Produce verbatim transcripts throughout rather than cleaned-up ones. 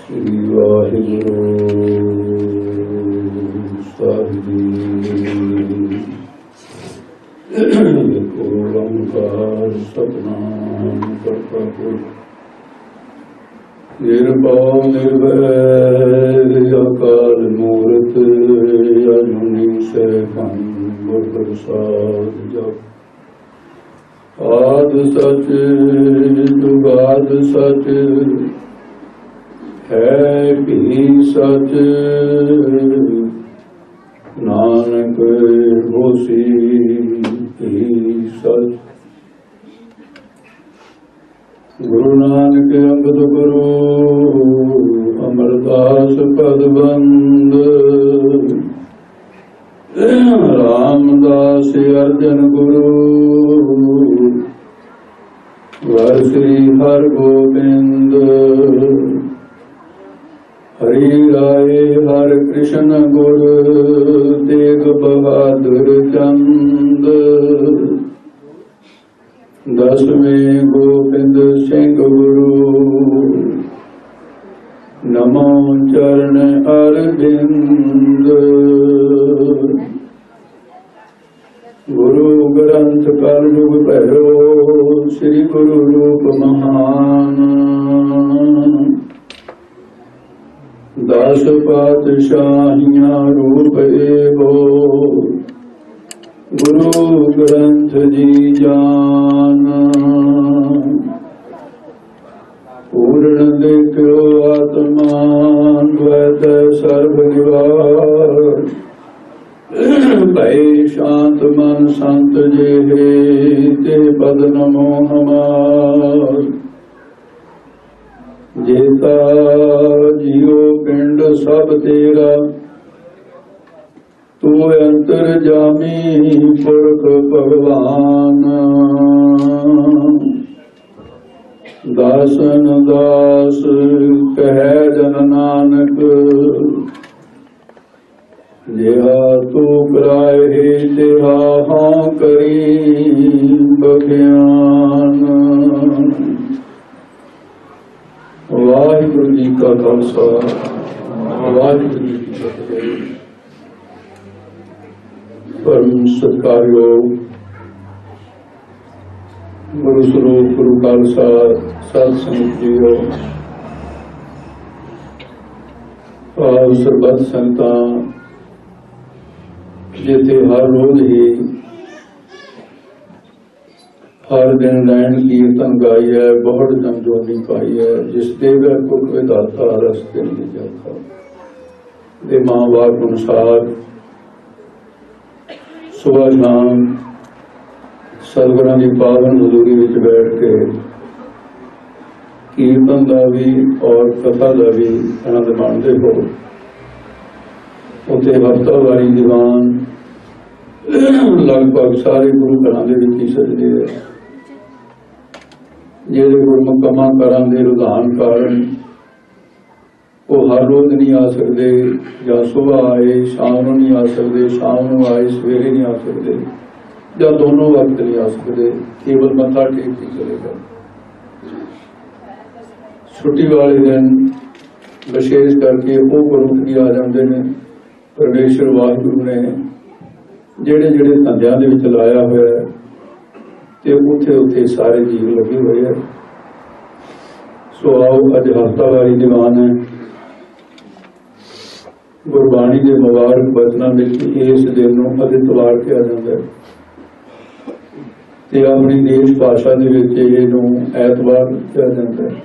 श्री वाहिगुरु साहिब एक ओंकार सतनाम करता पुरख निर्भय निर्वैर अकाल मूर्त अजूनी सैभं गुर प्रसाद जप आद सच जुगाद सच है भी सच नानक होसी भी सच। गुरु नानक अंगद गुरु अमरदास पदबंद रामदास अर्जन गुरु वर श्री हर गोबिंद हरि राय हर कृष्ण गुर तेग बहादुर चंद दसवें गोबिंद सिंह गुरु नमो चरण अरविंद। गुरु ग्रंथ कलयुग भैरो श्री गुरु रूप महान दस पातशाहियां रूप एगो गुरु ग्रंथ जी जान। पूर्ण देखो आत्मान द्वैत सर्व निवार भय शांत मन संत जे ते पद नमो नमः। जेता जियो पिंड सब तेरा तू अंतर जामी पुरख भगवान। दासन दास कह जन नानक जेहा तू कराए तेहा हाँ करी बख्यान। वाहिगुरु जी का खालसा वाहिगुरु जी की फतेह। परम सत्कारयोग गुरु स्वरूप गुरु खालसा सत संगत जीओ आव सरबत संगतां जिथे हर रोज ही हर दिन नैन कीर्तन गाई है बहुत जमजोनी पाई है। जिस देव कुख विधाता रस्ते नहीं जाता दे मां बाप अनुसार सुबह शाम सतगुरां की पावन हजूरी विच बैठ के कीर्तन का भी और कथा का भी आनंद माणते हो। उत्थे हफ्तावारी दीवान लगभग सारे गुरु घरां दे विच ही सजदे है। ਜਿਹੜੇ ਗੁਰਮੁਖ ਕੰਮਾਂ ਕਾਰਾਂ ਦੇ ਰੁਝਾਨ ਕਾਰਨ ਉਹ ਹਰ ਰੋਜ਼ ਨਹੀਂ ਆ ਸਕਦੇ ਜਾਂ ਸੁਬਾਹ ਆਏ ਸ਼ਾਮ ਨੂੰ ਨਹੀਂ ਆ ਸਕਦੇ, ਸ਼ਾਮ ਨੂੰ ਆਏ ਸਵੇਰੇ ਨਹੀਂ ਆ ਸਕਦੇ ਜਾਂ ਦੋਨੋਂ ਵਕਤ ਨਹੀਂ ਆ ਸਕਦੇ, ਕੇਵਲ ਮੱਥਾ ਟੇਕ ਕੇ ਚਲੇਗਾ। ਛੁੱਟੀ ਵਾਲੇ ਦਿਨ ਵਿਸ਼ੇਸ਼ ਕਰਕੇ ਉਹ ਗੁਰਮੁਖ ਵੀ ਆ ਜਾਂਦੇ ਨੇ। ਪਰਮੇਸ਼ਰ ਵਾਹਿਗੁਰੂ ਨੇ ਜਿਹੜੇ ਜਿਹੜੇ ਧੰਦਿਆਂ ਦੇ ਵਿੱਚ ਲਾਇਆ ਹੋਇਆ ਹੈ ਤੇ ਉੱਥੇ ਉੱਥੇ ਸਾਰੇ ਜੀਵ ਲੱਗੇ ਹੋਏ ਹੈ। ਸੋ ਆਓ ਅੱਜ ਹਫ਼ਤਾਵਾਰੀ ਦੀਵਾਨ ਹੈ। ਗੁਰਬਾਣੀ ਦੇ ਮੁਬਾਰਕ ਬਚਨਾਂ ਵਿੱਚ ਇਸ ਦਿਨ ਨੂੰ ਅਦਿੱਤਵਾਰ ਕਿਹਾ ਜਾਂਦਾ ਹੈ ਤੇ ਆਪਣੀ ਦੇਸ਼ ਭਾਸ਼ਾ ਦੇ ਵਿੱਚ ਇਹਨੂੰ ਐਤਵਾਰ ਕਿਹਾ ਜਾਂਦਾ ਹੈ।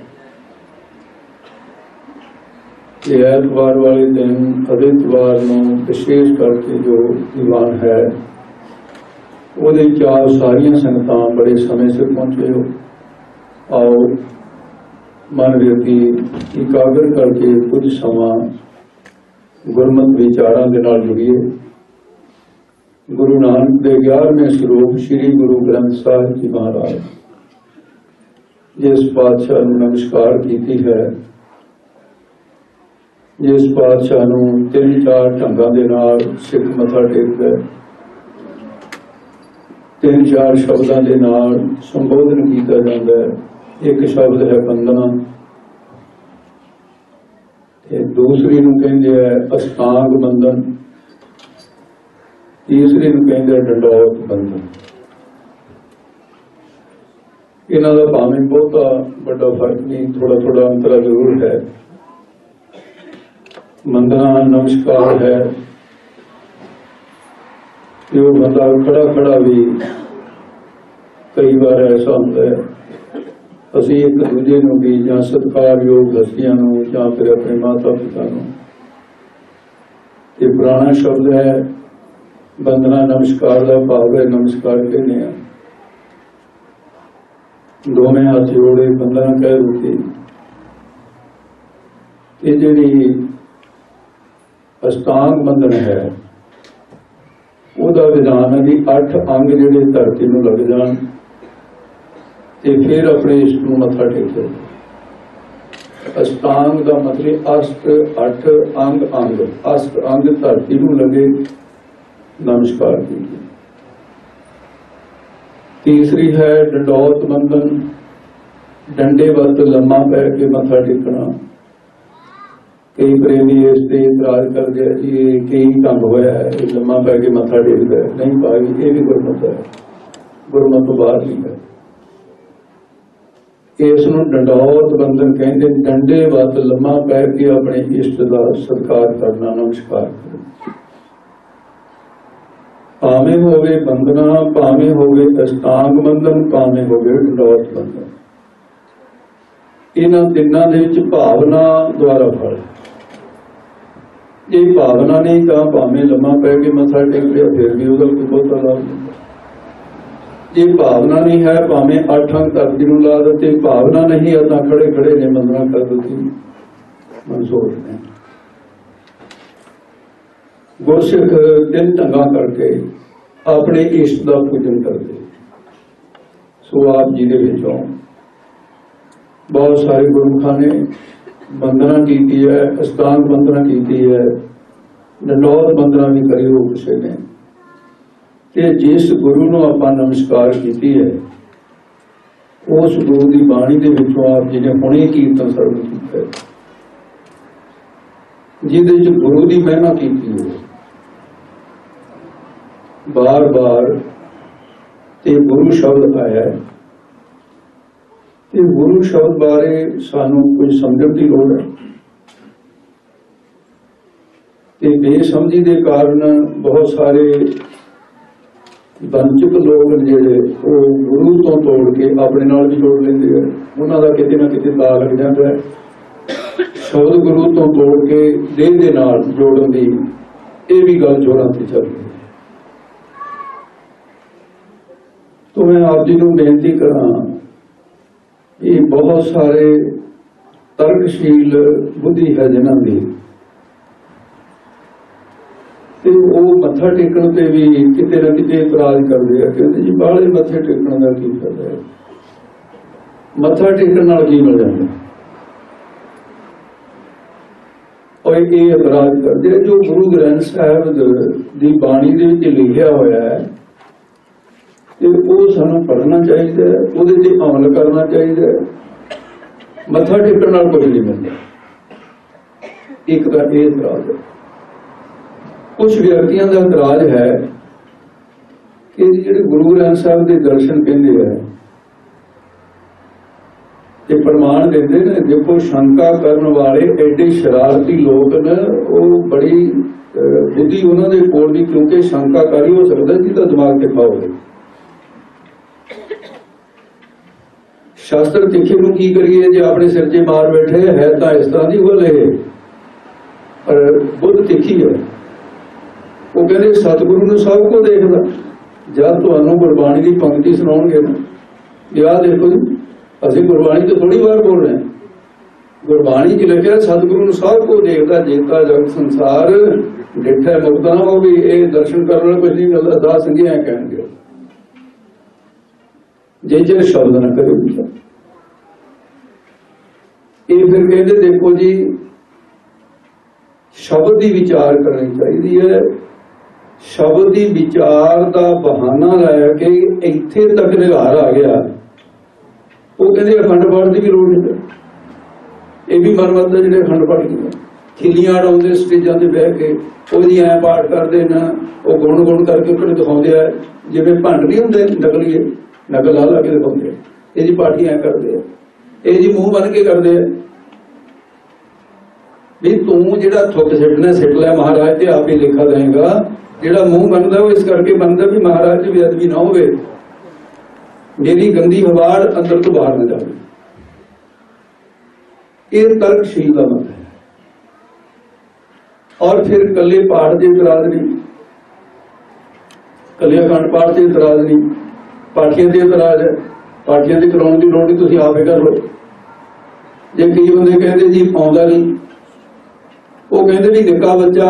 ਇਹ ਐਤਵਾਰ ਵਾਲੇ ਦਿਨ ਅਦਿੱਤਵਾਰ ਨੂੰ ਵਿਸ਼ੇਸ਼ ਕਰਕੇ ਜੋ ਦੀਵਾਨ ਹੈ ਉਹਦੇ ਚਾਰ ਸਾਰੀਆਂ ਸੰਗਤਾਂ ਬੜੇ ਸਮੇਂ ਸਿਰ ਪਹੁੰਚੇ ਹੋ। ਆਓ ਮਨ ਵਿਅਕਤੀ ਇਕਾਗਰ ਕਰਕੇ ਕੁਝ ਸਮਾਂ ਗੁਰਮਤਿ ਵਿਚਾਰਾਂ ਦੇ ਨਾਲ ਜੁੜੀਏ। ਗੁਰੂ ਨਾਨਕ ਦੇ ਗਿਆਰਵੇਂ ਸਰੂਪ ਸ੍ਰੀ ਗੁਰੂ ਗ੍ਰੰਥ ਸਾਹਿਬ ਜੀ ਮਹਾਰਾਜ ਜਿਸ ਪਾਤਸ਼ਾਹ ਨੂੰ ਨਮਸਕਾਰ ਕੀਤੀ ਹੈ, ਜਿਸ ਪਾਤਸ਼ਾਹ ਨੂੰ ਤਿੰਨ ਚਾਰ ਢੰਗਾਂ ਦੇ ਨਾਲ ਸਿੱਖ ਮੱਥਾ ਟੇਕਦਾ ਹੈ, ਤਿੰਨ ਚਾਰ ਸ਼ਬਦਾਂ ਦੇ ਨਾਲ ਸੰਬੋਧਨ ਕੀਤਾ ਜਾਂਦਾ ਹੈ। ਇੱਕ ਸ਼ਬਦ ਹੈ ਬੰਦਨਾ, दूसरी नूं कहंदे है अष्टांग बंधन, तीसरी नूं कहंदे डंडौत बंधन। इन्हां दा भावें बहुता बड़ा फर्क नहीं, थोड़ा थोड़ा अंतर जरूर है। वंदना नमस्कार है कि वो बंदा खड़ा खड़ा भी कई बार ऐसा होता है असी एक दूजे नूं भी जां सत्कारयोग हस्तियां नूं जां फिर अपने माता पिता नूं, ये पुराना शब्द है वंदना नमस्कार का भाव है नमस्कार कहने हैं, दोवें हाथ जोड़े वंदना कह रुकी। ये जिहड़ी अष्टांग बंधन है उहदा विधान है भी अठ अंग जिहड़े धरती नूं लग जाण ते फिर अपने इष्ट नूं मत्था टेके। अष्टांग का मतलब अष्ट अठ अंग अंग, अष्ट अंग धरती नूं लगे नमस्कार कीजिए। तीसरी है डंडौत बंधन, डंडे वत लम्मा पै के मत्था टेकना। कई प्रेमी इस ते इतराज कर दिया जी कई ढंग होया है लम्मा पै के मत्था टेकदा है, नहीं भाई ये भी गुरमत है, गुरमत तो बाहर नहीं है। इस नूं डंडौत बंधन कहते, डंडे वत लम्मा पै के अपने इष्ट का सत्कार करना, नमस्कार करना। भावें होवे बंधना, भावें होवे अष्टांग बंधन, भावें होवे डंडौत बंधन, इन्हां तिन्नां दे विच भावना द्वारा फल। जे भावना नहीं तो भावें लम्मा पै के मत्था टेक लिया फिर भी उसका कोई बहुता लाभ नहीं। जे भावना नहीं है भावें अठ अंग धरती नूं ला देते, भावना नहीं है तो खड़े खड़े ने वंदना कर देती मंसूर ने। गुरसिख तीन ढंगा करके अपने इष्ट का पूजन करते। सो आप जी दे विचों बहुत सारे गुरमुखां ने वंदना की है, अष्टांग वंदना की है, डंडौत वंदना भी करी हो किसी ने। कि जिस गुरु नूं आपां नमस्कार की है उस गुरु की बाणी दे विचों आप जी ने हुणे कीर्तन सरवण कीता है, जिहदे च गुरु की महिमा की हो बार बार ते गुरु शब्द आया है। गुरु शब्द बारे सानू कुछ समझण की लोड़ है। बेसमझी के कारण बहुत सारे वंचित लोग जिहड़े वो गुरु तो तोड़ के अपने नाल भी जोड़ लेंदे हैं, उन्हां दा किते ना किते दा लग जाता है। शब्द गुरु तो तोड़ के देह दे नाल जोड़न दी ये भी गल जोरां ते चल रही है। तो मैं आप जी नूं बेनती करां, ये बहुत सारे तर्कशील बुद्धि है जिन्हां दी, ते वो मत्था टेकण ते भी किते ना किते इतराज करदे आ, कहंदे जी बाहले मत्थे टेकण दा की फायदा है, मत्था टेकण नाल की मिल जांदा। और ये इतराज करदे जो गुरु ग्रंथ साहिब दी बाणी दे विच लिखिया होया है ते वो सानू पढ़ना चाहिए, उहदे ते अमल करना चाहिए। मत्था टेकण नाल कुछ नहीं मिलता। एक तो ये इतराज है। कुछ व्यक्तियों का इतराज है कि जिहड़े गुरु ग्रंथ साहिब के दर्शन कहंदे हैं ते प्रमाण देंदे ने, देखो शंका करने वाले एडे शरारती लोग ने, वो बड़ी बुद्धि उन्हां दे कोल भी, क्योंकि शंकाकारी हो सकता जिहदा दिमाग ते पाओगे। शास्त्र तिखे नूं की करिए जे अपने सिर च मार बैठे है तो इस तरह की गल है, पर बुद्ध तिखी है। वो कहते सतगुरु ने सब को देखदा, जब तुहानूं गुरबाणी की पंक्ति सुनाउणगे ना, याद देखो जी असीं गुरबाणी तो थोड़ी बार बोल रहे हैं, गुरबाणी च लिखिया सतगुरु ने सब को देखदा, जेता जग संसार डिठै मुक्ता हो भी ये दर्शन करने वाला कुछ नहीं गल अरदास संगिया कहणगे जे जे शब्द न करे विचार। ये फिर कहते देखो जी शब्द की विचार करनी चाहिए है, शब्द की विचार का बहाना लैके इत्थे तक निगार आ गया, वो कहते अखंड पाठ की भी लोड़ नहीं। ये भी मनमत है जिन्हें अखंड पाठ किया, खिलियां उड़ाउंदे स्टेजां ते बह के ਉਹਦੀ ਐ पाठ करते न ਉਹ गुण गुण करके उन्हें दिखाते हैं जिवें भंड नहीं होंगे नकलीए नकल ला ला के दिखाते हैं ये जी पाठी ऐ करते हैं ये जी मूँह बन के करते हैं भी तू जिहड़ा थुक सिटना सिट लै महाराज ते आप ही लेखा देगा जिहड़ा मूँह बनता वो इस करके बनता भी महाराज च बेअदबी ना होवे मेरी गंदी हवाड़ अंदर तो बाहर न जाए ये तर्कशील का मत है। और फिर कले पाठ से इतराज नहीं कले अखंड पाठ से इतराज नहीं पाठियां से इतराज है पाठियां से कराने की लोड़ नहीं तुसीं आप ही कर लो जे कई बंदे कहते जी आउंदा नहीं वो कहते भी निक्का बच्चा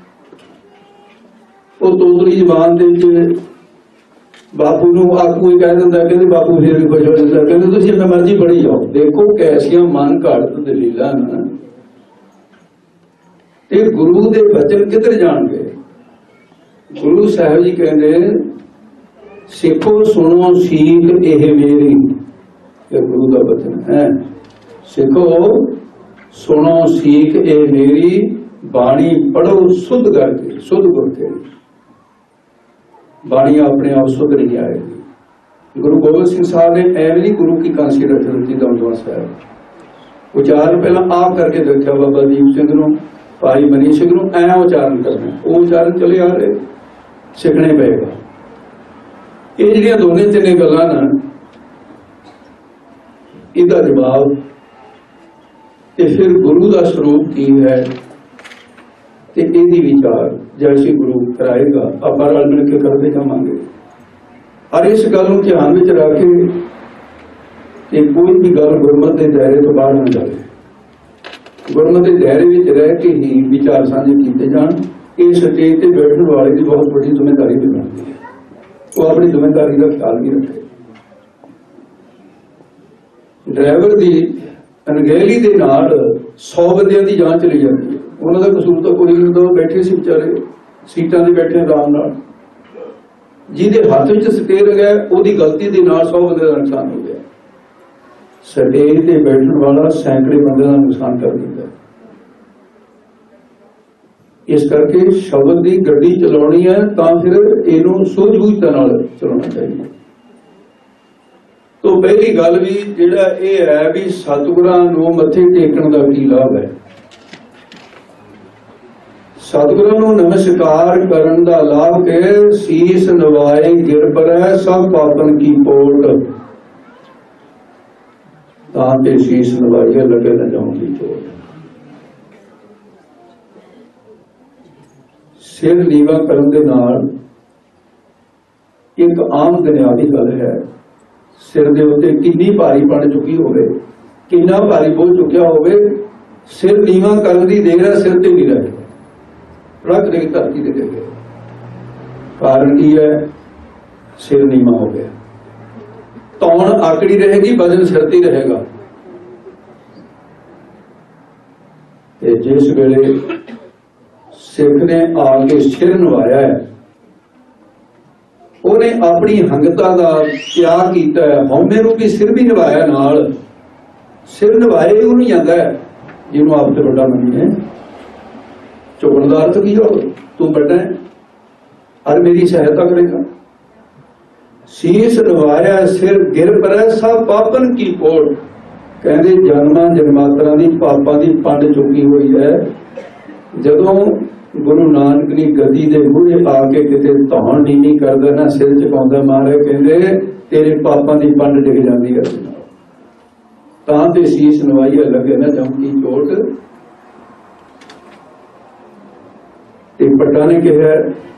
वो तोतली जबान दे विच बापू नूं आकू ही कह दिंदा कहते बापू फिर भी खुश हो जाता कहते तुसीं जिन्ना मर्जी पढ़ी जाओ। देखो कैसियां मन घड़त दलीलां न ते गुरु दे बचन किधर जान गए। गुरु साहब जी कहते सिखो सुनो सीख एह मेरी ये गुरु का बचन है सिखो सुनो सीख ए मेरी बाणी पढ़ो शुद्ध करके शुद्ध गुर के बाणी अपने आप शुद्ध नहीं आएगी। गुरु गोबिंद सिंह साहब ने ऐਵੇਂ नहीं गुरु की कांसी रख दी दमदमा साहब उचारण पहला आप करके देखा बाबा दीप सिंह नूं भाई मनी सिंह नूं ऐ उचारण करना वो उचारण चले आ रहे सीखने पेगा। ये जिहड़ियां दोने तीन गल्लां न इहदा जवाब ते फिर गुरु का स्वरूप की है ते इहदी विचार जैसे गुरु कराएगा आपां रल मिल के करते जावांगे। और इस गल नूं ध्यान विच रख के कि कोई भी गल गुरमत के दायरे तो बाहर न जाए गुरमत के दायरे में रह के ही विचार साझे किए जान। इस स्टेज पर बैठने वाले की बहुत बड़ी जिम्मेदारी भी बनती है वो अपनी जिम्मेदारी का ख्याल भी रखे। ड्राइवर की अनगहली के नाल सौ बंदियां की जान चली जाती है उन्होंने कसूर तो कोई नहीं तो बैठे से बेचारे सीटां ते बैठे आराम नाल जिहदे हथ च स्टेयर गया उसकी गलती के नाल सौ बंदे का नुकसान हो गया। स्टेज ते बैठने वाला सैकड़े बंदे का नुकसान कर दिंदा। इस करके शब्द की गड्डी चलानी है तो फिर इनू सूझबूझता नाल चलाना चाहिए। तो पहली गल भी जिहड़ा ये है भी सतगुरां नूं मत्थे टेकण दा की लाभ है। सतगुरां नूं नमस्कार करन दा लाभ के सीस नवाए गिर परै सब पापन की पोट तां ते सीस नवाइए लगे न जाऊं की चोट। सिर नीवा करन दे नाल एक आम दुनियावी गल है सिर दे उत्ते किन्नी भारी बन चुकी होवे किन्ना भारी बोझ चुकिया होवे सिर नीवा करन दी देर है सिर ते नहीं रहे रख दे धरती दे दे कारण की है सिर नीवा हो गया तौण आकड़ी रहेगी वजन सिर ते रहेगा। ते जिस वेले सिख ने आके सिर नवाया है उन्हें अपनी हंगता का त्याग किया है हौमे नूं भी सिर भी नवाया नाल सिर नवाए ही नहीं जाता है जिन्होंने आप से बड़ा मनीए चुकन का अर्थ की हो तू बड़ा है और मेरी सहायता करेगा। शीश नवाया सिर गिर परै सब पापन की पोट कहते जन्मां जन्मांतरां दी पापां दी पंड चुकी हुई है। जदों गुरु नानक नी गद्दी दे मूहरे आके किते धौण नीवी करदा ना सिर झुकाउंदा महाराज कहंदे तेरे पापां दी पंड डिग जांदी है तां ते शीश नवाइया लगे ना जमकी चोट। ते पट्टा ने कहा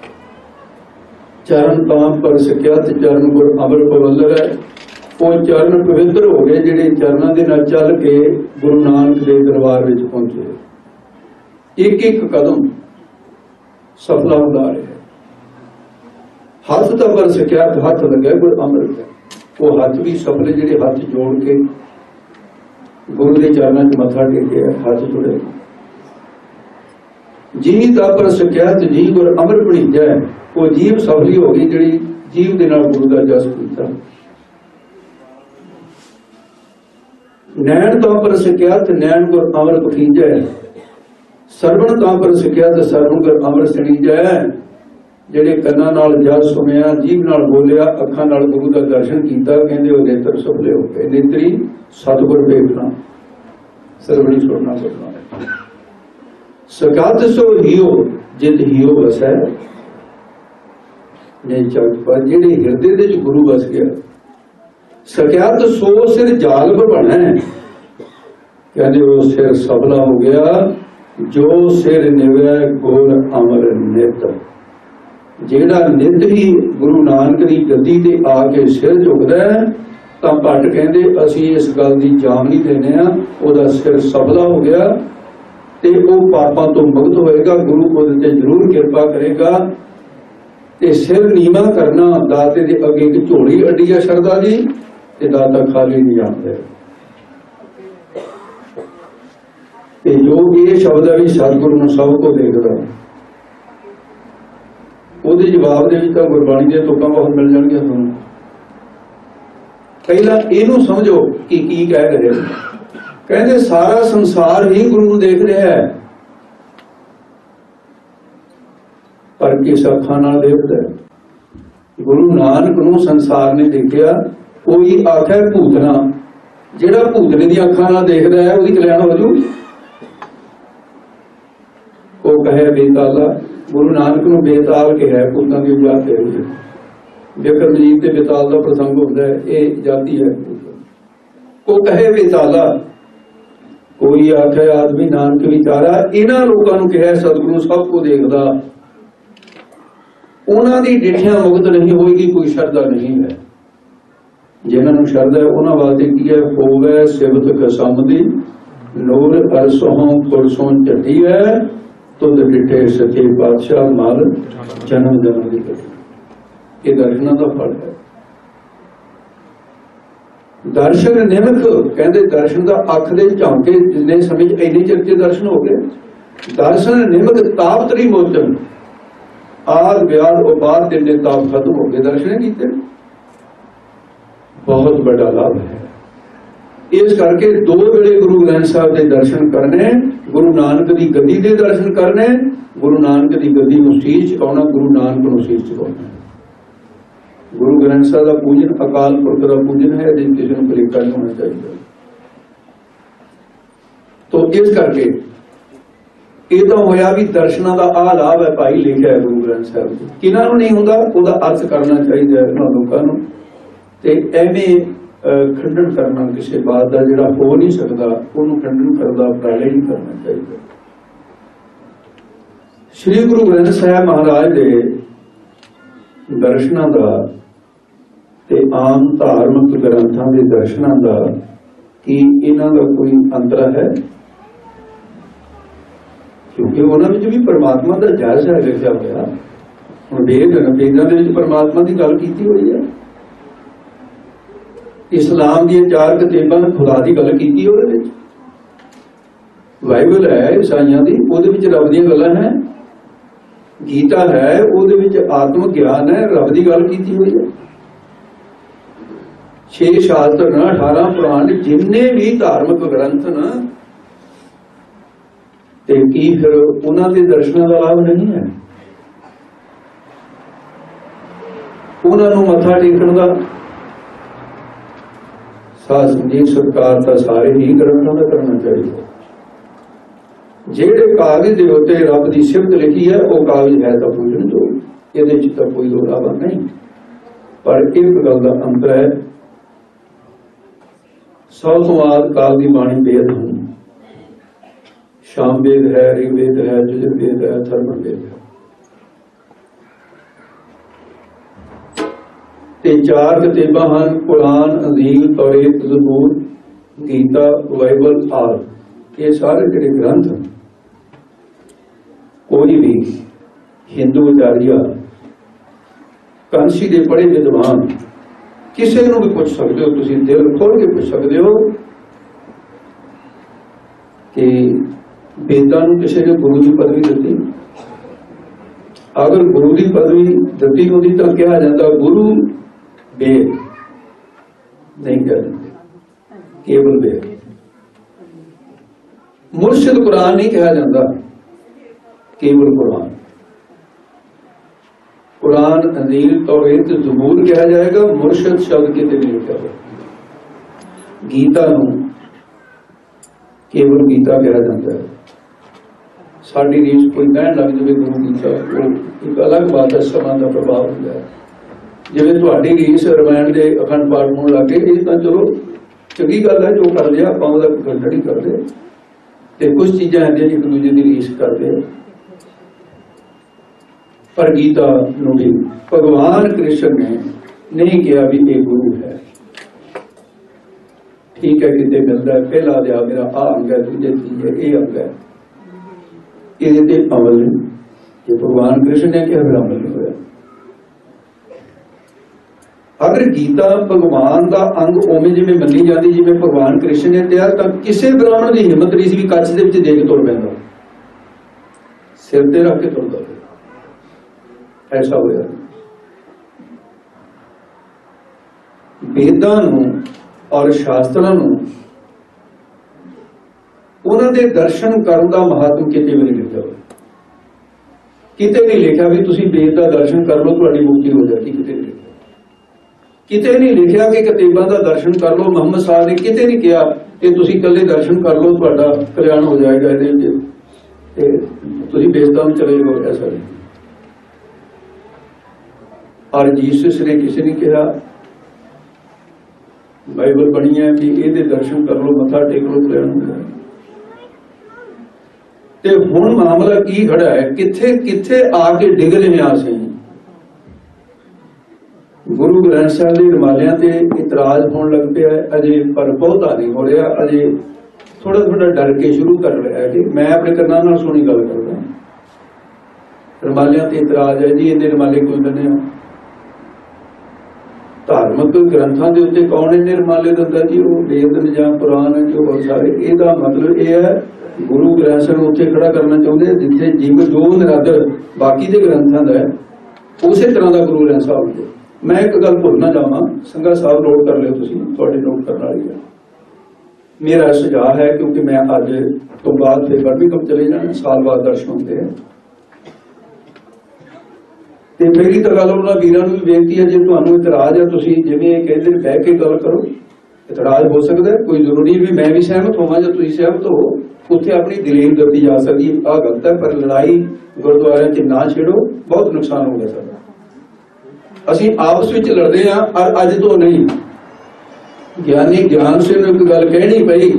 चरण तां पर सकिया ते चरण गुर अमर पवल्लर है वो चरण पवित्र हो गए जिहड़े चरणों दे नाल चल के गुरु नानक दे दरबार विच पहुंचे। एक एक कदम सफला उड़ा रहे हाथ तो पर सकिया हाथ लगे गुर अमृत है वो हाथ भी सफले जिहड़े हाथ जोड़ के गुरु के चरणों च मत्था टेके हाथ जुड़े। जीव दा पर सकिया जी गुर अमृत बनी जाए वो जीव सफली हो गई जिहड़ी जीव दे नाल गुरु दा जस कीता। नैन तो पर सकिया नैन गुर अमृत खींचे ਸਰਵਣ ਤਾਂ ਪਰ ਸਿੱਖਿਆ ਤੇ ਸਰਵਣ ਕਰ ਅੰਮ੍ਰਿਤ ਛਣੀ ਜੈ। ਜਿਹੜੇ ਕੰਨਾਂ ਨਾਲ ਜਲ ਸੁਣਿਆ, ਜੀਭ ਨਾਲ ਬੋਲਿਆ, ਅੱਖਾਂ ਨਾਲ ਗੁਰੂ ਦਾ ਦਰਸ਼ਨ ਕੀਤਾ, ਕਹਿੰਦੇ ਉਹ ਨੇਤਰ ਸਫਲੇ ਹੋ ਗਏ। ਨੇਤਰੀ ਸਤਿਗੁਰ ਵੇਖਣਾ, ਸਰਵਣੀ ਸੁਣਨਾ ਸੁਣਨਾ। ਸਗਤ ਸੋ ਹਿਓ ਜਿਤ ਹਿਓ ਵਸੈ ਨੇ ਜਗ ਪਰ। ਜਿਹੜੇ ਹਿਰਦੇ ਦੇ ਵਿੱਚ ਗੁਰੂ ਵਸ ਗਿਆ, ਸਕਿਆਤ ਸੋ ਸਿਰ ਜਾਲਬ ਬਣਾ। ਕਹਿੰਦੇ ਉਹ ਸਿਰ ਸਫਲਾ ਹੋ ਗਿਆ ਜੋ ਸਿਰ ਨਿਵੈ ਗੁਰ ਅਮਰ ਨਿਤ। ਜਿਹੜਾ ਨਿਤ ਹੀ ਗੁਰੂ ਨਾਨਕ ਦੀ ਗੱਦੀ ਤੇ ਆ ਕੇ ਸਿਰ ਝੁਕਦਾ ਤਾਂ ਭੱਟ ਕਹਿੰਦੇ ਅਸੀਂ ਇਸ ਗੱਲ ਦੀ ਜਾਣ ਨਹੀਂ ਦੇਣੇ ਆ, ਉਹਦਾ ਸਿਰ ਸਫਲਾ ਹੋ ਗਿਆ ਤੇ ਉਹ ਪਾਪਾਂ ਤੋਂ ਮੁਕਤ ਹੋਏਗਾ। ਗੁਰੂ ਉਹਦੇ ਤੇ ਜ਼ਰੂਰ ਕਿਰਪਾ ਕਰੇਗਾ। ਤੇ ਸਿਰ ਨੀਵਾਂ ਕਰਨਾ, ਦਾਤੇ ਦੇ ਅੱਗੇ ਇੱਕ ਝੋਲੀ ਅੱਡੀ ਆ ਸ਼ਰਧਾ ਦੀ, ਤੇ ਦਾਤਾ ਖਾਲੀ ਨਹੀਂ ਆਉਂਦਾ। ਤੇ ਜੋ ਇਹ ਸ਼ਬਦ ਹੈ ਵੀ ਸਤਿਗੁਰੂ ਨੂੰ ਸਭ ਕੋ ਦੇਖਦਾ, ਉਹਦੇ ਜਵਾਬ ਦੇ ਵਿੱਚ ਤਾਂ ਗੁਰਬਾਣੀ ਦੀਆਂ ਤੁਕਾਂ ਬਹੁਤ ਮਿਲ ਜਾਣਗੀਆਂ ਤੁਹਾਨੂੰ। ਪਹਿਲਾਂ ਇਹਨੂੰ ਸਮਝੋ ਕਿ ਕੀ ਕਹਿ ਰਹੇ। ਕਹਿੰਦੇ ਸਾਰਾ ਸੰਸਾਰ ਹੀ ਗੁਰੂ ਨੂੰ ਦੇਖ ਰਿਹਾ ਹੈ, ਪਰ ਕਿਸ ਅੱਖਾਂ ਨਾਲ ਦੇਖਦਾ। ਗੁਰੂ ਨਾਨਕ ਨੂੰ ਸੰਸਾਰ ਨੇ ਦੇਖਿਆ। ਕੋਈ ਆਖੇ ਭੂਤਨਾ, ਜਿਹੜਾ ਭੂਤਨੇ ਦੀਆਂ ਅੱਖਾਂ ਨਾਲ ਦੇਖਦਾ ਹੈ ਉਹਦੀ ਕਲਿਆਣ ਹੋ ਜੂ। ਉਹ ਕਹੇ ਬੇਤਾਲਾ, ਗੁਰੂ ਨਾਨਕ ਨੂੰ ਬੇਤਾਲ ਕਿਹਾ, ਭੂਤਾਂ ਦੀ ਜਾਤ ਹੈ। ਜੇਕਰ ਮਜੀਦ ਤੇ ਬੇਤਾਲ ਦਾ ਪ੍ਰਸੰਗ ਹੁੰਦਾ ਹੈ, ਇਹ ਜਾਤੀ ਹੈ। ਉਹ ਕਹੇ ਬੇਤਾਲਾ, ਕੋਈ ਆਖੇ ਆਦਮੀ ਨਾਨਕ ਵਿਚਾਰਾ। ਇਹਨਾਂ ਲੋਕਾਂ ਨੂੰ ਕਿਹਾ ਸਤਿਗੁਰੂ ਸਭ ਕੋ ਦੇਖਦਾ, ਉਹਨਾਂ ਦੀ ਡਿਠਿਆ ਮੁਕਤ ਨਹੀਂ ਹੋਏਗੀ, ਕੋਈ ਸ਼ਰਧਾ ਨਹੀਂ ਹੈ। ਜਿਨ੍ਹਾਂ ਨੂੰ ਸ਼ਰਧਾ ਹੈ ਉਹਨਾਂ ਵਾਸਤੇ ਕੀ ਹੈ? ਹੋਵੇ ਸਿਵਤ ਕਸਮ ਦੀ ਨੂਰ ਅਰਸੋਂ ਪੁਰਸੋਂ ਝੱਟੀ ਹੈ, ਤੁਧ ਡਿਠੇ ਸੱਚੇ ਪਾਤਸ਼ਾਹ ਮਲ ਜਨਮ ਜਨਮ ਦੀ ਕਥਾ। ਇਹ ਦਰਸ਼ਨਾਂ ਦਾ ਫਲ ਹੈ। ਦਰਸ਼ਨ ਨਿਮਕ ਕਹਿੰਦੇ, ਦਰਸ਼ਨ ਦਾ ਅੱਖ ਦੇ ਝਾਂਕੇ ਜਿੰਨੇ ਸਮੇਂ ਇੰਨੇ ਚਿਰ ਚ ਦਰਸ਼ਨ ਹੋ ਗਏ। ਦਰਸ਼ਨ ਨਿਮਕ ਤਾਪ ਤਰੀ ਮੋਚਨ, ਆਦ ਵਿਆਦ ਉਪਾਦ ਦੇ ਤਾਪ ਖਤਮ ਹੋ ਗਏ, ਦਰਸ਼ਨ ਕੀਤੇ। ਬਹੁਤ ਵੱਡਾ ਲਾਭ ਹੈ। ਇਸ ਕਰਕੇ ਦੋ ਵੇਲੇ ਗੁਰੂ ਗ੍ਰੰਥ ਸਾਹਿਬ ਦੇ ਦਰਸ਼ਨ ਕਰਨੇ, ਗੁਰੂ ਨਾਨਕ ਦੀ ਗੱਦੀ ਦੇ ਦਰਸ਼ਨ ਕਰਨੇ, ਗੁਰੂ ਨਾਨਕ ਦੀ ਗੱਦੀ ਨੂੰ ਸੀਸ ਝੁਕਾਉਣਾ, ਗੁਰੂ ਨਾਨਕ ਨੂੰ ਸੀਸ ਝੁਕਾਉਣਾ। ਗੁਰੂ ਗ੍ਰੰਥ ਸਾਹਿਬ ਦਾ ਪੂਜਨ ਅਕਾਲ ਪੁਰਖ ਦਾ ਪੂਜਨ ਹੈ, ਇਹਦੇ ਕਿਸੇ ਨੂੰ ਭੁਲੇਖਾ ਨਹੀਂ ਹੋਣਾ ਚਾਹੀਦਾ। ਤੋ ਇਸ ਕਰਕੇ ਇਹ ਤਾਂ ਹੋਇਆ ਵੀ ਦਰਸ਼ਨਾਂ ਦਾ ਆਹ ਲਾਭ ਹੈ ਭਾਈ, ਲਿਖਿਆ ਹੈ ਗੁਰੂ ਗ੍ਰੰਥ ਸਾਹਿਬ। ਕਿਹਨਾਂ ਨੂੰ ਨਹੀਂ ਹੁੰਦਾ ਉਹਦਾ ਅਰਥ ਕਰਨਾ ਚਾਹੀਦਾ ਇਹਨਾਂ ਲੋਕਾਂ ਨੂੰ। ਤੇ ਐਵੇਂ ਖੰਡਨ ਕਰਨਾ ਕਿਸੇ ਬਾਤ ਦਾ ਜਿਹੜਾ ਹੋ ਨਹੀਂ ਸਕਦਾ, ਉਹਨੂੰ ਖੰਡਨ ਕਰਦਾ ਉਪਰਾਲੇ ਨਹੀਂ ਕਰਨਾ ਚਾਹੀਦਾ। ਸ੍ਰੀ ਗੁਰੂ ਗ੍ਰੰਥ ਸਾਹਿਬ ਮਹਾਰਾਜ ਦੇ ਦਰਸ਼ਨਾਂ ਦਾ ਤੇ ਆਮ ਧਾਰਮਿਕ ਗ੍ਰੰਥਾਂ ਦੇ ਦਰਸ਼ਨਾਂ ਦਾ ਕੀ ਇਹਨਾਂ ਦਾ ਕੋਈ ਅੰਤਰ ਹੈ? ਕਿਉਂਕਿ ਉਹਨਾਂ ਵਿੱਚ ਵੀ ਪਰਮਾਤਮਾ ਦਾ ਜਾਇਜ਼ਾ ਲਿਖਿਆ ਹੋਇਆ। ਹੁਣ ਵੇਦ ਵੇਦਾਂ ਦੇ ਵਿੱਚ ਪਰਮਾਤਮਾ ਦੀ ਗੱਲ ਕੀਤੀ ਹੋਈ ਹੈ। ਇਸਲਾਮ ਦੀਆਂ ਚਾਰ ਕਿਤਾਬਾਂ ਨੇ ਖੁਦਾ ਦੀ ਗੱਲ ਕੀਤੀ ਉਹਦੇ ਵਿੱਚ। ਬਾਈਬਲ ਹੈ ਈਸਾਈਆਂ ਦੀ, ਉਹਦੇ ਵਿੱਚ ਰੱਬ ਦੀਆਂ ਗੱਲਾਂ ਹੈ। ਗੀਤਾ ਹੈ, ਉਹਦੇ ਵਿੱਚ ਆਤਮਿਕ ਗਿਆਨ ਹੈ, ਰੱਬ ਦੀ ਗੱਲ ਕੀਤੀ ਹੋਈ ਹੈ। ਛੇ ਸ਼ਾਸਤਰ ਨਾ ਅਠਾਰਾਂ ਪੁਰਾਣ, ਜਿੰਨੇ ਵੀ ਧਾਰਮਿਕ ਗ੍ਰੰਥ ਨਾ, ਤੇ ਕੀ ਫਿਰ ਉਹਨਾਂ ਦੇ ਦਰਸ਼ਨਾਂ ਦਾ ਲਾਭ ਨਹੀਂ ਹੈ? ਉਹਨਾਂ ਨੂੰ ਮੱਥਾ ਟੇਕਣ ਦਾ ਸਾਧ ਸੰਗਤ ਸਰਕਾਰ ਤਾਂ ਸਾਰੇ ਹੀ ਗ੍ਰੰਥਾਂ ਦਾ ਕਰਨਾ ਚਾਹੀਦਾ। ਜਿਹੜੇ ਕਾਗਜ਼ ਦੇ ਉੱਤੇ ਰੱਬ ਦੀ ਸਿਫਤ ਲਿਖੀ ਹੈ ਉਹ ਕਾਗਜ਼ ਹੈ ਤਾਂ ਪੂਜਣ ਜੋ, ਇਹਦੇ ਚ ਤਾਂ ਕੋਈ ਦੋਰਾਵਾ ਨਹੀਂ। ਪਰ ਇੱਕ ਗੱਲ ਦਾ ਅੰਤਰ ਹੈ, ਸਭ ਤੋਂ ਆਦਿ ਕਾਲ ਦੀ ਬਾਣੀ ਵੇਦ ਹਨ। ਸ਼ਾਮ ਵੇਦ ਹੈ, ਰਿਗ ਵੇਦ ਹੈ, ਯਜੁਰ ਵੇਦ ਹੈ, ਅਥਰਵਣ ਵੇਦ ਹੈ। ਤੇ ਚਾਰ ਕਿਤਾਬਾਂ ਹਨ, Quran, Injil, Taurat, Zabur, Gita, Bible ਆਦਿ। ਇਹ ਸਾਰੇ ਜਿਹੜੇ ਗ੍ਰੰਥ, ਕੋਈ ਵੀ ਹਿੰਦੂ ਆਚਾਰੀਆ, ਕਾਂਸੀ ਦੇ ਪੜ੍ਹੇ ਵਿਦਵਾਨ, ਕਿਸੇ ਨੂੰ ਵੀ ਪੁੱਛ ਸਕਦੇ ਹੋ, ਤੁਸੀਂ ਦਿਲ ਖੋਲ ਕੇ ਪੁੱਛ ਸਕਦੇ ਹੋ ਕਿ ਵੇਦਾਂ ਨੂੰ ਕਿਸੇ ਨੇ ਗੁਰੂ ਦੀ ਪਦਵੀ ਦਿੱਤੀ? ਅਗਰ ਗੁਰੂ ਦੀ ਪਦਵੀ ਦਿੱਤੀ ਹੁੰਦੀ ਤਾਂ ਕਿਹਾ ਜਾਂਦਾ ਗੁਰੂ ਵੇਦ, ਨਹੀਂ ਕਿਹਾ ਜਾਂਦਾ, ਕੇਵਲ ਵੇਦ। ਮੁਰਸ਼ਿਦ ਕੁਰਾਨ ਨਹੀਂ ਕਿਹਾ ਜਾਂਦਾ, केवल कुरान। कुरान अंजील तौहीद ज़बूर कहा जाएगा, मुर्शद शब्द किते नहीं लिखा हुआ। गीता नूं केवल गीता कहा जाता है। साडी रीस कोई कहण लग जाए गुरु गीता, वो एक अलग बात है, समा का प्रभाव होता है। जिवें तुहाडी रीस रामायण के अखंड पाठ होण लग गए, ये तो चलो चंगी गल है, जो कर लिया आपां ओहदा गलत नहीं करते। ते कुछ चीज़ां हैं एक दूजे की रीस करते हैं, पर गीता नूं भी भगवान कृष्ण ने नहीं कहा भी ये गुरु है। ठीक है, कितने मिलता है पहला अध्याय मेरा आ अंग है, दूजे चीज है ये अंग है, ये अमल नहीं। ये भगवान कृष्ण ने क्या अमल नहीं होया। अगर गीता भगवान का अंग उवें जिवें मनी जाती जिवें भगवान कृष्ण ने दिया, तो किसी ब्राह्मण की हिम्मत नहीं सी भी कच्छ दे विच देख तुर पैंदा, सिर ते रख के तुरदा, ऐसा होया। वेदां नूं और शास्त्रां नूं उन्हां दे दर्शन करन दा महात्म किते भी नहीं लिखिआ, किते नहीं लिखिआ भी तुसीं वेद दा दर्शन कर लो तुहाडी मुक्ति हो जाती, किते नहीं लिखिआ। किते नहीं लिखिआ कि किताबां दा दर्शन कर लो, मुहम्मद साहब ने किते नहीं कहा कि तुसीं कल्ले दर्शन कर लो तुहाडा कल्याण हो जाएगा, इहदे विच ते तुसीं वेदां में चले जाओ, ऐसा नहीं। और जीसस ने किसी ने कहा बाइबल बनी है कि ये दर्शन कर लो, मथा टेक लो, कल्याण हो जाए। ते हुण मामला की खड़ा है, किथे किथे आके डिग रहे असीं। गुरु ग्रंथ साहिब के रमालियां ते इतराज होने लग पिया है अजे, पर बहुता नहीं हो रहा अजे, थोड़ा थोड़ा डर के शुरू कर रहा है कि मैं अपने कन्नां नाल सुनी गल करदा। रमालियां ते इतराज है जी, इन्ने रमाले कोई बने धार्मिक ग्रंथों के उत्ते कौन इन्ने रमाले दिंदा जी, वो वेद ने जां कुरान है जो बहुत सारे। इसका मतलब यह है गुरु ग्रंथ साहिब उत्थे खड़ा करना चाहते जिथे जीव जो निरादर बाकी के ग्रंथों का है उस तरह का गुरु ग्रंथ साहिब है। मैं एक गल भुलना चाहना, संगा साहब नोट कर लियो, तुसीं तुहाडे नोट करने वाली है। मेरा सुझाव है क्योंकि मैं अज तो बाद फिर बर्मिंघम चले जाना, साल बाद दर्शन होते हैं, तो मेरी तो गल उन्होंने वीरां नूं भी बेनती है, जो तुहानूं इतराज है तुसीं जिवें कहंदे ने बह के गल करो। इतराज हो सकता है, कोई जरूरी भी मैं भी सहमत होवां जां तुसीं सहमत हो, उत्थे अपनी दलील दस्सी जा सकदी है। आह गलत है, पर लड़ाई गुरुद्वारे च ना छेड़ो, बहुत नुकसान हो गया साਡਾ। ਅਸੀਂ आपस ਵਿੱਚ लड़ते हैं और अज तो नहीं। ਗਿਆਨੀ ਗਿਆਨ ਸਿੰਘ ਨੂੰ ਇੱਕ ਗੱਲ ਕਹਿਣੀ ਪਈ,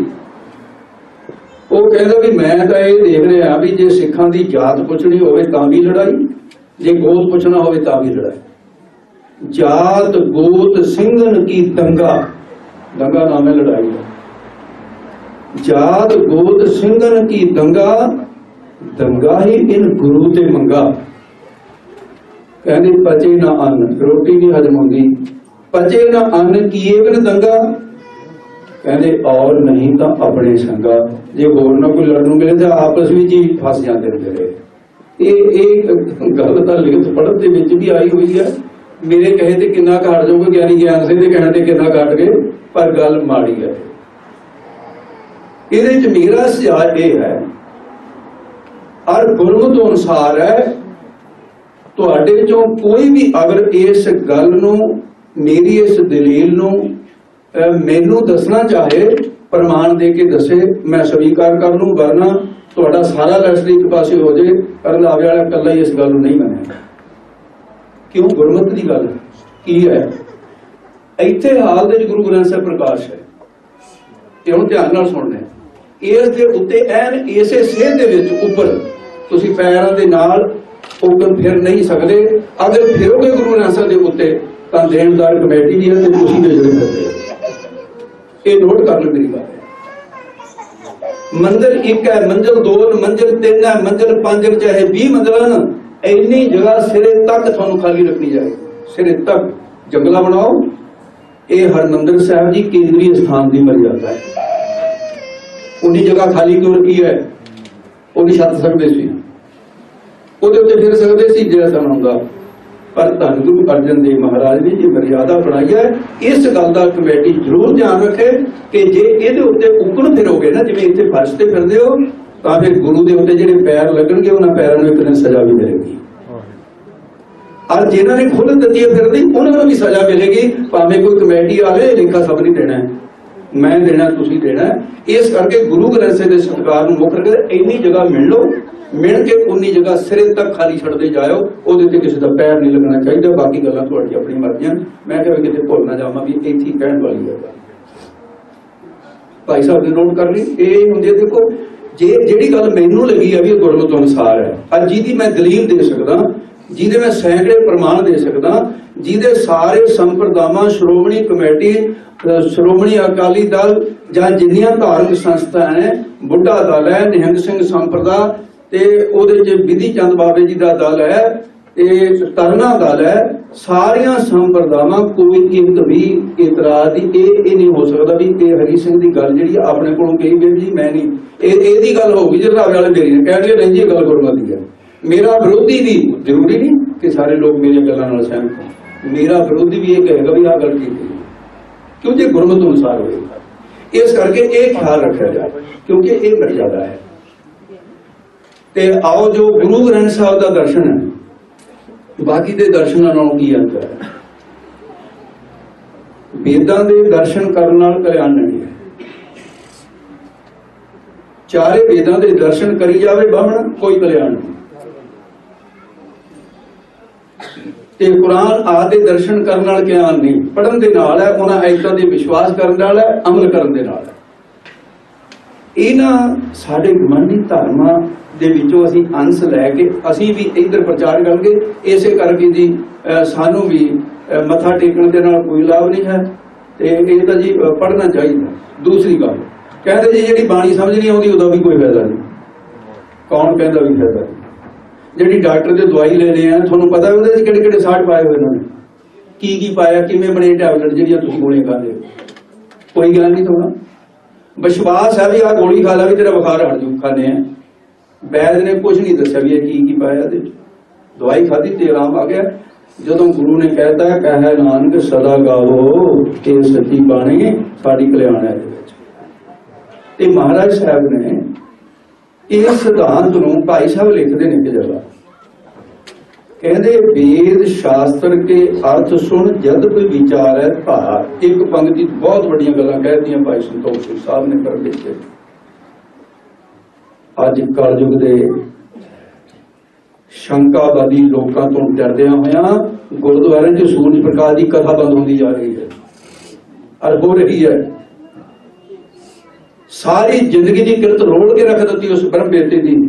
ਉਹ ਕਹਿੰਦਾ ਵੀ ਮੈਂ ਤਾਂ ਇਹ ਦੇਖ ਰਿਹਾ ਵੀ ਜੇ ਸਿੱਖਾਂ ਦੀ ਜਾਤ ਪੁੱਛਣੀ ਹੋਵੇ ਤਾਂ ਵੀ ਲੜਾਈ, ਜੇ ਗੋਤ ਪੁੱਛਣਾ ਹੋਵੇ ਤਾਂ ਵੀ ਲੜਾਈ। जात गोत सिंघन की दंगा, दंगा नाम है लड़ाई है। जात गोत सिंघन की दंगा, दंगा ही इन गुरु ते मंगा। कहने पचे ना अन्न, रोटी नहीं हजम होगी, पचे ना अन्न किए बिन दंगा, कहने और नहीं तो अपने संगा। जे होर ना कोई लड़न मिले तो आपस में ही फस जाते मेरे। ये गल तो लिखत पढ़त दे विच भी आई हुई है। मेरे कहे ते किन्ना घट जाओगे, ज्ञानी ज्ञान सिंह दे कहने ते किन्ना घट गए, पर गल माड़ी है। इहदे च मेरा सुझाव यह है, और गुरमत अनुसार है, तुहाडे चों कोई भी अगर इस गल नूं, मेरी इस दलील नूं मैनू दसना चाहे, प्रमाण दे के दसे, मैं स्वीकार कर लूं, वरना तुहाडा सारा लश्कर एक पासे हो जाए। रंधावे वाला कल्ला ही इस गल नूं नहीं मनेगा। क्यों? गुरमत की गल की है। इत्थे हाल दे गुरु ग्रंथ साहिब प्रकाश है, ते हुण ध्यान नाल सुणना। इस दे उत्ते ऐन इसे सेध दे विच उपर तुसीं पैरां दे नाल उपर फिर नहीं सकदे। अगर फिरोगे गुरु ग्रंथ साहिब दे उत्ते तां देणदार कमेटी दी है ते तुसीं भेजणे पैंदे। ये नोट कर लो मेरी बात। मंजिल एक है, मंजिल दो, मंजिल तीन है, मंजिल पांच, चाहे बीस मंजिल, इन्नी जगह सिरे तक थानू खाली रखनी जाएगी। सिरे तक जंगला बनाओ। ये हरमंदिर साहिब जी केंद्रीय स्थान की मर्यादा है। उन्नी जगह खाली क्यों रखी है? वो नहीं छत सकते सी, ਉਹਦੇ ਉੱਤੇ फिर सकते सी जैसा होगा। पर धन गुरु अर्जन देव महाराज ने जो मर्यादा बनाई है, इस गल का कमेटी जरूर ध्यान रखे कि जे ये उत्ते उकण फिरोगे ना, जिवें इत्थे फर्श ते फिरदे हो, ਤਾਂ फिर गुरु के उत्ते जिहड़े पैर लगणगे उन्हां पैरां नूं एक दिन सज़ा भी मिलेगी। और जिन्हां ने खुद दती है फिरदी उन्हां नूं भी सज़ा मिलेगी, भावें कोई कमेटी आवे लेखा सब नहीं देना, मैं देना तुसीं देना। इस करके गुरु ग्रंथ साहिब के सत्कार नूं मुख रखदे इन्नी जगह मिल लो, मिल के उन्नी जगह सिरे तक खाली छड्डदे जाओ, उहदे ते किसी दा पैर नहीं लगना चाहिए। बाकी गल्लां तुहाडी अपनी मर्ज़ियां, मैं कहा किते भुल ना जावां भी इत्थे ही कहण वाली है। भाई साहब ने नोट कर ली ये हुंदी। देखो जे जिहड़ी गल मैनूं लगी है भी गुरमत अनुसार है, अज जिहदी मैं दलील दे सकदा, जिहदे मैं सैकड़े प्रमाण दे सकदा, जिहदे सारे संप्रदावां श्रोमणी कमेटी, श्रोमणी अकाली दल जां जिन्नियां धार्मिक संस्था है, बुढ़ा दल है, निहंग सिंह संप्रदा ते ओहदे च विधि चंद बाबे जी दा दल है, तरना दल है, सारिया संप्रदावां कोई एक भी इतराज की ये नहीं हो सकता भी ये हरी सिंह की गल जी अपने को कही गई जी मैं नहीं ये गल होगी जो रंधावे वाले मेरी ने कह दिया नहीं जी गल गुरमत की है। मेरा विरोधी भी जरूरी नहीं कि सारे लोग मेरी गलों नाल सहमत हो, मेरा विरोधी भी ये कहेगा भी आ गल की क्यों जो गुरमत अनुसार होगा। इस करके ये ख्याल रखा जाए क्योंकि ये मर्यादा है। ते आओ जो गुरु ग्रंथ साहब का दर्शन है बाकी दे दर्शनां नालों की अंतर है। वेदां दे दर्शन करन नाल कल्याण नहीं है। चारे वेदां दे दर्शन करी जावे बामण कोई कल्याण नहीं। ते कुरान आदि दे दर्शन करन नाल कल्याण नहीं, पढ़न दे नाल है, उन्हां आयतां दे विश्वास करन नाल है, अमल करन दे नाल है। इन्हां साडे गुआंढी धर्मां दे विचों असीं अंश लैके असीं भी इधर प्रचार करके इसे करके जी सानू भी मत्था टेकण दे नाल कोई लाभ नहीं है। ते इह तां जी पढ़ना चाहिए। दूसरी गल कहते जी जिहड़ी बाणी समझ नहीं आउंदी उहदा भी कोई फायदा नहीं। कौन कहता भी फायदा नहीं? जिहड़ी डॉक्टर ते दवाई लेने आ तुहानूं पता उहदे च किहड़े किहड़े साठ पाए हुए उन्होंने की की पाया, किवें बने टैबलेट जिहड़ियां तुसीं गोलियां खांदे हो, कोई गल नहीं। थोड़ा विश्वास है भी आ गोली खा ला भी तेरा बुखार हट जू, खाने हैं। वैद ने कुछ नहीं दस्या भी की की पाया, दवाई खाधी ते आराम आ गया। जदों गुरु ने कहता कह नानक सदा गावो कि सच्ची बाणी साडी कल्याण है। ते महाराज साहब ने इस सिद्धांत नूं भाई साहब लिखते हैं कि जगह कहते वेद शास्त्र के अर्थ सुन जद कोई विचार है धार। एक पंक्ति बहुत बड़िया गल्लां कहती हैं भाई संतोष सिंह साहब ने कर दिते। अज कलयुग दे शंकावादी लोगों तो डरदिया होया गुरुद्वारे च सूरज प्रकाश की कथा बंद होती जा रही है और हो रही है। सारी जिंदगी की किरत रोल के रख दी उस ब्रह्म बेटे की,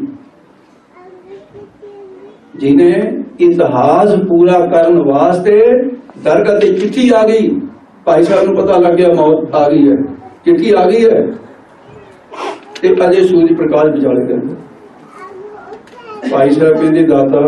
जिन्हें इतिहास पूरा करने वास्ते दरगाह ते चिट्ठी आ गई। भाई साहब को पता लग गया मौत आ गई है, चिट्ठी आ गई है ते अजे सूरज प्रकाश विचाले करते। भाई साहब कहते दाता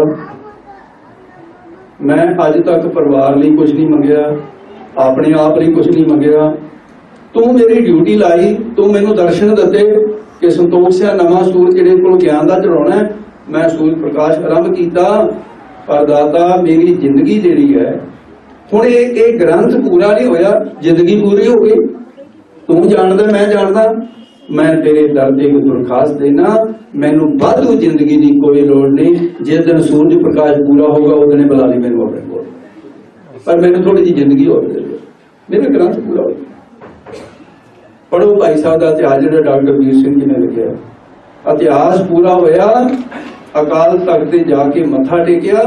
मैं अज तक परिवार लिए कुछ नहीं मंगया, अपने आप लिए कुछ नहीं मंगया। तू मेरी ड्यूटी लाई, तू मैनू दर्शन दिते कि संतोष सिंह नवा सूरज जेहड़े कोल ज्ञान का चढ़ाना है, मैं सूरज प्रकाश आरंभ किया। पर दाता मेरी जिंदगी जिहड़ी है हुण ये ग्रंथ पूरा नहीं होया, जिंदगी पूरी हो गई। तू जानदा मैं जानदा, मैं तेरे दर ते दरखास्त देना, मैनू वाधू जिंदगी की कोई लोड़ नहीं। जिस दिन सूरज प्रकाश पूरा होगा उस दिन बुला ली मैनू अपने कोल, पर मैनू थोड़ी जी जिंदगी हो गई, मेरा ग्रंथ पूरा हो। पढ़ो भाई साहब का इतिहास जो डॉक्टर वीर सिंह जी ने लिखा, इतिहास पूरा होया। अकाल तख्त ते जाके मत्था टेकिया,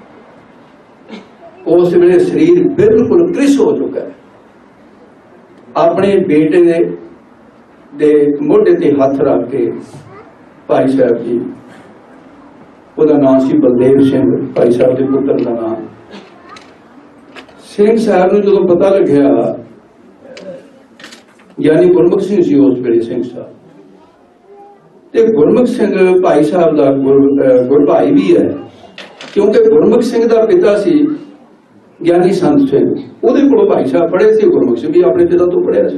उस वेले शरीर बिल्कुल कृश हो चुका है। अपने बेटे दे, दे मोढे ते हथ रख के भाई साहब जी, उसका नाम सी बलदेव सिंह, भाई साहब के पुत्र का नाम सिंह साहब ने जो पता लग्या, यानी गुरमुख सिंह सी उस वेले सिंह साहब, ते गुरमुख सिंह भाई साहब का गुर गुर भाई भी है, क्योंकि गुरमुख सिंह का पिता सी ज्ञानी संत सिंह, उहदे कोलों भाई साहब पढ़े सी। गुरमुख सिंह भी अपने पिता तो पढ़िया सी।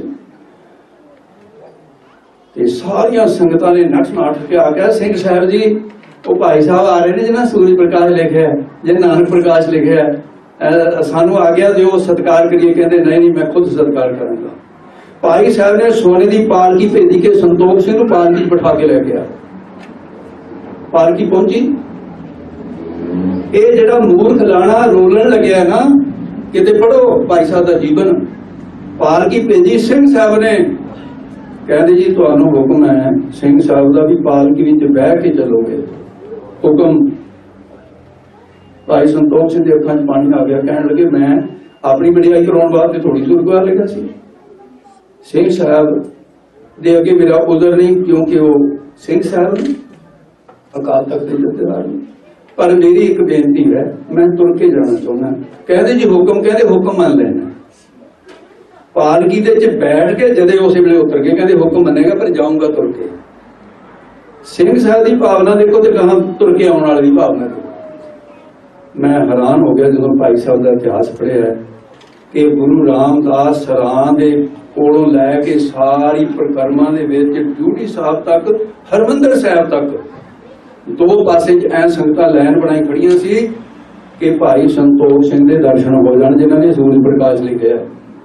ते सारिया संगतां ने नठ नाठ के आख्या सिंह साहब जी वो भाई साहब आ रहे ने जिन्हें सूरज प्रकाश लिखे, जिन्हें नानक प्रकाश लिखे, सानू आ गया जो सत्कार करिए। कहते नहीं नहीं मैं खुद सत्कार करूंगा। भाई साहब ने सोने की पालकी भेजी के संतोख सिंह नूं पालकी बिठा के लै गया। पालकी पहुंची। ये जिहड़ा मूर्ख लाना रोलन लग्या ना, किते पढ़ो भाई साहब का जीवन। पालकी भेजी सिंह साहब ने, कहते जी तुहानू हुक्म है सिंह साहब का भी पालकी विच बह के चलोगे। हुक्म। भाई संतोख सिंह के अखां च पानी आ गया, कहने लगे मैं अपनी वडियाई कराउण वास्ते थोड़ी सुरगवार लिखा सी। सिंह साहब दे अगे मेरा उधर नहीं, क्योंकि वो सिंह साहब ने अकाल तख्त के जथेदार ने। पर मेरी एक बेनती है, मैं तुर के जाना चाहना। कहते जी हुक्म, कहते हुक्म मान लेना। पालकी दे च बैठ के जदे उस वेले उतर गए, कहते हुक्म मनेगा पर जाऊंगा तुर के। सिंह साहब की भावना देखो तो कहां तुर के आने वाली भावना देखो। मैं हैरान हो गया जो भाई साहब का इतिहास पढ़िया कि गुरु रामदास सरां दे कोलों लैके सारी परिक्रमा दे विच ड्यूटी साहब तक, हरमंदर साहब तक दो पासे ऐ संगतां लैन बनाई खड़ियां सी कि भाई संतोख सिंह दे दर्शन हो जाण, जिन्हां ने सूरज प्रकाश लिखिआ।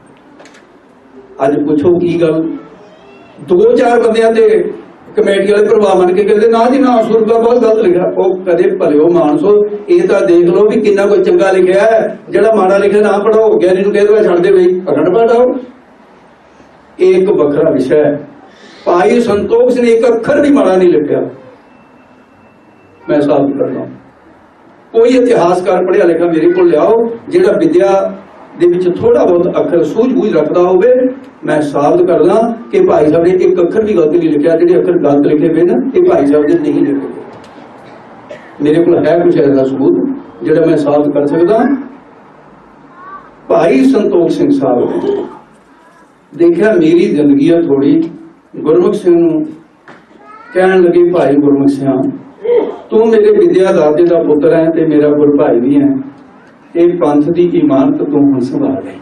अज पुछो की गल, दो चार बंदियां ते कमेटी वाले प्रभाव मन के कहते ना जी ना सूरज का बहुत गलत लिखा। वो कदे भलिओ मानसो, ये तो देख लो भी कितना कोई चंगा लिखिआ है, जिहड़ा माड़ा लिखिआ ना पढ़ो, ज्ञानी नूं कह दो छड्ड दे बई अखंड पाठ आओ। एक वखरा विषय है। भाई संतोख सिंह ने एक अखर भी माड़ा नहीं लिखा। मैं साबित करना, कोई इतिहासकार पढ़िया लिखा मेरे को लियाओ जिहड़ा विद्या दे विच थोड़ा बहुत अखर सूझबूझ रखता होवे, मैं साबित करना कि भाई साहब ने एक अखर भी गलत नहीं लिखा। जिहड़े अखर गलत लिखे पे ना, ये भाई साहब ने नहीं लिखे। मेरे को है कुछ ऐसा सबूत जिहड़ा मैं साबित कर सकदा। भाई संतोख सिंह साहब देखिया मेरी जिंदगी है थोड़ी, गुरमुख सिंह नूं कहण लगे भाई गुरमुख सिंह तू मेरे विद्यादाते का पुत्र है ते मेरा गुर भाई भी है, ये पंथ की इमानत तू हुण संभाल ले।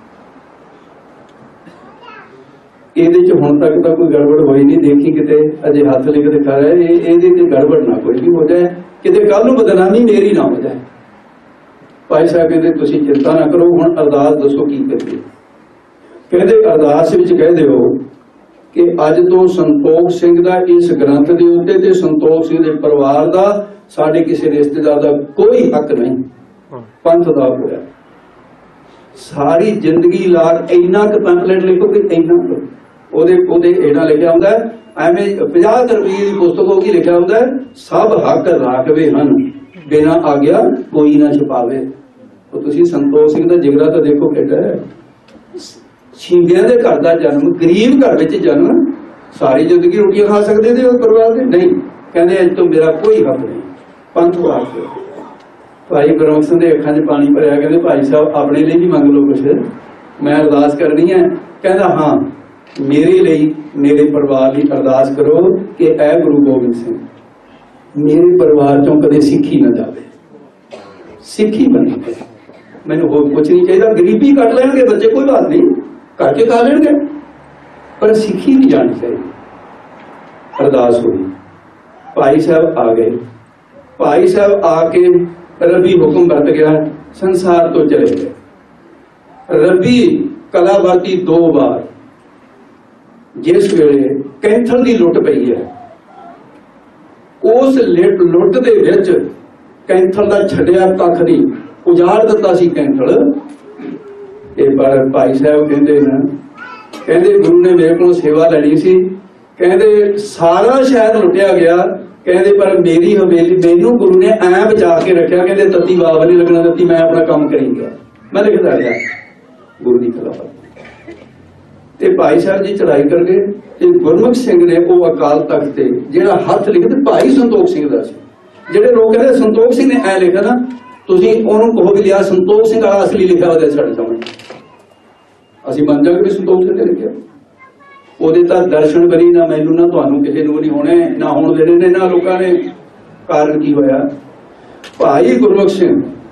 ਇਹਦੇ ਚ ਹੁਣ तक तो कोई गड़बड़ होई नहीं, देखी किते अजे हाथ लिख दिखा रहा है, ਇਹਦੇ ਤੇ गड़बड़ ना कोई भी हो जाए, किते कल नूं बदनामी मेरी ना हो जाए। भाई साहब कहते तुसीं चिंता ना करो, हुण अरदास दसो की करिए। कहते अरदास विच कह दिओ कि अज तो संतोख सिंह दा इस ग्रंथ दे उत्ते ते संतोख सिंह दे परिवार दा साडे किसी रिश्तेदार दा कोई हक नहीं, पंथ दा होया। सारी जिंदगी ला इन्ना क पैंपलेट लिखो कि इन्ना ओदे ओदे एड़ा लिखिया हुंदा है, एवें पचास रुपये की पुस्तक होगी लिखिया हुंदा है, सब हक राखवे हन बिना आग्या कोई ना छुपावे। तो तुसीं संतोख सिंह दा जिगरा तो देखो किहड़ा है। छींबियां दे घर दा जन्म, गरीब घर विच जन्म, सारी जिंदगी रोटियां खा सकदे थे उस परिवार दे नहीं, कहंदे अज तो मेरा कोई हक नहीं, पंथ वास्ते। भाई गुरमुख सिंह दे अखां च पानी भरिया, कहंदे भाई साहब अपने लिए भी मंग लो कुछ, मैं अरदास करनी है। कहंदा हाँ मेरे लिए मेरे परिवार लिए अरदास करो कि ऐ गुरु गोबिंद सिंह मेरे परिवार चों कदे सिੱਖੀ ना जावे, सिੱਖੀ बने, मैनूं होर कुछ नहीं चाहिए। गरीबी कट लैणगे बच्चे कोई बात नहीं, करके खा लेंगे, पर सिੱਖੀ नहीं जानी चाहिए। अरदास हुई, भाई साहब आ गए। भाई साहब आके रबी हुक्म बरत गया, संसार तो चले गए। रबी कलावती दो बार जिस वेले कैंथल की लुट पई है, उस लुट दे विच कैंथल का छड्डिया कख नहीं, उजाड़ दिता सी कैंथल। ये पर भाई साहब कहते हैं, कहते गुरु ने मेरे को सेवा लैनी सी, कहते सारा शहर लुटिया गया, कहते पर मेरी हवेली मैनू गुरु ने ऐ बचा के रखा, कहते तत्ती बाबा नहीं लगना दित्ती, मैं अपना काम करी गया। मैं लिखता गया गुरु की कला। ते भाई साहब जी चढ़ाई कर गए, ते गुरमुख सिंह ने वो अकाल तख्त ते जिहड़ा हथ लिखते भाई संतोख सिंह दा सी। जिहड़े लोग कहते संतोख सिंह ने ऐ लिखा ना, तुसीं ओनूं कहो भी लिया संतोख सिंह वाला असली लिखा होया साडे सामने, ਅਸੀਂ ਮੰਨ ਜਾਗੇ ਵੀ ਸੰਤੋਖ ਸਿੰਘ ਨੇ ਲਿਖਿਆ। ਉਹਦੇ ਤਾਂ ਦਰਸ਼ਨ ਬਰੀ ਨਾ ਮੈਨੂੰ ਨਾ ਤੁਹਾਨੂੰ ਕਿਸੇ ਨੂੰ ਨਹੀਂ ਹੋਣੇ, ਨਾ ਹੋਣ ਦੇਣੇ ਨੇ ਨਾ ਲੋਕਾਂ ਨੇ। ਕਾਰਨ ਕੀ ਹੋਇਆ? ਭਾਈ ਗੁਰਮੁਖ ਸਿੰਘ,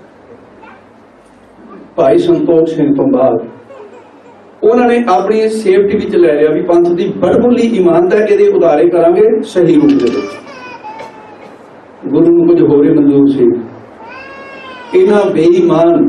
ਭਾਈ ਸੰਤੋਖ ਸਿੰਘ ਤੋਂ ਬਾਅਦ ਉਹਨਾਂ ਨੇ ਆਪਣੀ ਸੇਫਟੀ ਵਿੱਚ ਲੈ ਲਿਆ ਵੀ ਪੰਥ ਦੀ ਬੜਬੁੱਲੀ ਇਮਾਨਤ ਹੈ, ਇਹਦੇ ਉਦਾਰੇ ਕਰਾਂਗੇ ਸਹੀ ਰੂਪ ਦੇ ਵਿੱਚ। ਗੁਰੂ ਨੂੰ ਕੁਝ ਹੋਰੇ ਮਨਜ਼ੂਰ ਸੀ। ਇਹਨਾਂ ਬੇਈਮਾਨ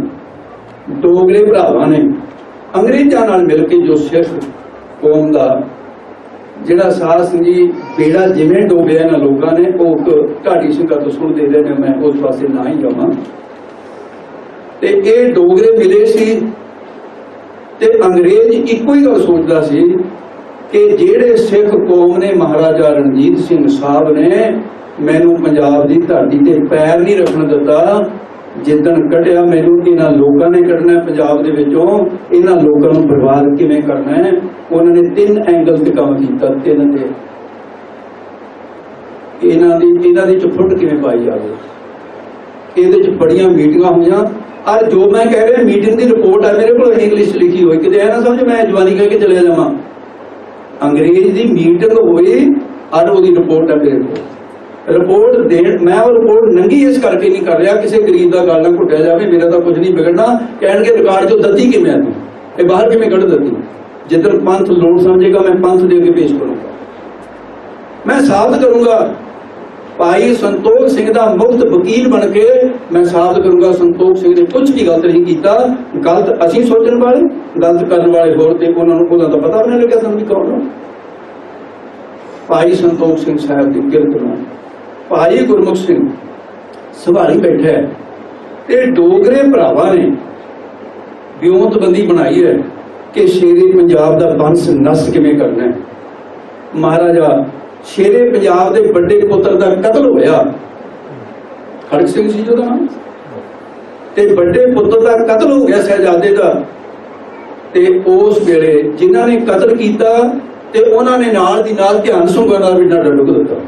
ਡੋਗਰੇ ਭਰਾਵਾਂ ਨੇ ਅੰਗਰੇਜ਼ਾਂ ਨਾਲ ਮਿਲ ਕੇ ਜੋ ਸਿਰਫ ਕੌਮ ਦਾ ਜਿਹੜਾ ਸਾਧ ਸਿੰਘ ਜੀ ਬੇੜਾ ਜਿਵੇਂ ਡੋਬਿਆ ਇਹਨਾਂ ਲੋਕਾਂ ਨੇ, ਉਹ ਢਾਡੀ ਸਿੰਘਾਂ ਤੋਂ ਸੁਣਦੇ ਰਹੇ ਨੇ, ਮੈਂ ਉਸ ਪਾਸੇ ਨਾ ਹੀ ਜਾਵਾਂ। ਤੇ ਇਹ ਡੋਗਰੇ ਮਿਲੇ ਸੀ ਤੇ ਅੰਗਰੇਜ਼ ਇੱਕੋ ਹੀ ਗੱਲ ਸੋਚਦਾ ਸੀ ਕਿ ਜਿਹੜੇ ਸਿੱਖ ਕੌਮ ਨੇ, ਮਹਾਰਾਜਾ ਰਣਜੀਤ ਸਿੰਘ ਸਾਹਿਬ ਨੇ ਮੈਨੂੰ ਪੰਜਾਬ ਦੀ ਧਰਤੀ ਤੇ ਪੈਰ ਨਹੀਂ ਰੱਖਣ ਦਿੱਤਾ, ਜਿੱਦਣ ਕੱਢਿਆ ਮੈਨੂੰ ਇਹਨਾਂ ਲੋਕਾਂ ਨੇ ਕੱਢਣਾ ਪੰਜਾਬ ਦੇ ਵਿੱਚੋਂ, ਇਹਨਾਂ ਲੋਕਾਂ ਨੂੰ ਬਰਬਾਦ ਕਿਵੇਂ ਕਰਨਾ ਹੈ। ਉਹਨਾਂ ਨੇ ਤਿੰਨ ਐਂਗਲ ਤੇ ਕੰਮ ਕੀਤਾ, ਤਿੰਨ ਤੇ ਇਹਨਾਂ ਦੀ ਇਹਨਾਂ ਦੀ ਚ ਫੁੱਟ ਕਿਵੇਂ ਪਾਈ ਜਾਵੇ। ਇਹਦੇ ਚ ਬੜੀਆਂ ਮੀਟਿੰਗਾਂ ਹੋਈਆਂ, ਔਰ ਜੋ ਮੈਂ ਕਹਿ ਰਿਹਾ ਮੀਟਿੰਗ ਦੀ ਰਿਪੋਰਟ ਹੈ ਮੇਰੇ ਕੋਲ ਇੰਗਲਿਸ਼ ਲਿਖੀ ਹੋਈ, ਕਿਤੇ ਇਹ ਨਾ ਸਮਝ ਮੈਂ ਜਵਾਨੀ ਕਹਿ ਕੇ ਚਲੇ ਜਾਵਾਂ। ਅੰਗਰੇਜ਼ ਦੀ ਮੀਟਿੰਗ ਹੋਈ ਔਰ ਉਹਦੀ ਰਿਪੋਰਟ ਹੈ ਮੇਰੇ ਕੋਲ। ਰਿਪੋਰਟ ਦੇਣ, ਮੈਂ ਉਹ ਰਿਪੋਰਟ ਨੰਗੀ ਇਸ ਕਰਕੇ ਨਹੀਂ ਕਰ ਰਿਹਾ ਕਿਸੇ ਗਰੀਬ ਦਾ ਗੱਲ ਨਾ ਘੁੱਟਿਆ ਜਾਵੇ, ਮੇਰਾ ਤਾਂ ਕੁਝ ਨਹੀਂ ਵਿਗੜਨਾ। ਕਹਿਣਗੇ ਰਿਕਾਰਡ ਚੋਂ ਦਿੱਤੀ ਕਿਵੇਂ ਆ ਤੂੰ, ਇਹ ਬਾਹਰ ਕਿਵੇਂ ਕੱਢ ਦਿੱਤੀ। ਜਿੱਦਣ ਪੰਥ ਲੋੜ ਸਮਝੇਗਾ ਮੈਂ ਪੰਥ ਦੇ ਅੱਗੇ ਪੇਸ਼ ਕਰੂੰਗਾ, ਮੈਂ ਸਾਬਤ ਕਰੂੰਗਾ। ਭਾਈ ਸੰਤੋਖ ਸਿੰਘ ਦਾ ਮੁਫਤ ਵਕੀਲ ਬਣ ਕੇ ਮੈਂ ਸਾਬਤ ਕਰੂੰਗਾ ਸੰਤੋਖ ਸਿੰਘ ਨੇ ਕੁਝ ਵੀ ਗਲਤ ਨਹੀਂ ਕੀਤਾ। ਗਲਤ ਅਸੀਂ ਸੋਚਣ ਵਾਲੇ, ਗਲਤ ਕਰਨ ਵਾਲੇ ਹੋਰ, ਤੇ ਉਹਨਾਂ ਨੂੰ ਉਹਨਾਂ ਦਾ ਪਤਾ ਵੀ ਨਹੀਂ ਲੱਗਿਆ ਸਾਨੂੰ ਵੀ ਕੌਣ। ਭਾਈ ਸੰਤੋਖ ਸਿੰਘ ਸਾਹਿਬ ਦੀ ਕਿਰਤ ਨੂੰ ਭਾਈ ਗੁਰਮੁਖ ਸਿੰਘ ਸੰਭਾਲੀ ਬੈਠਾ ਹੈ ਤੇ ਡੋਗਰੇ ਭਰਾਵਾਂ ਨੇ ਵਿਉਂਤਬੰਦੀ ਬਣਾਈ ਹੈ ਕਿ ਸ਼ੇਰੇ ਪੰਜਾਬ ਦਾ ਬੰਸ ਨਸ ਕਿਵੇਂ ਕਰਨਾ ਹੈ। ਮਹਾਰਾਜਾ ਸ਼ੇਰੇ ਪੰਜਾਬ ਦੇ ਵੱਡੇ ਪੁੱਤਰ ਦਾ ਕਤਲ ਹੋਇਆ, ਖੜਕ ਸਿੰਘ ਸੀ ਉਹਦਾ ਨਾਮ, ਤੇ ਵੱਡੇ ਪੁੱਤਰ ਦਾ ਕਤਲ ਹੋ ਗਿਆ ਸਾਹਿਬਜ਼ਾਦੇ ਦਾ। ਤੇ ਉਸ ਵੇਲੇ ਜਿਨ੍ਹਾਂ ਨੇ ਕਤਲ ਕੀਤਾ ਤੇ ਉਹਨਾਂ ਨੇ ਨਾਲ ਦੀ ਨਾਲ ਧਿਆਨ ਸਿੰਘ ਦਾ ਵੀ ਡੰਡਾ ਡੁੱਕ ਦਿੱਤਾ।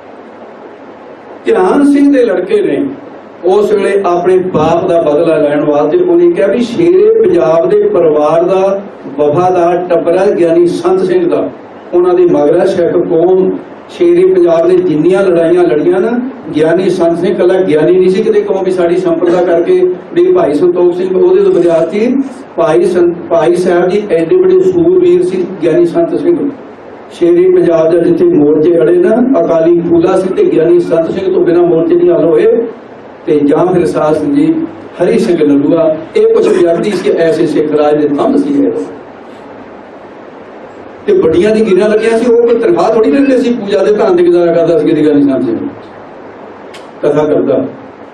ਧਿਆਨ ਸਿੰਘ ਦੇ ਲੜਕੇ ਨੇ ਉਸ ਵੇਲੇ ਆਪਣੇ ਬਾਪ ਦਾ ਬਦਲਾ ਲੈਣ ਵਾਸਤੇ ਉਹਨੇ ਕਿਹਾ ਵੀ ਸ਼ੇਰੇ ਪੰਜਾਬ ਦੇ ਪਰਿਵਾਰ ਦਾ ਵਫਾਦਾਰ ਟੱਬਰ ਗਿਆਨੀ ਸੰਤ ਸਿੰਘ ਦਾ, ਉਹਨਾਂ ਦੀ ਮਗਰਾ ਸਿੱਖ ਕੌਮ ਸ਼ੇਰੇ ਪੰਜਾਬ ਦੇ ਜਿੰਨੀਆਂ ਲੜਾਈਆਂ ਲੜੀਆਂ ਨਾ, ਗਿਆਨੀ ਸੰਤ ਸਿੰਘ ਕੱਲਾ ਗਿਆਨੀ ਨਹੀਂ ਸੀ ਕਿਤੇ ਕੌਮ ਵੀ ਸਾਡੀ ਸੰਪਰਦਾ ਕਰਕੇ ਵੀ ਭਾਈ ਸੰਤੋਖ ਸਿੰਘ ਉਹਦੇ ਤੋਂ ਵਿਦਿਆਰਥੀ, ਭਾਈ ਸੰਤ ਭਾਈ ਸਾਹਿਬ ਜੀ ਐਡੇ ਵੱਡੇ ਸੂਰਵੀਰ ਸੀ ਗਿਆਨੀ ਸੰਤ ਸਿੰਘ। ਸ਼ੇਰੇ ਪੰਜਾਬ ਦੇ ਜਿੱਥੇ ਮੋਰਚੇ ਅੜੇ ਨਾ, ਅਕਾਲੀ ਫੂਲਾ ਸੀ ਤੇ ਗਿਆਨੀ ਸੰਤ ਸਿੰਘ ਤੋਂ ਬਿਨਾਂ ਮੋਰਚੇ ਨਹੀਂ ਹੱਲ ਹੋਏ। ਤੇ ਜਾਂ ਫਿਰ ਸਾਧ ਸਿੰਘ ਜੀ ਹਰੀ ਸਿੰਘ ਨਲੂਆ, ਇਹ ਕੁਝ ਵਿਅਕਤੀ ਸੀ ਐਸੇ ਸਿੱਖ ਰਾਜ ਦੇ ਥੰਮ ਸੀ ਤੇ ਵੱਡੀਆਂ ਦੀ ਗਿਰਾਂ ਲੱਗੀਆਂ ਸੀ। ਉਹ ਕੋਈ ਤਨਖਾਹ ਥੋੜੀ ਲੈਂਦੇ ਸੀ, ਪੂਜਾ ਦੇ ਧਨ ਤੇ ਗੁਜ਼ਾਰਾ ਕਰਦਾ ਸੀ ਕਿਤੇ ਗਿਆਨੀ ਸੰਤ ਸਿੰਘ ਕਥਾ ਕਰਦਾ।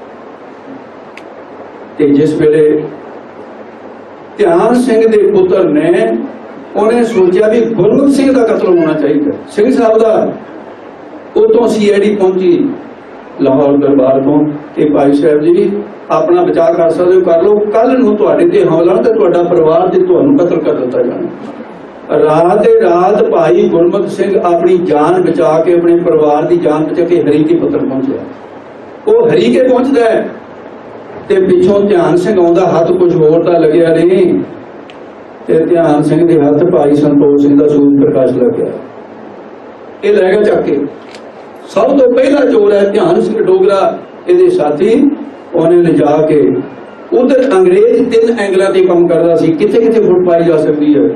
ਤੇ ਜਿਸ ਵੇਲੇ ਧਿਆਨ ਸਿੰਘ ਦੇ ਪੁੱਤਰ ਨੇ ਉਹਨੇ ਸੋਚਿਆ ਵੀ ਗੁਰਮੁਖ ਸਿੰਘ ਦਾ ਕਤਲ ਹੋਣਾ ਚਾਹੀਦਾ, ਸਿੰਘ ਸਾਹਿਬ ਦਾ, ਉਤੋਂ ਸੀ ਆਈ ਡੀ ਪਹੁੰਚੀ ਲਾਹੌਰ ਦਰਬਾਰ ਤੋਂ ਕਿ ਭਾਈ ਸਾਹਿਬ ਜੀ ਆਪਣਾ ਬਚਾਅ ਕਰ ਸਕਦੇ ਹੋ ਕਰ ਲਓ, ਕੱਲ ਨੂੰ ਤੁਹਾਡੇ ਤੇ ਹਮਲਾ ਤੇ ਤੁਹਾਡਾ ਪਰਿਵਾਰ ਤੇ ਤੁਹਾਨੂੰ ਕਤਲ ਕਰ ਦਿੱਤਾ ਜਾਣਾ। ਰਾਤ ਦੇ ਰਾਤ ਭਾਈ ਗੁਰਮੁਖ ਸਿੰਘ ਆਪਣੀ ਜਾਨ ਬਚਾ ਕੇ, ਆਪਣੇ ਪਰਿਵਾਰ ਦੀ ਜਾਨ ਬਚਾ ਕੇ ਹਰੀਕੇ ਪੁੱਤਰ ਪਹੁੰਚਿਆ। ਉਹ ਹਰੀਕੇ ਪਹੁੰਚਦਾ ਹੈ ਤੇ ਪਿੱਛੋਂ ਧਿਆਨ ਸਿੰਘ ਆਉਂਦਾ, ਹੱਥ ਕੁਝ ਹੋਰ ਤਾਂ ਲੱਗਿਆ ਨਹੀਂ ਤੇ ਧਿਆਨ ਸਿੰਘ ਦੇ ਹੱਥ ਭਾਈ ਸੰਤੋਖ ਸਿੰਘ ਦਾ ਸੂਰਜ ਪ੍ਰਕਾਸ਼ ਲੱਗਿਆ। ਇਹ ਲੈ ਗਿਆ ਚੱਕ ਕੇ। ਸਭ ਤੋਂ ਪਹਿਲਾ ਚੋਰ ਹੈ ਧਿਆਨ ਸਿੰਘ ਡੋਗਰਾ, ਇਹਦੇ ਸਾਥੀ। ਉਹਨੇ ਲਿਜਾ ਕੇ ਉਧਰ ਅੰਗਰੇਜ਼ ਤਿੰਨ ਐਂਗਲਾਂ ਤੇ ਕੰਮ ਕਰਦਾ ਸੀ, ਕਿੱਥੇ ਕਿੱਥੇ ਫੁੱਟ ਪਾਈ ਜਾ ਸਕਦੀ ਹੈ।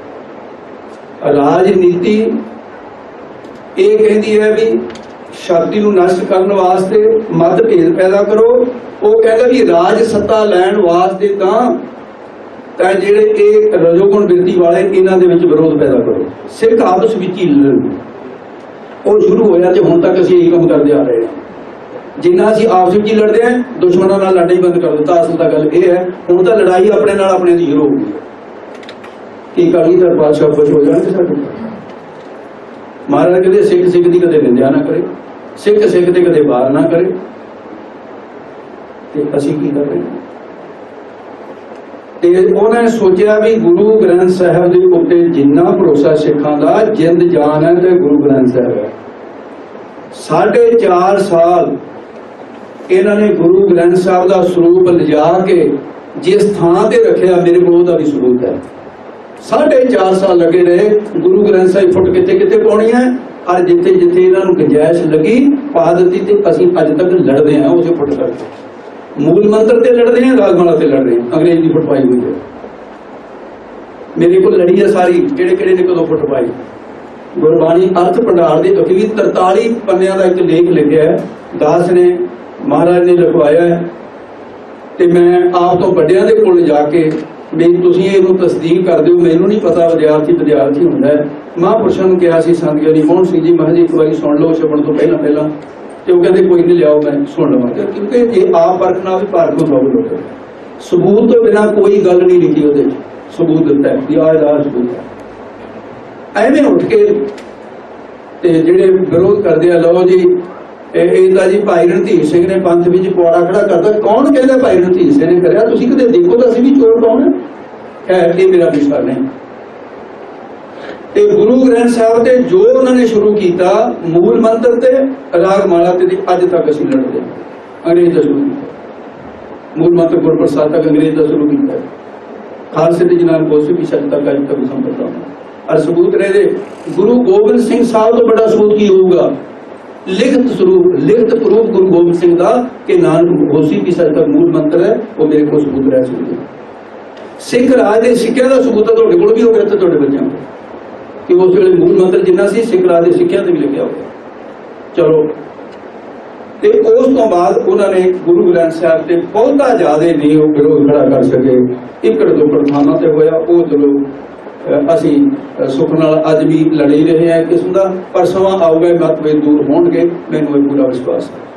ਰਾਜਨੀਤੀ ਇਹ ਕਹਿੰਦੀ ਹੈ ਵੀ ਸ਼ਕਤੀ ਨੂੰ ਨਸ਼ਟ ਕਰਨ ਵਾਸਤੇ ਮਤਭੇਦ ਪੈਦਾ ਕਰੋ। ਉਹ ਕਹਿੰਦਾ ਵੀ ਰਾਜ ਸੱਤਾ ਲੈਣ ਵਾਸਤੇ ਤਾਂ ਤਾਂ ਜਿਹੜੇ ਇਹ ਰਜੋਗੁਣ ਬਿਰਤੀ ਵਾਲੇ ਇਹਨਾਂ ਦੇ ਵਿੱਚ ਵਿਰੋਧ ਪੈਦਾ ਕਰੋ, ਸਿੱਖ ਆਪਸ ਵਿੱਚ ਹੀ ਲੜਨ। ਉਹ ਸ਼ੁਰੂ ਹੋਇਆ ਤੇ ਹੁਣ ਤੱਕ ਅਸੀਂ ਇਹੀ ਕੰਮ ਕਰਦੇ ਆ ਰਹੇ ਹਾਂ। ਜਿੰਨਾ ਅਸੀਂ ਆਪਸ ਵਿੱਚ ਹੀ ਲੜਦੇ ਹਾਂ, ਦੁਸ਼ਮਣਾਂ ਨਾਲ ਲੜਨਾ ਹੀ ਬੰਦ ਕਰ ਦਿੱਤਾ। ਅਸਲ ਤਾਂ ਗੱਲ ਇਹ ਹੈ, ਹੁਣ ਤਾਂ ਲੜਾਈ ਆਪਣੇ ਨਾਲ ਆਪਣੇ ਦੀ ਸ਼ੁਰੂ ਹੋ ਗਈ। ਕੀ ਕਾਲੀ ਦਾ ਬਾਦਸ਼ਾਹ ਖੁਸ਼ ਹੋ ਜਾਣਗੇ ਸਾਡੇ। ਮਹਾਰਾਜ ਕਹਿੰਦੇ ਸਿੱਖ ਸਿੱਖ ਦੀ ਕਦੇ ਨਿੰਦਿਆ ਨਾ ਕਰੇ, ਸਿੱਖ ਸਿੱਖ ਦੇ ਕਦੇ ਵਾਰ ਨਾ ਕਰੇ। ਤੇ ਅਸੀਂ ਕੀ ਕਰ ਰਹੇ ਹਾਂ? ਤੇ ਉਹਨਾਂ ਨੇ ਸੋਚਿਆ ਵੀ ਗੁਰੂ ਗ੍ਰੰਥ ਸਾਹਿਬ ਦੇ ਉੱਤੇ ਜਿੰਨਾ ਭਰੋਸਾ ਸਿੱਖਾਂ ਦਾ ਜਿੰਦ ਜਾਨ ਹੈ ਤੇ ਗੁਰੂ ਗ੍ਰੰਥ ਸਾਹਿਬ ਹੈ। ਸਾਢੇ ਚਾਰ ਸਾਲ ਇਹਨਾਂ ਨੇ ਗੁਰੂ ਗ੍ਰੰਥ ਸਾਹਿਬ ਦਾ ਸਰੂਪ ਲਿਜਾ ਕੇ ਜਿਸ ਥਾਂ ਤੇ ਰੱਖਿਆ, ਮੇਰੇ ਕੋਲ ਉਹਦਾ ਵੀ ਸਰੂਪ ਹੈ। ਸਾਢੇ ਚਾਰ ਸਾਲ ਲੱਗੇ ਰਹੇ। ਗੁਰੂ ਗ੍ਰੰਥ ਸਾਹਿਬ ਫੁੱਟ ਕਿਤੇ ਕਿਤੇ ਪਾਉਣੀ ਹੈ, ਔਰ ਜਿੱਥੇ ਜਿੱਥੇ ਇਹਨਾਂ ਨੂੰ ਗੁੰਜਾਇਸ਼ ਲੱਗੀ ਪਾ ਦਿੱਤੀ। ਤੇ ਅਸੀਂ ਅੱਜ ਤੱਕ ਲੜਦੇ ਹਾਂ ਉਸੇ ਫੁੱਟ ਕਰਕੇ, ਮੂਲ ਮੰਤਰ ਤੇ ਲੜਦੇ ਹਾਂ, ਰਾਗਮਾਲਾ ਤੇ ਲੜ ਰਹੇ ਹਾਂ। ਅੰਗਰੇਜ਼ ਦੀ ਫੁੱਟ ਪਾਈ ਹੋਈ ਹੈ ਮੇਰੇ ਕੋਲ, ਲੜੀ ਹੈ ਸਾਰੀ, ਕਿਹੜੇ ਕਿਹੜੇ ਨੇ ਕਦੋਂ ਫੁੱਟ ਪਾਈ। ਗੁਰਬਾਣੀ ਅਰਥ ਭੰਡਾਰ ਦੇ ਅਖੀਰ ਤਰਤਾਲੀ ਪੰਨਿਆਂ ਦਾ ਇੱਕ ਲੇਖ ਲਿਖਿਆ, ਦਾਸ ਨੇ ਮਹਾਰਾਜ ਨੇ ਲਿਖਵਾਇਆ। ਤੇ ਮੈਂ ਆਪ ਤੋਂ ਵੱਡਿਆਂ ਦੇ ਕੋਲ ਜਾ ਕੇ ਵੀ ਤੁਸੀਂ ਇਹਨੂੰ ਤਸਦੀਕ ਕਰ ਦਿਓ, ਮੈਨੂੰ ਨਹੀਂ ਪਤਾ, ਵਿਦਿਆਰਥੀ ਵਿਦਿਆਰਥੀ ਹੁੰਦਾ ਹੈ। ਮਹਾਂਪੁਰਸ਼ਾਂ ਨੂੰ ਕਿਹਾ ਸੀ ਸੰਤ ਗਿਆਨੀ ਮੋਹਨ ਸਿੰਘ ਜੀ, ਮੈਂ ਕਿਹਾ ਜੀ ਇੱਕ ਵਾਰੀ ਸੁਣ ਲਓ ਛਪਣ ਤੋਂ ਪਹਿਲਾਂ ਪਹਿਲਾਂ, ਤੇ ਉਹ ਕਹਿੰਦੇ ਕੋਈ ਨਹੀਂ, ਲਿਆਓ ਮੈਂ ਸੁਣ ਲਵਾਂਗਾ, ਕਿਉਂਕਿ ਇਹ ਆਪ ਪਰਖ ਨਾਲ ਵੀ ਭਾਰਤ ਨੂੰ ਸਭ ਲੋਕ ਸਬੂਤ ਤੋਂ ਬਿਨਾਂ ਕੋਈ ਗੱਲ ਨਹੀਂ ਲਿਖੀ ਉਹਦੇ ਚ, ਸਬੂਤ ਦਿੱਤਾ ਹੈ ਕਿ ਆਹ ਇਹਦਾ ਸਬੂਤ ਹੈ। ਐਵੇਂ ਉੱਠ ਕੇ ਤੇ ਜਿਹੜੇ ਵਿਰੋਧ ਕਰਦੇ ਆ, ਲਓ ਜੀ ਇਹਦਾ ਜੀ ਭਾਈ ਰਣਧੀਰ ਸਿੰਘ ਨੇ ਪੰਥ ਵਿੱਚ ਪੌੜਾ ਖੜਾ ਕਰਦਾ। ਕੌਣ ਕਹਿੰਦਾ ਭਾਈ ਰਣਧੀਰ ਸਿੰਘ ਨੇ ਕਰਿਆ? ਤੁਸੀਂ ਕਿਤੇ ਦੇਖੋ ਤਾਂ ਅਸੀਂ ਵੀ ਚੋਰ ਕੌਣ ਹੈ, ਇਹ ਮੇਰਾ ਵਿਸ਼ਾ ਨਹੀਂ। ਤੇ ਗੁਰੂ ਗ੍ਰੰਥ ਸਾਹਿਬ ਤੇ ਜੋ ਉਹਨਾਂ ਨੇ ਸ਼ੁਰੂ ਕੀਤਾ, ਮੂਲ ਮੰਤਰ ਤੇ ਰਾਗ ਮਾਲਾ ਤੇ ਅੱਜ ਤੱਕ ਅਸੀਂ ਲੜਦੇ ਹਾਂ। ਅੰਗਰੇਜ਼ ਦਾ ਸ਼ੁਰੂ ਕੀਤਾ ਮੂਲ ਮੰਤਰ, ਗੁਰਪ੍ਰਸਾਦ ਤੱਕ ਅੰਗਰੇਜ਼ ਦਾ ਸ਼ੁਰੂ ਕੀਤਾ, ਖਾਲਸੇ ਦੇ ਜਨਾਬ ਕੋਸੇ ਵੀ ਸ਼ਬਦ ਤੱਕ ਅੱਜ ਤੱਕ ਸੰਪਰਦਾ। ਔਰ ਸਬੂਤ ਰਹੇ ਦੇ ਗੁਰੂ ਗੋਬਿੰਦ ਸਿੰਘ ਸਾਹਿਬ ਤੋਂ ਵੱਡਾ ਸਬੂਤ ਕੀ ਹੋਊਗਾ? ਲਿਖਤ ਸਰੂਪ, ਲਿਖਤ ਪ੍ਰੂਫ ਗੁਰੂ ਗੋਬਿੰਦ ਸਿੰਘ ਦਾ ਕਿ ਨਾਨਕ ਹੋਸੀ ਵੀ ਸੱਚ ਦਾ ਮੂਲ ਮੰਤਰ ਹੈ, ਉਹ ਮੇਰੇ ਕੋਲ ਸਬੂਤ ਰਹਿ ਸਕਦਾ। ਸਿੱਖ ਰਾਜ ਦੇ ਸਿੱਖਿਆ ਦਾ ਸਬੂਤ ਤੁਹਾਡੇ ਕੋਲ ਵੀ ਹੋ ਗਿਆ ਤੇ ਤੁਹਾਡੇ ਬੱਚਿਆਂ ਕੋਲ, ਕਿ ਉਸ ਵੇਲੇ ਮੂਲ ਮੰਤਰ ਜਿੰਨਾ ਸੀ ਸਿੱਖ ਰਾਜ ਦੇ ਸਿੱਖਿਆ ਤੇ ਵੀ ਲਿਖਿਆ ਹੋ ਗਿਆ। ਚਲੋ, ਤੇ ਉਸ ਤੋਂ ਬਾਅਦ ਉਹਨਾਂ ਨੇ ਗੁਰੂ ਗ੍ਰੰਥ ਸਾਹਿਬ ਤੇ ਬਹੁਤਾ ਜ਼ਿਆਦਾ ਨਹੀਂ ਉਹ ਵਿਰੋਧ ਖੜਾ ਕਰ ਸਕੇ। ਇਕੜ ਦੁਕੜ ਥਾਵਾਂ ਤੇ ਹੋਇਆ, ਉਹ ਚਲੋ ਅਸੀਂ ਸੁੱਖ ਨਾਲ ਅੱਜ ਵੀ ਲੜੇ ਰਹੇ ਹਾਂ ਕਿਸਮ ਦਾ, ਪਰ ਸਮਾਂ ਆਊਗਾ ਮਤਭੇਦ ਦੂਰ ਹੋਣਗੇ, ਮੈਨੂੰ ਇਹ ਪੂਰਾ ਵਿਸ਼ਵਾਸ ਹੈ।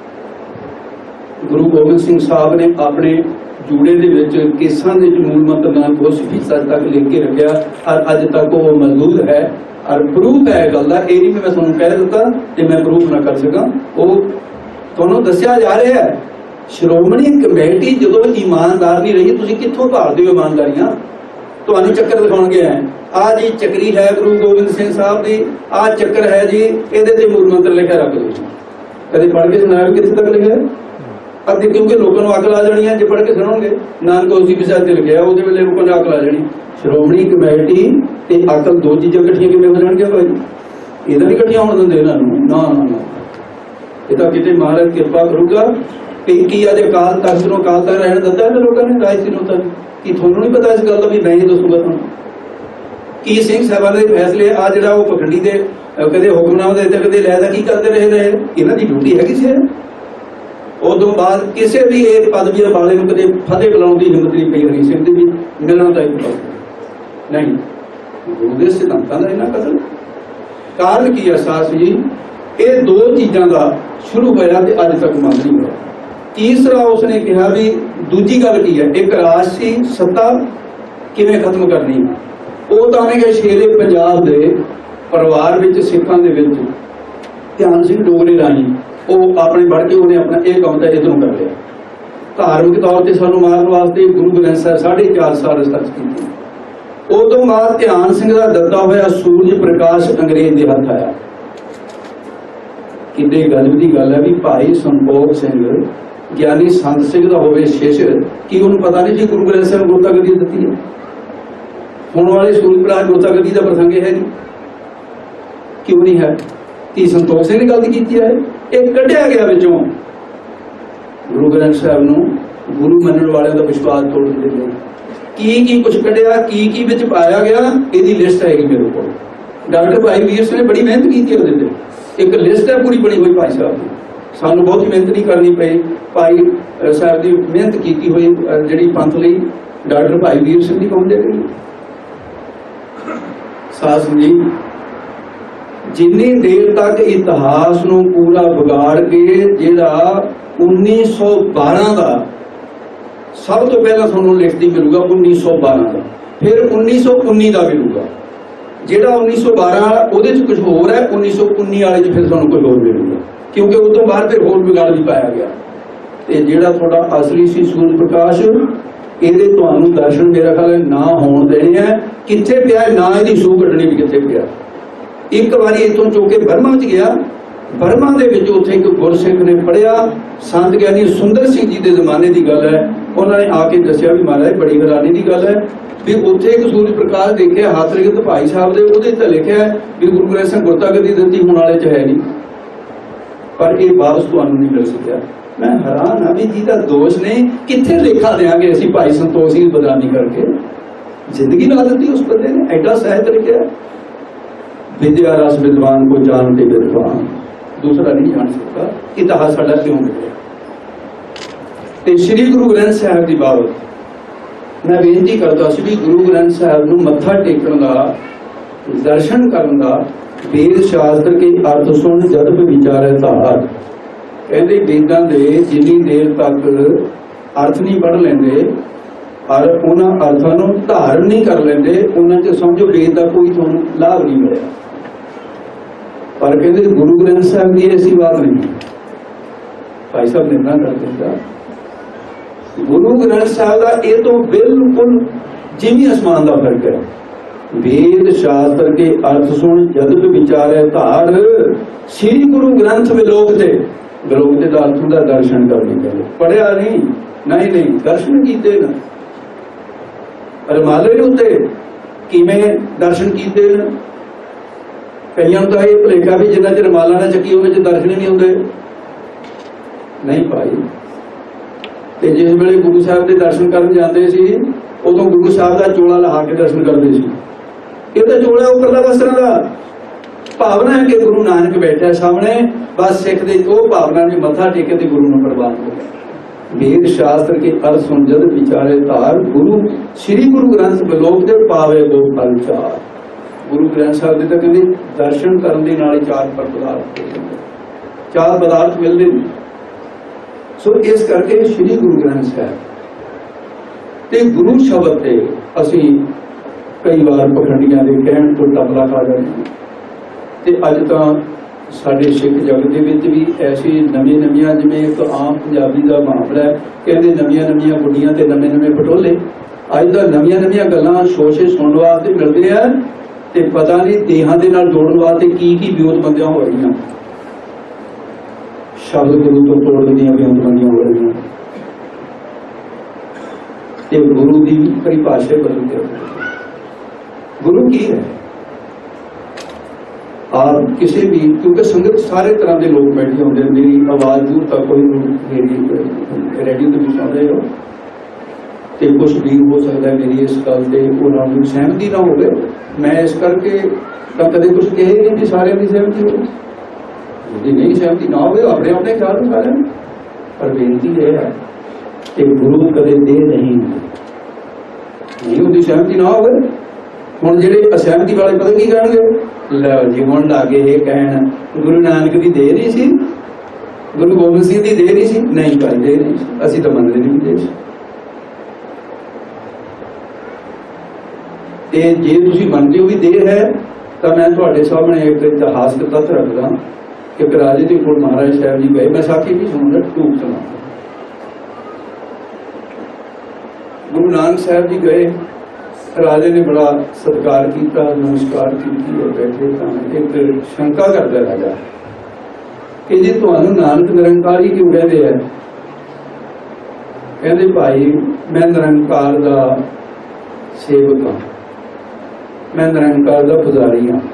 ਗੁਰੂ ਗੋਬਿੰਦ ਸਿੰਘ ਸਾਹਿਬ ਨੇ ਆਪਣੇ ਜੂੜੇ ਦੇ ਵਿੱਚ ਕੇਸਾਂ ਦੇ ਮੂਲ ਮੰਤਰ ਨਾਨਕ ਹੋਸੀ ਵੀ ਸੱਚ ਤੱਕ ਲਿਖ ਕੇ ਰੱਖਿਆ, ਔਰ ਅੱਜ ਤੱਕ ਉਹ ਮੌਜੂਦ ਹੈ। ਔਰ ਪ੍ਰੂਫ ਹੈ ਗੱਲ ਦਾ, ਇਹ ਨਹੀਂ ਮੈਂ ਤੁਹਾਨੂੰ ਕਹਿ ਦਿੱਤਾ ਜੇ ਮੈਂ ਪ੍ਰੂਫ ਨਾ ਕਰ ਸਕਾਂ, ਉਹ ਤੁਹਾਨੂੰ ਦੱਸਿਆ ਜਾ ਰਿਹਾ ਹੈ। ਸ਼੍ਰੋਮਣੀ ਕਮੇਟੀ ਜਦੋਂ ਇਮਾਨਦਾਰ ਨਹੀਂ ਰਹੀ, ਤੁਸੀਂ ਕਿੱਥੋਂ ਭਾਲਦੇ ਹੋ ਇਮਾਨਦਾਰੀਆਂ? ਤੁਹਾਨੂੰ ਚੱਕਰ ਦਿਖਾਉਣਗੇ, ਆਹ ਜੀ ਚੱਕਰੀ ਹੈ ਗੁਰੂ ਗੋਬਿੰਦ ਸਿੰਘ ਸਾਹਿਬ ਦੀ, ਆਹ ਚੱਕਰ ਹੈ ਜੀ, ਇਹਦੇ ਤੇ ਮੂਲ ਮੰਤਰ ਲਿਖਿਆ ਰੱਖ ਦਿਓ। ਕਦੇ ਪੜ੍ਹ ਕੇ ਸੁਣਾਇਆ ਕਿੱਥੇ ਤੱਕ ਲਿਖਿਆ? ਅੱਗੇ ਕਿਉਂਕਿ ਲੋਕਾਂ ਨੂੰ ਅਕਲ ਆ ਜਾਣੀ ਹੈ, ਜੇ ਪੜ੍ਹ ਕੇ ਸੁਣੋਗੇ ਨਾਨਕ ਹੋਸੀ ਵੀ ਸੱਚ ਤੇ ਲਿਖਿਆ, ਉਹਦੇ ਵੇਲੇ ਲੋਕਾਂ ਨੂੰ ਅਕਲ ਆ ਜਾਣੀ। ਸ਼੍ਰੋਮਣੀ ਕਮੇਟੀ ਤੇ ਅਕਲ ਦੋ ਚੀਜ਼ਾਂ ਇਕੱਠੀਆਂ ਕਿਵੇਂ ਹੋ ਜਾਣਗੀਆਂ ਭਾਈ? ਇਹਦਾ ਨਹੀਂ ਇਕੱਠੀਆਂ ਹੋਣ ਦਿੰਦੇ ਇਹਨਾਂ ਨੂੰ, ਨਾ ਨਾ ਨਾ। ਇਹ ਤਾਂ ਕਿਤੇ ਮਹਾਰਾਜ ਕਿਰਪਾ ਕਰੂਗਾ ਕਿ ਕੀ ਅਜੇ ਅਕਾਲ ਤਖਤ ਨੂੰ ਅਕਾਲ ਤਖਤ ਰਹਿਣ ਦਿੱਤਾ ਇਹਨਾਂ ਲੋਕਾਂ ਨੇ ਰਾਜ ਸਿੰਘ ਨੂੰ? ਤਾਂ ਕੀ ਤੁਹਾਨੂੰ ਨਹੀਂ ਪਤਾ ਇਸ ਗੱਲ ਦਾ? ਵੀ ਮੈਂ ਹੀ ਦੱਸੂਗਾ ਤੁਹਾਨੂੰ ਕੀ ਸਿੰਘ ਸਾਹਿਬਾਨ ਦੇ ਫੈਸਲੇ ਆ ਜਿਹੜਾ ਉਹ ਪਖੰਡੀ ਦੇ ਕਦੇ ਹੁਕਮਨਾਮਾ ਦੇ ਕਦੇ ਲੈਦਾ ਕੀ ਕਰਦੇ ਰਹੇ ਰਹੇ, ਇਹਨਾਂ ਦੀ ਡਿਊਟੀ ਹੈਗੀ ਸੀ। ਉਦੋਂ ਬਾਅਦ ਕਿਸੇ ਵੀ ਇਹ ਪਦਵੀਆਂ ਵਾਲੇ ਨੂੰ ਕਦੇ ਫਤਿਹ ਬੁਲਾਉਣ ਦੀ ਹਿੰਮਤ ਨਹੀਂ ਪਈ ਹਰੀ ਸਿੰਘ ਦੀ ਵੀ ਮਿਲਣਾ ਤਾਂ ਨਹੀਂ। ਗੁਰੂ ਦੇ ਸਿਧਾਂਤਾਂ ਦਾ ਇਹਨਾਂ ਕਦਮ ਕਾਰਨ ਕੀ ਅਹਿਸਾਸ ਜੀ? ਇਹ ਦੋ ਚੀਜ਼ਾਂ ਦਾ ਸ਼ੁਰੂ ਹੋਇਆ ਤੇ ਅੱਜ ਤੱਕ ਬੰਦ ਨਹੀਂ ਹੋਇਆ। ਤੀਸਰਾ ਉਸਨੇ ਕਿਹਾ ਵੀ ਦੂਜੀ ਗੱਲ ਕੀ ਹੈ, ਇੱਕ ਰਾਜਸੀ ਸੱਤਾ ਕਿਵੇਂ ਖਤਮ ਕਰਨੀ। ਉਹ ਤਾਂ ਉਹਨੇ ਕਿਹਾ ਸ਼ੇਰੇ ਪੰਜਾਬ ਦੇ ਪਰਿਵਾਰ ਵਿੱਚ ਸਿੱਖਾਂ ਦੇ ਵਿੱਚ ਧਿਆਨ ਸਿੰਘ ਡੋਗਰੇ ਰਾਹੀਂ ਉਹ ਆਪਣੇ ਵੜ ਕੇ ਉਹਨੇ ਆਪਣਾ ਇਹ ਕੰਮ ਤਾਂ ਇੱਧਰੋਂ ਕਰ ਲਿਆ। ਧਾਰਮਿਕ ਤੌਰ ਤੇ ਸਾਨੂੰ ਮਾਰਨ ਵਾਸਤੇ ਗੁਰੂ ਗ੍ਰੰਥ ਸਾਹਿਬ ਸਾਢੇ ਚਾਰ ਸਾਲ ਰਿਸਰਚ ਕੀਤੀ। ਉਦੋਂ ਬਾਅਦ ਧਿਆਨ ਸਿੰਘ ਦਾ ਦਿੱਤਾ ਹੋਇਆ ਸੂਰਜ ਪ੍ਰਕਾਸ਼ ਅੰਗਰੇਜ਼ ਦੇ ਹੱਥ ਆਇਆ। ਕਿੰਨੇ ਗਜਬ ਦੀ ਗੱਲ ਹੈ ਵੀ ਭਾਈ ਸੰਤੋਖ ਸਿੰਘ ਗਿਆਨੀ ਸੰਤ ਸਿੰਘ ਦਾ ਹੋਵੇ ਸ਼ਿਸ਼, ਕੀ ਉਹਨੂੰ ਪਤਾ ਨਹੀਂ ਜੀ ਗੁਰੂ ਗ੍ਰੰਥ ਸਾਹਿਬ ਗੁਰਤਾ ਗੱਦੀ ਦਿੱਤੀ ਹੈ? ਹੁਣ ਵਾਲੇ ਸੂਰਜ ਪ੍ਰਕਾਸ਼ ਗੁਰਤਾ ਗੱਦੀ ਦਾ ਪ੍ਰਸੰਗ ਹੈ ਜੀ, ਕਿਉਂ ਨਹੀਂ ਹੈ? ਕੀ ਸੰਤੋਖ ਸਿੰਘ ਨੇ ਗਲਤੀ ਕੀਤੀ ਹੈ? ਇਹ ਕੱਢਿਆ ਗਿਆ ਵਿੱਚੋਂ ਗੁਰੂ ਗ੍ਰੰਥ ਸਾਹਿਬ ਨੂੰ ਗੁਰੂ ਮੰਨਣ ਵਾਲਿਆਂ ਦਾ ਵਿਸ਼ਵਾਸ ਤੋੜ ਦਿੱਤੇ। ਕੀ ਕੀ ਕੁਝ ਕੱਢਿਆ, ਕੀ ਕੀ ਵਿੱਚ ਪਾਇਆ ਗਿਆ, ਇਹਦੀ ਲਿਸਟ ਹੈਗੀ ਮੇਰੇ ਕੋਲ। ਡਾਕਟਰ ਭਾਈ ਵੀਰ ਸਿੰਘ ਨੇ ਬੜੀ ਮਿਹਨਤ ਕੀਤੀ ਉਹਦੇ ਤੇ, ਇੱਕ ਲਿਸਟ ਹੈ ਪੂਰੀ ਬਣੀ ਹੋਈ ਭਾਈ ਸਾਹਿਬ ਦੀ। ਸਾਨੂੰ ਬਹੁਤੀ ਮਿਹਨਤ ਨਹੀਂ ਕਰਨੀ ਪਈ, ਭਾਈ ਸਾਹਿਬ ਦੀ ਮਿਹਨਤ ਕੀਤੀ ਹੋਈ ਜਿਹੜੀ ਪੰਥ ਲਈ ਡਾਕਟਰ ਭਾਈ ਵੀਰ ਸਿੰਘ ਦੀ ਕੌਣ ਦੇ ਗਈ ਸਾਸ ਜੀ। ਜਿੰਨੀ ਦੇਰ ਤੱਕ ਇਤਿਹਾਸ ਨੂੰ ਪੂਰਾ ਵਿਗਾੜ ਕੇ ਜਿਹੜਾ ਉੱਨੀ ਸੌ ਬਾਰਾਂ ਦਾ ਸਭ ਤੋਂ ਪਹਿਲਾਂ ਤੁਹਾਨੂੰ ਲਿਖਤੀ ਮਿਲੂਗਾ ਉੱਨੀ ਸੌ ਬਾਰਾਂ ਦਾ, ਫਿਰ ਉੱਨੀ ਸੌ ਉੱਨੀ ਦਾ ਮਿਲੂਗਾ। ਜਿਹੜਾ ਉੱਨੀ ਸੌ ਬਾਰਾਂ ਵਾਲਾ ਉਹਦੇ ਚ ਕੁਝ ਹੋਰ ਹੈ, ਉੱਨੀ ਸੌ ਉੱਨੀ ਵਾਲੇ ਚ ਫਿਰ ਤੁਹਾਨੂੰ ਕੁਝ ਹੋਰ ਮਿਲੂਗਾ, ਕਿਉਂਕਿ ਉਸ ਤੋਂ ਬਾਅਦ ਫਿਰ ਹੋਰ ਵਿਗਾੜ ਵੀ ਪਾਇਆ ਗਿਆ। ਤੇ ਜਿਹੜਾ ਤੁਹਾਡਾ ਅਸਲੀ ਸੀ ਸੂਰਜ ਪ੍ਰਕਾਸ਼, ਇਹਦੇ ਤੁਹਾਨੂੰ ਦਰਸ਼ਨ ਮੇਰਾ ਖਿਆਲ ਨਾ ਹੋਣ ਦੇਣੇ ਆ। ਕਿੱਥੇ ਪਿਆ ਨਾ ਇਹਦੀ ਸੂਹ ਕੱਢਣੀ ਵੀ ਕਿੱਥੇ ਪਿਆ। ਇੱਕ ਵਾਰੀ ਇੱਥੋਂ ਚੁੱਕ ਕੇ ਬਰਮਾ ਚ ਗਿਆ, ਬਰਮਾ ਦੇ ਵਿੱਚ ਉੱਥੇ ਇੱਕ ਗੁਰਸਿੱਖ ਨੇ ਪੜ੍ਹਿਆ, ਸੰਤ ਗਿਆਨੀ ਸੁੰਦਰ ਸਿੰਘ ਜੀ ਦੇ ਜ਼ਮਾਨੇ ਦੀ ਗੱਲ ਹੈ। ਉਹਨਾਂ ਨੇ ਆ ਕੇ ਦੱਸਿਆ ਵੀ ਮਹਾਰਾਜ ਬੜੀ ਹੈਰਾਨੀ ਦੀ ਗੱਲ ਹੈ ਵੀ ਉੱਥੇ ਇੱਕ ਸੂਰਜ ਪ੍ਰਕਾਸ਼ ਦੇਖਿਆ ਹੱਥ ਲਿਖਤ ਭਾਈ ਸਾਹਿਬ ਦੇ, ਉਹਦੇ ਤੇ ਲਿਖਿਆ ਵੀ ਗੁਰੂ ਗ੍ਰੰਥ ਸਾਹਿਬ ਗੁਰਤਾ ਗੱਦੀ ਦਿੱਤੀ ਹੋਣ ਵਾਲੇ ਚ ਹੈ ਨਹੀਂ, ਪਰ ਇਹ ਵਾਪਸ ਤੁਹਾਨੂੰ ਨਹੀਂ ਮਿਲ ਸਕਿਆ। ਮੈਂ ਹੈਰਾਨ ਹਾਂ ਵੀ ਜਿਹਦਾ ਦੋਸ਼ ਨਹੀਂ, ਕਿੱਥੇ ਲੇਖਾ ਦੇਾਂਗੇ ਅਸੀਂ ਭਾਈ ਸੰਤੋਖ ਸਿੰਘ ਦੀ ਬਦਨਾਮੀ ਕਰਕੇ? ਜ਼ਿੰਦਗੀ ਲਾ ਦਿੱਤੀ ਉਸ ਬੰਦੇ ਨੇ, ਐਡਾ ਸਾਹਿਤ ਲਿਖਿਆ। ਵਿਦਿਆ ਰਸ ਵਿਦਵਾਨ ਕੋ ਜਾਣ ਕੇ ਵਿਦਵਾਨ, ਦੂਸਰਾ ਨਹੀਂ ਜਾਣ ਸਕਦਾ। ਇਤਿਹਾਸ ਸਾਡਾ ਕਿਉਂ ਮਿਲਿਆ? ਤੇ ਸ੍ਰੀ ਗੁਰੂ ਗ੍ਰੰਥ ਸਾਹਿਬ ਦੀ ਬਾਬਤ मैं बेनती करता सी भी गुरु ग्रंथ साहब नूं मत्था टेकण दा, दर्शन करन दा, वेद शास्त्र के अर्थ सुन जद विचारे धार। कहते वेदां दे जिन्नी देर तक अर्थ नहीं पढ़ लेंदे और उन्हां अर्थां नूं धारण नहीं कर लेंदे, उन्हां च समझो वेद दा कोई तुहानूं लाभ नहीं मिलेगा। पर कहते गुरु ग्रंथ साहब की ऐसी बात नहीं। भाई साहब ने इतना कर दिता, गुरु ग्रंथ साहब का यह तो बिल्कुल जिमी आसमान का फर्क है। वेद शास्त्र के अर्थ सुन जद विचारे धार, श्री गुरु ग्रंथ विलोकते। विलोकते का अर्थ का दर्शन करने के लिए पढ़िया नहीं, नहीं नहीं दर्शन किए न। रमाले उत्ते किवें दर्शन किए न, कईयों का यह भुलेखा भी जिन्ना चर माला ना चकी उन्हें दर्शन ही नहीं होंगे। नहीं भाई, ते जिस वेले गुरु साहब के दर्शन करन जाते सी, उदों गुरु साहब का चोला लहा के दर्शन करते सी। ये तो चोला उपरला वस्त्रां दा भावना है कि गुरु नानक बैठा सामने, बस सिख दे वो भावना ने मत्था टेके ते गुरु नूं प्रवान हो गया। वेद शास्त्र के अर्थ सुन जद विचारे धार, गुरु श्री गुरु ग्रंथ विलोक दे पावे गो फल चार। गुरु ग्रंथ साहब दे तां कहंदे दर्शन करन दे नाल चार पदार्थ हो जांदे, चार पदार्थ मिलदे ने। सो इस करके श्री गुरु ग्रंथ साहब ते गुरु शब्द ते असीं कई बार पखंडियां दे कहण तो टपला खा जाते ते अज तां साडे सिख जगत दे विच भी ऐसी नवीं नवीं जिवें एक आम पंजाबी का मामला है, कहते नवीं नवीं बुढ़ियां ते नवे नवे पटोले। अज तां नवीं नवीं गल्लां शोशे सुनण वास्ते मिलदे आ ते पता नहीं देहां दे नाल जोड़न वास्ते की की वियोतबंदियां हो रही। शब्द गुरु तो तोड़न दीयां वियोतबंदियां हो रही ते गुरु की परिभाषा बदल के। गुरु की है और किसी भी, क्योंकि संगत सारे तरह के लोग बैठे होंगे, मेरी आवाज दूर तक कोई मेरी रेडियो तो भी सुन रहे हो तो कुछ भी हो सकता है मेरी इस गल से उन्होंने सहमति ना हो। मैं इस करके तो कदे कुछ कहे ही नहीं कि सारे की सहमति हो, यदि नहीं सहमति ना हो अपने अपने ख्याल में सारे। पर बेनती यह है कि गुरु कदे दे नहीं नहीं होती सहमति ना हो। हुण जिहड़े असहमति वाले पता की कहणगे, लो जी हुण लागे ये कहण गुरु नानक की दे नहीं सी, गुरु गोबिंद सिंह की दे नहीं सी। नहीं भाई दे नहीं सी, असीं तां मनदे नहीं दे सी। ते जे तुसीं मनदे हो भी दे है तां मैं तुहाडे सामने एक इतिहासक तत्थ रखदा। एक राजे दे कोल महाराज साहब जी गए, मैं साखी नहीं सुणदा, टूक सुणा। गुरु नानक साहब जी गए, राजे ने बड़ा सत्कार किया, नमस्कार की और बैठे। एक शंका करता राजा कि जी तुहानू नानक निरंकारी क्यों कहते हैं? कहते भाई मैं निरंकार का सेवक हाँ, मैं निरंकार का पुजारी हाँ,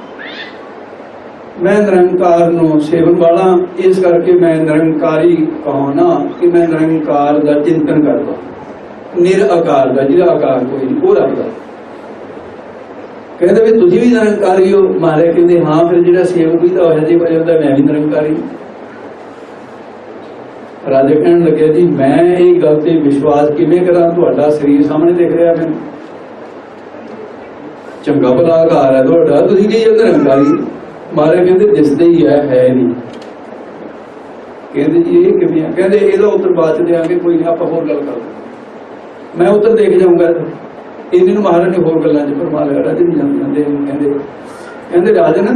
मैं निरंकार नूं सेवन वाला, इस करके मैं निरंकारी कहना कि मैं निरंकार का चिंतन करता। निराकार का जिहदा आकार कोई नहीं वो रखता। कहते भी तुझी भी निरंकारी हो? मारे कहते हाँ, फिर जिहड़ा सेवक भी तो है जी भाई होता मैं भी निरंकारी। राजे कहन लगे जी मैं ये गल ते विश्वास किवें करा, तुहाडा शरीर सामने दिख रहा मैनूं, चंगा भला आकार है तुहाडा, तुसीं कही जांदे निरंकारी। मारे कहते दिसदे ही है, है नहीं। कहते जी ये किवें? कहते इहदा उत्तर बाਅਦ च देंगे, कोई नहीं आपां होर गल करदे, मैं उत्तर देख जाऊंगा। इन्हें महाराज ने होर गल्लां च फरमा लिया। राजे नहीं जाते कहते कहते राजन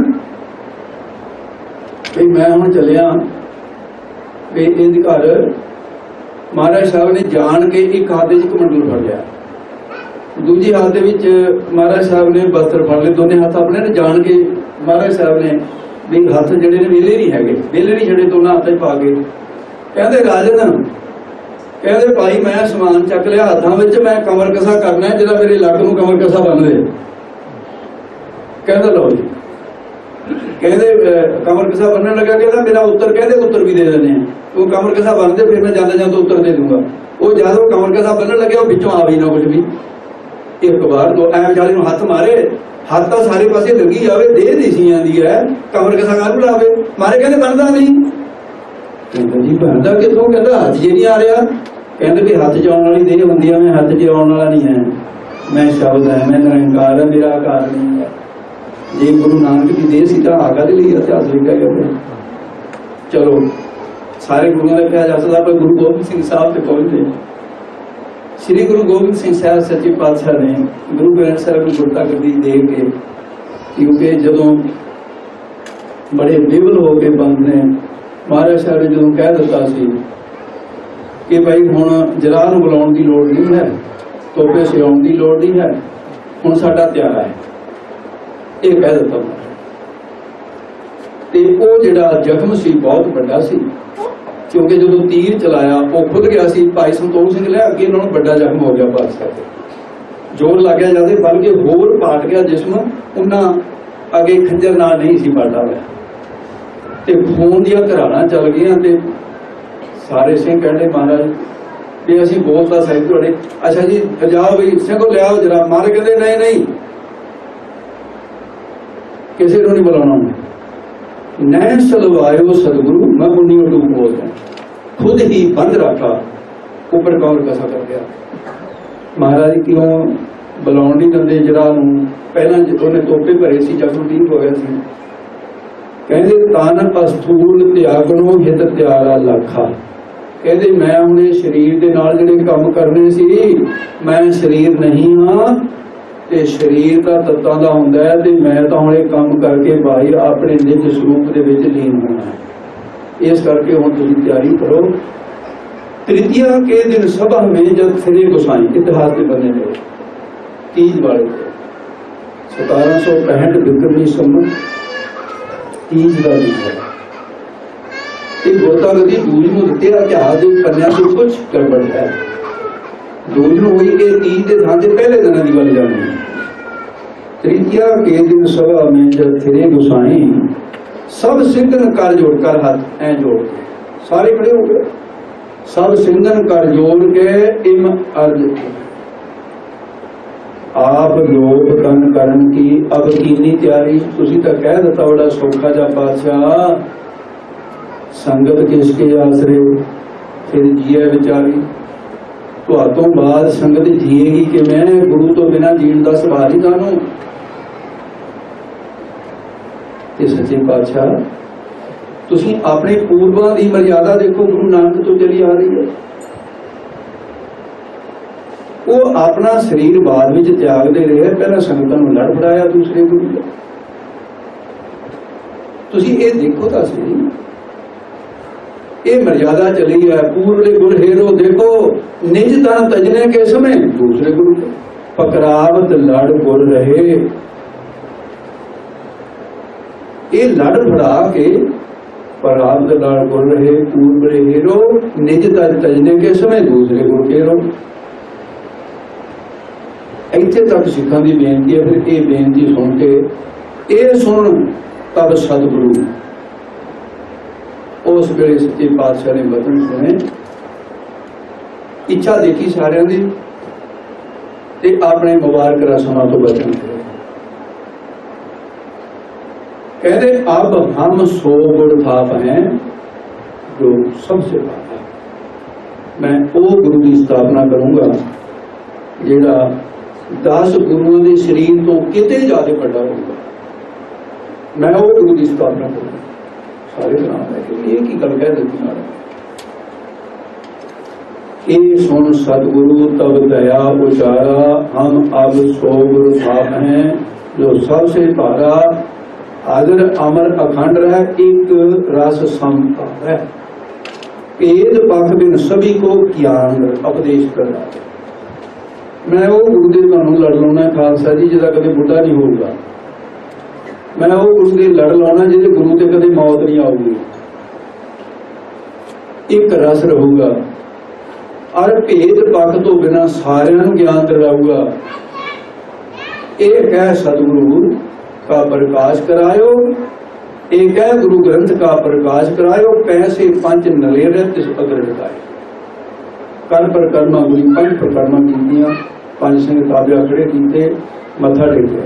भी मैं हुण चलिया भी इहदे घर। महाराज साहब ने जान के एक हाथ च कमंडल फड़ लिया, दूजी हाथ दे विच महाराज साहब ने वस्त्र फड़ ले, दोने हाथ अपने ने जान के महाराज साहब ने भी हाथ जिहड़े ने वेले नहीं हैगे, वेले नहीं छड़े, दोनों हाथ च पा के कहते राजन कहते भाई मैं समान चक लिया हाथों में, मैं कमर कसा करना है जिहड़ा मेरे लक नूं कमर कसा बन दे। कहते लो जी, कहते कमर कसा बनने लगा, कहता मेरा उत्तर, कहते उत्तर भी दे देने हैं, तू कमर कसा बन दे फिर मैं जाते जाते उत्तर दे दूंगा। वो जब वो कमर कसा बनने लगे, वो पिछों आ भी ना कुछ भी, एक बार दो ऐ बेचारे नूं हथ मारे, हाथ तो सारे पासे लगी जाए, दे नहीं सी आंदी है, कमर कसा काहनूं लावे? मारे कहते बनता नहीं। कहता जी बनता कितों? कहता हाथ जी नहीं आ रहा। कहते भी हथ च आने वाली देह होंगी है, मैं हथ च आने वाला नहीं है, मैं शब्द है, मैं निरंकार है, मेरा आकार नहीं है। जे गुरु नानक की देह सी आका के लिए इतिहास लिखा गया। चलो सारे गुरुओं का क्या जा सकता, पर गुरु गोबिंद सिंह साहब से पहुंचे। श्री गुरु गोबिंद सिंह साहब सच्चे पातशाह ने गुरु ग्रंथ साहब को गुरता गद्दी दे के, क्योंकि जदों बड़े बेवल हो के बंद ने महाराज साहब ने जो कह दिता सी कि भाई हुण जराह नूं बुलाउण दी लोड़ नहीं है, तोपे सियाउण दी लोड़ नहीं है, हुण साडा त्यारा है, ये कह दिता। ते वो जिहड़ा जख्म सी बहुत वड्डा सी, क्योंकि जो तीर चलाया वो खुद गया सी। भाई संतोख सिंह लिया अगे इन्होंने बड़ा जख्म हो गया पातशाह ते, जोर लग गया जाते, बल्कि होर पाट गया जिस्म, उन्ना अगे खंजर नाल नहीं सी पाटा होया ते खून दियां घराना चल गई। ते सारे सिंह कहते महाराज भी असीं बोलता साहिब तुहाडे, अच्छा जी जाओ भी सिंघो लियाओ जरा। मारे कहते नहीं नहीं किसी को नहीं बुलाना, नैन सलवायो सदगुरु, मैं उन्नी उडू बोलता, खुद ही बंद रखा, ऊपर कौर कसा कर गया। महाराज क्यों बुलाउण नहीं दिंदे जरा नूं, पहला उन्हें तोपे भरे सी, जख्म ठीक हो गया सी। कहते तन अस्थूल त्यागणो हित त्यागा लाखा, कहते मैं अपने शरीर के नाल जिहड़े काम करने सी, मैं शरीर नहीं हाँ, ते शरीर का तत्तां दा हुंदा है, ते मैं तां हुण इह काम करके भाई अपने निज स्वरूप दे विच लीन होना है। इस करके हुण तुसीं तैयारी करो। तृतीया के दिन सभा में जब फिरे गोसाई, इतिहास के बने ने तीज वाले सतारह सौ पैंठ बिक्रमी संवत तीज का दिन है। गोता गति दूज में दिते इतिहास के पन्नियां से कुछ गड़बड़ है। दूज में हुई के तीज के थां ते पहले दिन की गल जानी। तृतीया के दिन सभा में जब फिरे गोसाई, सब सिंगन कर जोड़ कर, हाथ ऐ जोड़ के सारे खड़े हो गए। सब सिंगन कर जोड़ के इम अर्ज, आप लोग तन करन की अब कीनी तैयारी। तुसी तो कह दिता बड़ा सौखा जा पातशाह, संगत किसके आसरे फिर जिए विचारी, तो बाद संगत जिएगी कि मैं गुरु तो बिना जीण का सवाल ही जानो। सच्चे पातशाह तुसी अपने पूर्वां की मर्यादा देखो, गुरु नानक तो चली आ रही है। वो अपना शरीर बाद में त्यागते रहे, पहला संगतां नूं लड़ फड़ाया दूसरे गुरु। तुसी ये देखो तो सही, ये मर्यादा चली है। पूर्वले गुर हेरो देखो, निज तन तजने के समय दूसरे गुरु पकरावत लड़ गुर रहे। ये लड़ फड़ा के पकरावत लड़ गुर रहे, पूर्वले हेरो निज तन तजने के समय दूसरे गुरु हेरो। इत्थे तक सिखां की बेनती है। फिर ये बेनती सुन के ये सुन तब सतगुरु उस वेले सच्चे पातशाह ने वचन सुने, इच्छा देखी सारिਆਂ ਦੀ ते अपने मुबारक रस्मां तो बचन करे। कहते अब हम सो गुर थाप हैं जो सबसे बड़ा। मैं वो गुरु की स्थापना करूंगा जिहड़ा दस गुरुओं के शरीर तो किते ज्यादा बड़ा होगा। मैं वो गुरु की स्थापना करूंगा। सारे नाम है कि एक ही गल कह देती मारा, ये सुन सतगुरु तब दया उचारा, हम अब सो गुरु थाप हैं जो सबसे भारा। आदर अमर अखंड रह, एक रस समता है, भेद पख बिन सभी को ज्ञान उपदेश कर। मैं वो गुरु दे तुहानू लड़ लाउणा खालसा जी जिहदा कदे बुढ़ा नहीं होगा। मैं वो गुरु दे लड़ लाउणा जिहदे गुरु ते कदे मौत नहीं आऊगी। एक रस रहूगा और भेद पख तो बिना सारिਆਂ ਨੂੰ ज्ञान दिलाऊगा। एक है सतगुरु का प्रकाश करायो, एक है गुरु ग्रंथ का प्रकाश करायो। पैसे पंच नलेरे तिस अग्र लगाए, कर प्रकरमा गुरी पंच प्रकरमा कीतियां, पंच सिंह ताबिया खड़े कीते, मत्था टेकिया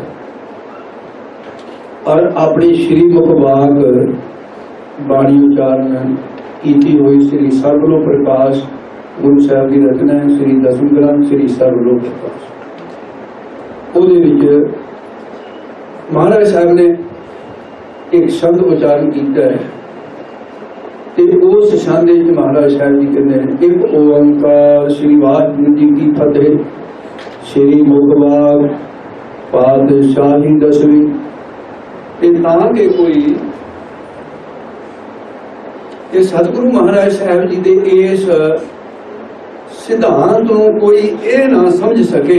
और अपनी श्री मुखबाग बाणी उचारण कीती हुई। श्री सर्वलो प्रकाश ਗੁਰੂ ਸਾਹਿਬ ਦੀ ਰਚਨਾ ਹੈ ਸ੍ਰੀ ਦਸਮ ਗ੍ਰੰਥ ਸ੍ਰੀ ਸਰਬਲੋਕ ਪ੍ਰਕਾਸ਼। ਉਹਦੇ ਵਿੱਚ ਮਹਾਰਾਜ ਸਾਹਿਬ ਨੇ ਇੱਕ ਸ਼ਬਦ ਉਚਾਰਨ ਕੀਤਾ ਹੈ ਤੇ ਉਸ ਸ਼ਬਦ ਵਿੱਚ ਮਹਾਰਾਜ ਸਾਹਿਬ ਜੀ ਕਹਿੰਦੇ ਨੇ ਇੱਕ ਓੰਕਾਰ ਸ੍ਰੀ ਵਾਹਿਗੁਰੂ ਜੀ ਕੀ ਫਤਿਹ ਸ੍ਰੀ ਮੁਖਵਾਕ ਪਾਤਸ਼ਾਹੀ ਦਸਵੀਂ। ਇਹ ਤਾਂ ਕਿ ਕੋਈ ਇਹ ਸਤਿਗੁਰੂ ਮਹਾਰਾਜ ਸਾਹਿਬ ਜੀ ਦੇ ਇਸ ਸਿਧਾਂਤ ਨੂੰ ਕੋਈ ਇਹ ਨਾ ਸਮਝ ਸਕੇ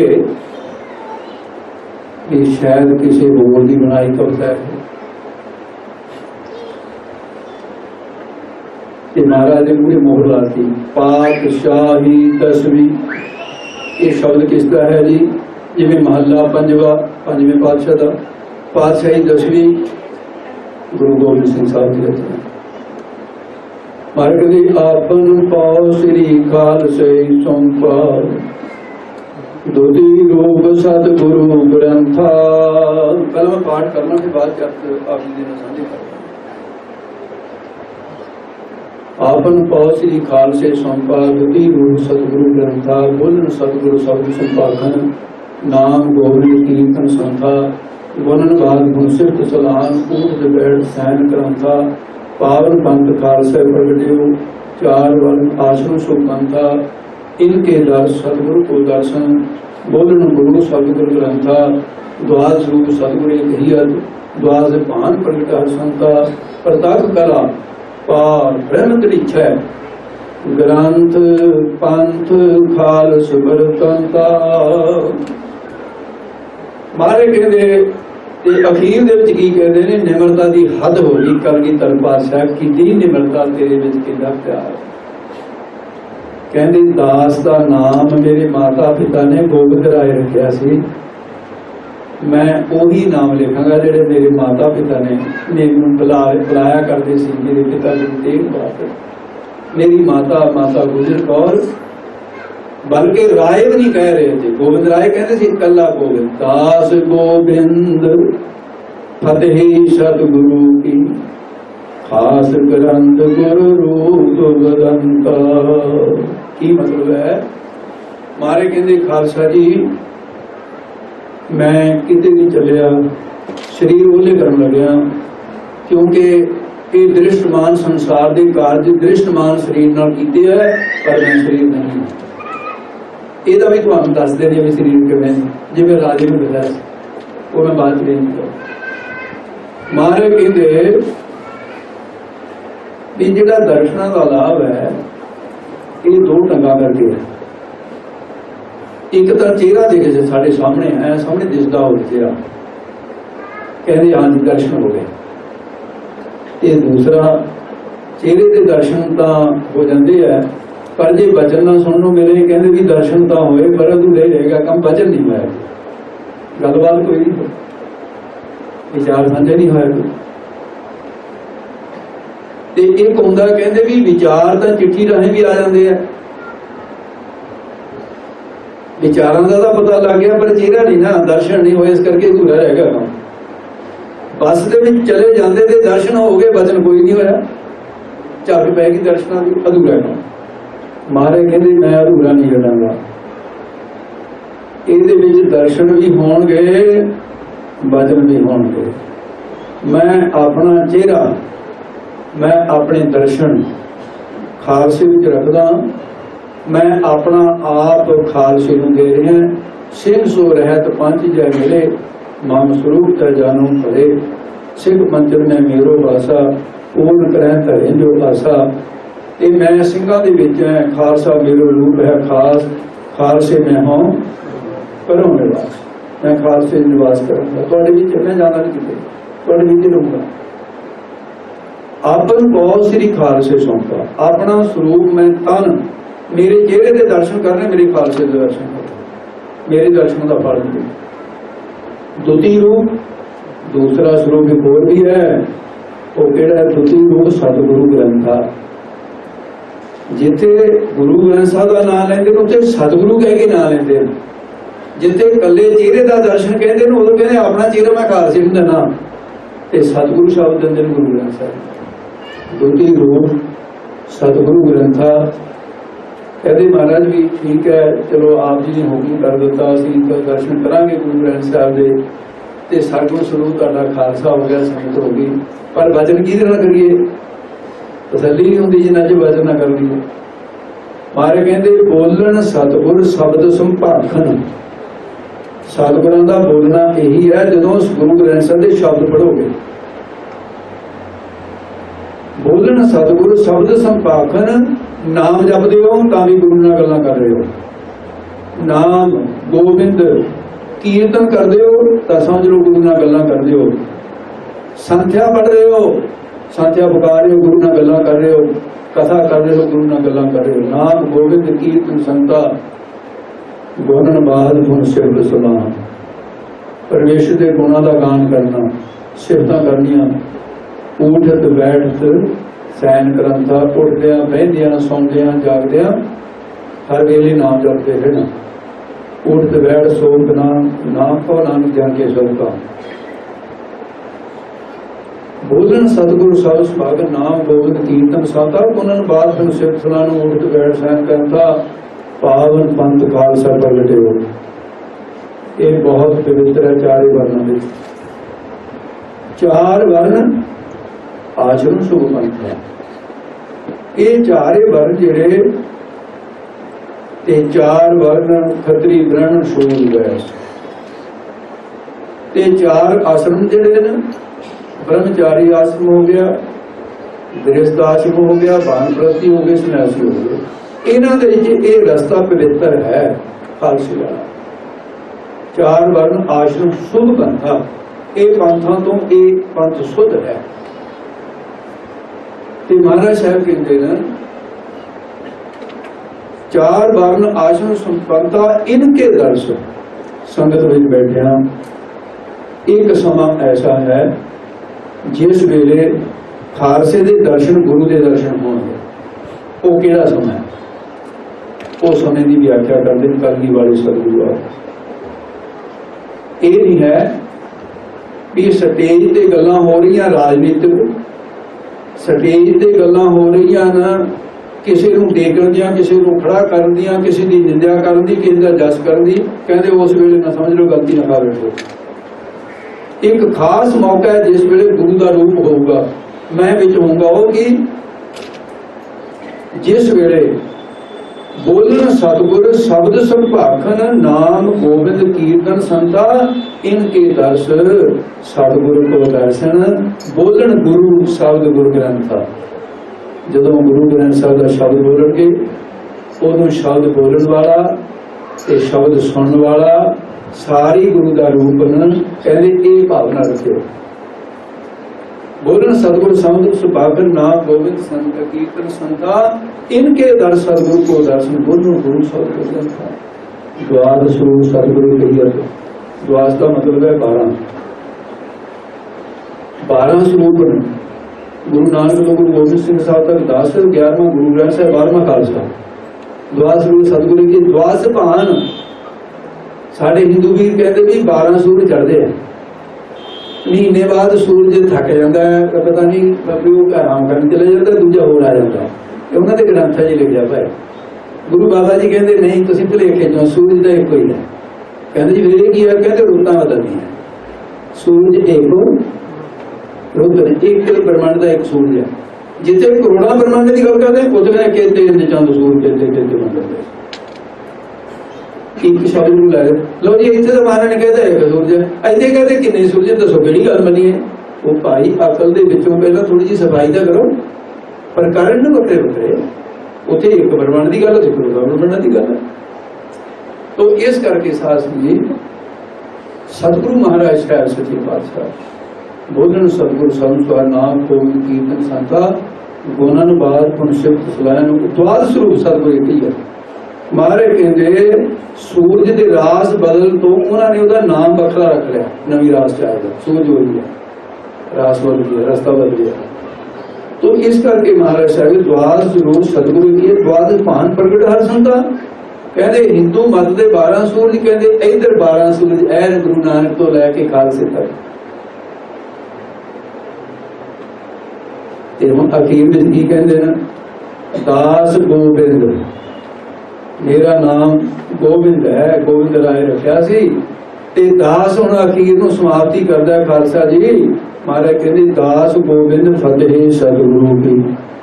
ਕਿ ਸ਼ਾਇਦ ਕਿਸੇ ਹੋਰ ਦੀ ਬਣਾਈ ਕਵਿਤਾ ਹੈ। ਤੇ ਮਹਾਰਾਜ ਨੇ ਪੂਰੇ ਮੋਹਰ ਲਾਤੀ ਪਾਤਸ਼ਾਹੀ ਦਸਵੀਂ। ਇਹ ਸ਼ਬਦ ਕਿਸ ਦਾ ਹੈ ਜੀ? ਜਿਵੇਂ ਮਹੱਲਾ ਪੰਜਵਾ ਪੰਜਵੇਂ ਪਾਤਸ਼ਾਹ ਦਾ ਪਾਤਸ਼ਾਹੀ ਦਸਵੀਂ ਗੁਰੂ ਗੋਬਿੰਦ ਸਿੰਘ ਸਾਹਿਬ ਦੀ ਰਚਨਾ। ਮਹਾਰਾਜ ਦੀ ਆਪਨ ਪਾਉ ਸ੍ਰੀ ਖਾਲਸੇ ਸੰਪਾ ਦੋਦੀ ਰੂਪ ਸਤਿਗੁਰੂ ਗ੍ਰੰਥਾ। ਪਹਿਲਾਂ ਮੈਂ ਪਾਠ ਕਰਨਾ ਤੇ ਬਾਅਦ ਚ ਆਪ ਜੀ ਦੇ ਨਾਲ ਸਾਂਝੇ ਕਰਾਂਗਾ। आपन पाओ श्री खालसे संपादती रूप सतगुरु ग्रंथा बोलन सतगुरु शब्द संपादन नाम गोविंद कीर्तन संथा वनन बाद गुणसिफ्त सलान ऊर्ज बैठ सैन ग्रंथा पावन पंथ खालसे प्रगटियो चार वर्ण आश्रम सुपंथा इनके दर्श सतगुरु को दर्शन बोलन गुरु सतगुरु ग्रंथा द्वादश रूप सतगुरु कहियत द्वादश भान प्रगट संता प्रताप कला पार ब्रह्म दृक्षा ग्रंथ पंथ खालस बरतंता। मारे कहते अखीर दे विच की कहते ने निमरता दी हद हो गई कलगीधर पातशाह की निमरता तेरे विच कितना प्यार। कहते दास दा नाम मेरे माता पिता ने गोबिंद राय रखिया सी मैं ਉਹੀ नाम लिखांगा ਜਿਹੜੇ मेरे माता पिता ने ਮੈਨੂੰ बुलाया करते सी। मेरे पिता जी तेग बहादुर मेरी माता माता गुजर कौर बल्कि राय भी नहीं कह रहे थे गोविंद राय कहते थे कला गोविंद दास गोविंद फतेह सतगुरु की खास ग्रंथ गुरु रूप बदंता। की मतलब है मारे कहते खालसा जी मैं किते नहीं चलिया शरीर ओले करन लग्या क्योंकि ये दृष्टमान संसार के कार्य दृष्टमान शरीर नाल कीते है पर मैं शरीर नहीं। ਇਹਦਾ भी ਤੁਹਾਨੂੰ ਦੱਸਦੇ ਨੇ ਵੀ शरीर किवें जिवें राजे ਨੂੰ मिला वो मैं बात नहीं करूं। मारे कहते भी जिहड़ा दर्शनां दा लाभ है ये दो ढंगां करके है। एक तो चेहरा देखे से साढ़े सामने है सामने दिसदा हो चेहरा कहते हाँ जी दर्शन हो गए। ये दूसरा चेहरे के दर्शन तो हो जाते हैं पर जे वचन ना सुनने मेरे कहते भी दर्शन तो होए पर अधूरा रहेगा काम वचन नहीं होया गलबात कोई नहीं विचार साझे नहीं होया। एक होंदा कहते भी विचार तो चिट्ठी राहें भी आ जाते हैं विचारों का तो पता लग गया पर चेहरा नहीं ना दर्शन नहीं हुए इस करके अधूरा रह गया काम। बस दे विच चले जाते थे दर्शन हो गए वचन कोई नहीं होया झक पैगी दर्शना की अधूरा काम। मारे कहते मैं अधूरा नहीं रहूंगा ਇਹਦੇ ਵਿੱਚ दर्शन भी होणगे वचन भी होणगे। मैं अपना चेहरा मैं अपने दर्शन खालसे विच रखदा मैं अपना आप खालसे नूं दे रहा सिंह सो रहत पंच जय मिले मम स्वरूप त जानो भले सिख मंत्र में मेरो वासा पूर्ण करह धरे जो आसा। ये मैं सिंघां दे विच है खालसा मेरो रूप है खास खालसे में हों करो निवास मैं खालसे निवास करूँगा तुहाडे विच मैं जाना नहीं किते तुहाडे विच रहूँगा। आपन बहुत श्री खालसे सौंपा अपना स्वरूप में तन मेरे चेहरे के दर्शन करने मेरे खालसे के दर्शन करने मेरे दर्शन का फल मिले। द्वितीय रूप दूसरा स्वरूप एक और भी है वो केड़ा है द्वितीय रूप सतगुरु ग्रंथा। जिथे गुरु ग्रंथ साहब का नाम लेंदे उत्थे सतगुरु कह के नाम लेंदे। जिथे कल्ले चेहरे का दर्शन कहते हैं उदों कहते अपना चेहरा मैं खालसे नूं देना ते सतगुरु शब्द दिंदे गुरु ग्रंथ साहब। द्वितीय रूप सतगुरु ग्रंथा कहते महाराज भी ठीक है, चलो आप जी ने हुक्म कर दिता, असीं तो दर्शन करांगे गुरु ग्रंथ साहिब दे, ते साडों सरूप तुहाडा खालसा हो गया, संगत हो गई, पर वचन किहदे नाल करिए? तसल्ली नहीं होंदी जिन्ना च वचन ना कर लईए। मारे कहते बोलन सतगुर शब्द संभाखन, सतगुरां दा बोलना यही है जदों गुरु ग्रंथ साहिब दे शब्द पढ़ोगे। बोलन सतगुर शब्द संभाखन, नाम जपदे हो तां भी गुरु नाल गल्लां कर रहे हो, नाम गोबिंद कीर्तन करदे हो तां समझ लो गुरु नाल गल्लां करदे हो, संध्या पढ़ रहे हो, संध्या पुकार रहे हो, गुरु नाल गल्लां कर रहे हो, कथा कर रहे हो, गुरु नाल गल्लां कर रहे हो। नाम गोबिंद कीर्तन संता गुणन बाद गुण सिफत सलाम, परमेश्वर के गुणों का गान करना, सिफतां करनियां, उठत बैठत सैन करंथा, उठदियां बहिंदियां सौंदियां जागदियां हर वेले नाम जपते रहना। उठत बैठ सोत नाम, नाम को नानक जान के सबका। बोलन सतगुरु सब सुभागन, नाम गोबिंद कीर्तन साता गुणन बाद गुण सिफत सलाम। उठत बैठ सैन करंथा, पावन पंथ खालसा प्रगटे हो। ये बहुत पवित्र है। चारे वर्णों में चार वर्ण आचरण शुभ पंथ है। ये चारे वर्ण जिहड़े ते चार वर्ण खत्री ब्राह्मण शूद्र वैश्य, ते चार आश्रम जिहड़े ने, ब्रह्मचारी आश्रम हो गया, गृहस्थ आश्रम हो गया, वानप्रस्थी हो गए, सन्यासी हो गए। इन्हां दे विच ये रस्ता पवित्र है खालसे वाला। चार वर्ण आश्रम शुभ पंथा, ये पंथां तो ये पंथ शुद्ध है। ते महाराज साहब कहते हैं चार वर्ण आश्रम संपन्नता इनके दर्शन। संगत में बैठिया एक समा ऐसा है जिस वेले खालसे दे दर्शन गुरु के दर्शन होंगे। वो केड़ा समय है? वो समय की व्याख्या करते हैं कलगी वाले सतगुरु। ये नहीं है भी स्टेज ते गल्लां हो रही राजनीतिक, स्टेज ते गल्लां हो रही ना किसी को टेकण दियां, किसी को खड़ा करन दियां, किसी की निंदा करन दी, किसी का जस करन दी, कहते उस वेले ना समझ लो गलती ना कर बैठो। एक खास मौका है जिस वेले गुरु का रूप होगा, मैं विच होऊंगा, वो कि जिस वेले बोलन सतगुर शब्द संभाखन, नाम गोबिंद कीर्तन संता इनके दर्श। सतगुरु को दर्शन, बोलन गुरु शब्द गुरु ग्रंथ। जदों गुरु ग्रंथ साहिब का शब्द बोलणगे उदों शब्द बोलण वाला ते शब्द सुनने वाला सारी गुरु का रूप न। कहते ये भावना रखियो। बोलन सतगुरु शब्द सुभागन, नाम गोविंद संत कीर्तन संता इनके दर्श। सतगुरु को दर्शन, बोलो गुरु शब्द ग्रंथ। द्वादश रूप सतगुरु कहिए। द्वादश का मतलब है बारह। बारह स्वरूप गुरु नानक तो गुरु गोबिंद सिंह साहब तक दस, ग्यारहवां गुरु ग्रंथ साहिब, बारहवां खालसा। द्वादश रूप सतगुरु की द्वादश भान। साढ़े हिंदू वीर कहते भी बारह सूरज चढ़ते हैं, महीने बाद सूरज थक जाता है, पता नहीं वो आराम करने चले जाता, दूजा होर आ जाता है। उन्होंने ग्रंथ जी लिखा पाया। गुरु बाबा जी कहते नहीं तुम भुलेखे चो, सूरज तो एक ही है। कहते जी वेरे की है? कहते रुत्तां बदलदी है, सूरज एक रुत एक ब्रह्मांड का एक सूरज है। जिथे करोड़ों ब्रह्मांड की गल करते हैं उसे कहते चंद सूरज कहते एक शब्द लै लो जी। इतने तो महाराज ने कहता एक सूरज है, इतने कहते किन्ने सूरज दसो कि गल बनी है। वो भाई अकल के विचों पहला थोड़ी जी सफाई तो करो, पर कारण न बखरे बखरे। उत्थे एक ब्रह्मांड की गल, एक करोड़ों ब्रह्मांड की गल है। तो इस करके शास्त्र जी सतगुरु महाराज साहब सच्चे पातशाह बोलन सतगुरु संत नाम को कीर्तन संता गुणन बाद गुण सिफत सलाहन। द्वाद स्वरूप सतगुरु एक ही है। मारे कहते सूरज के रास बदल तो उन्होंने उसका नाम बखरा रख लिया, नवी रास चाहेगा। सूरज हो गया, रास बदल गया, रास्ता बदल गया। तो इस करके महाराज साहब द्वाद स्वरूप सतगुरु की द्वाद भान प्रगट हर संता। कहते हिंदू मत के बारह सूरज, कहते इधर बारह सूरज ऐन गुरु नानक तो लैके खालसे तक। हम अखीर में की कहते हैं दास गोबिंद मेरा नाम गोबिंद है, गोबिंद राय रखिया सी। ते दास हुण अखीर नूं समाप्ति करदा है खालसा जी। महाराज कहंदे दास गोबिंद फतेह सतगुरु की।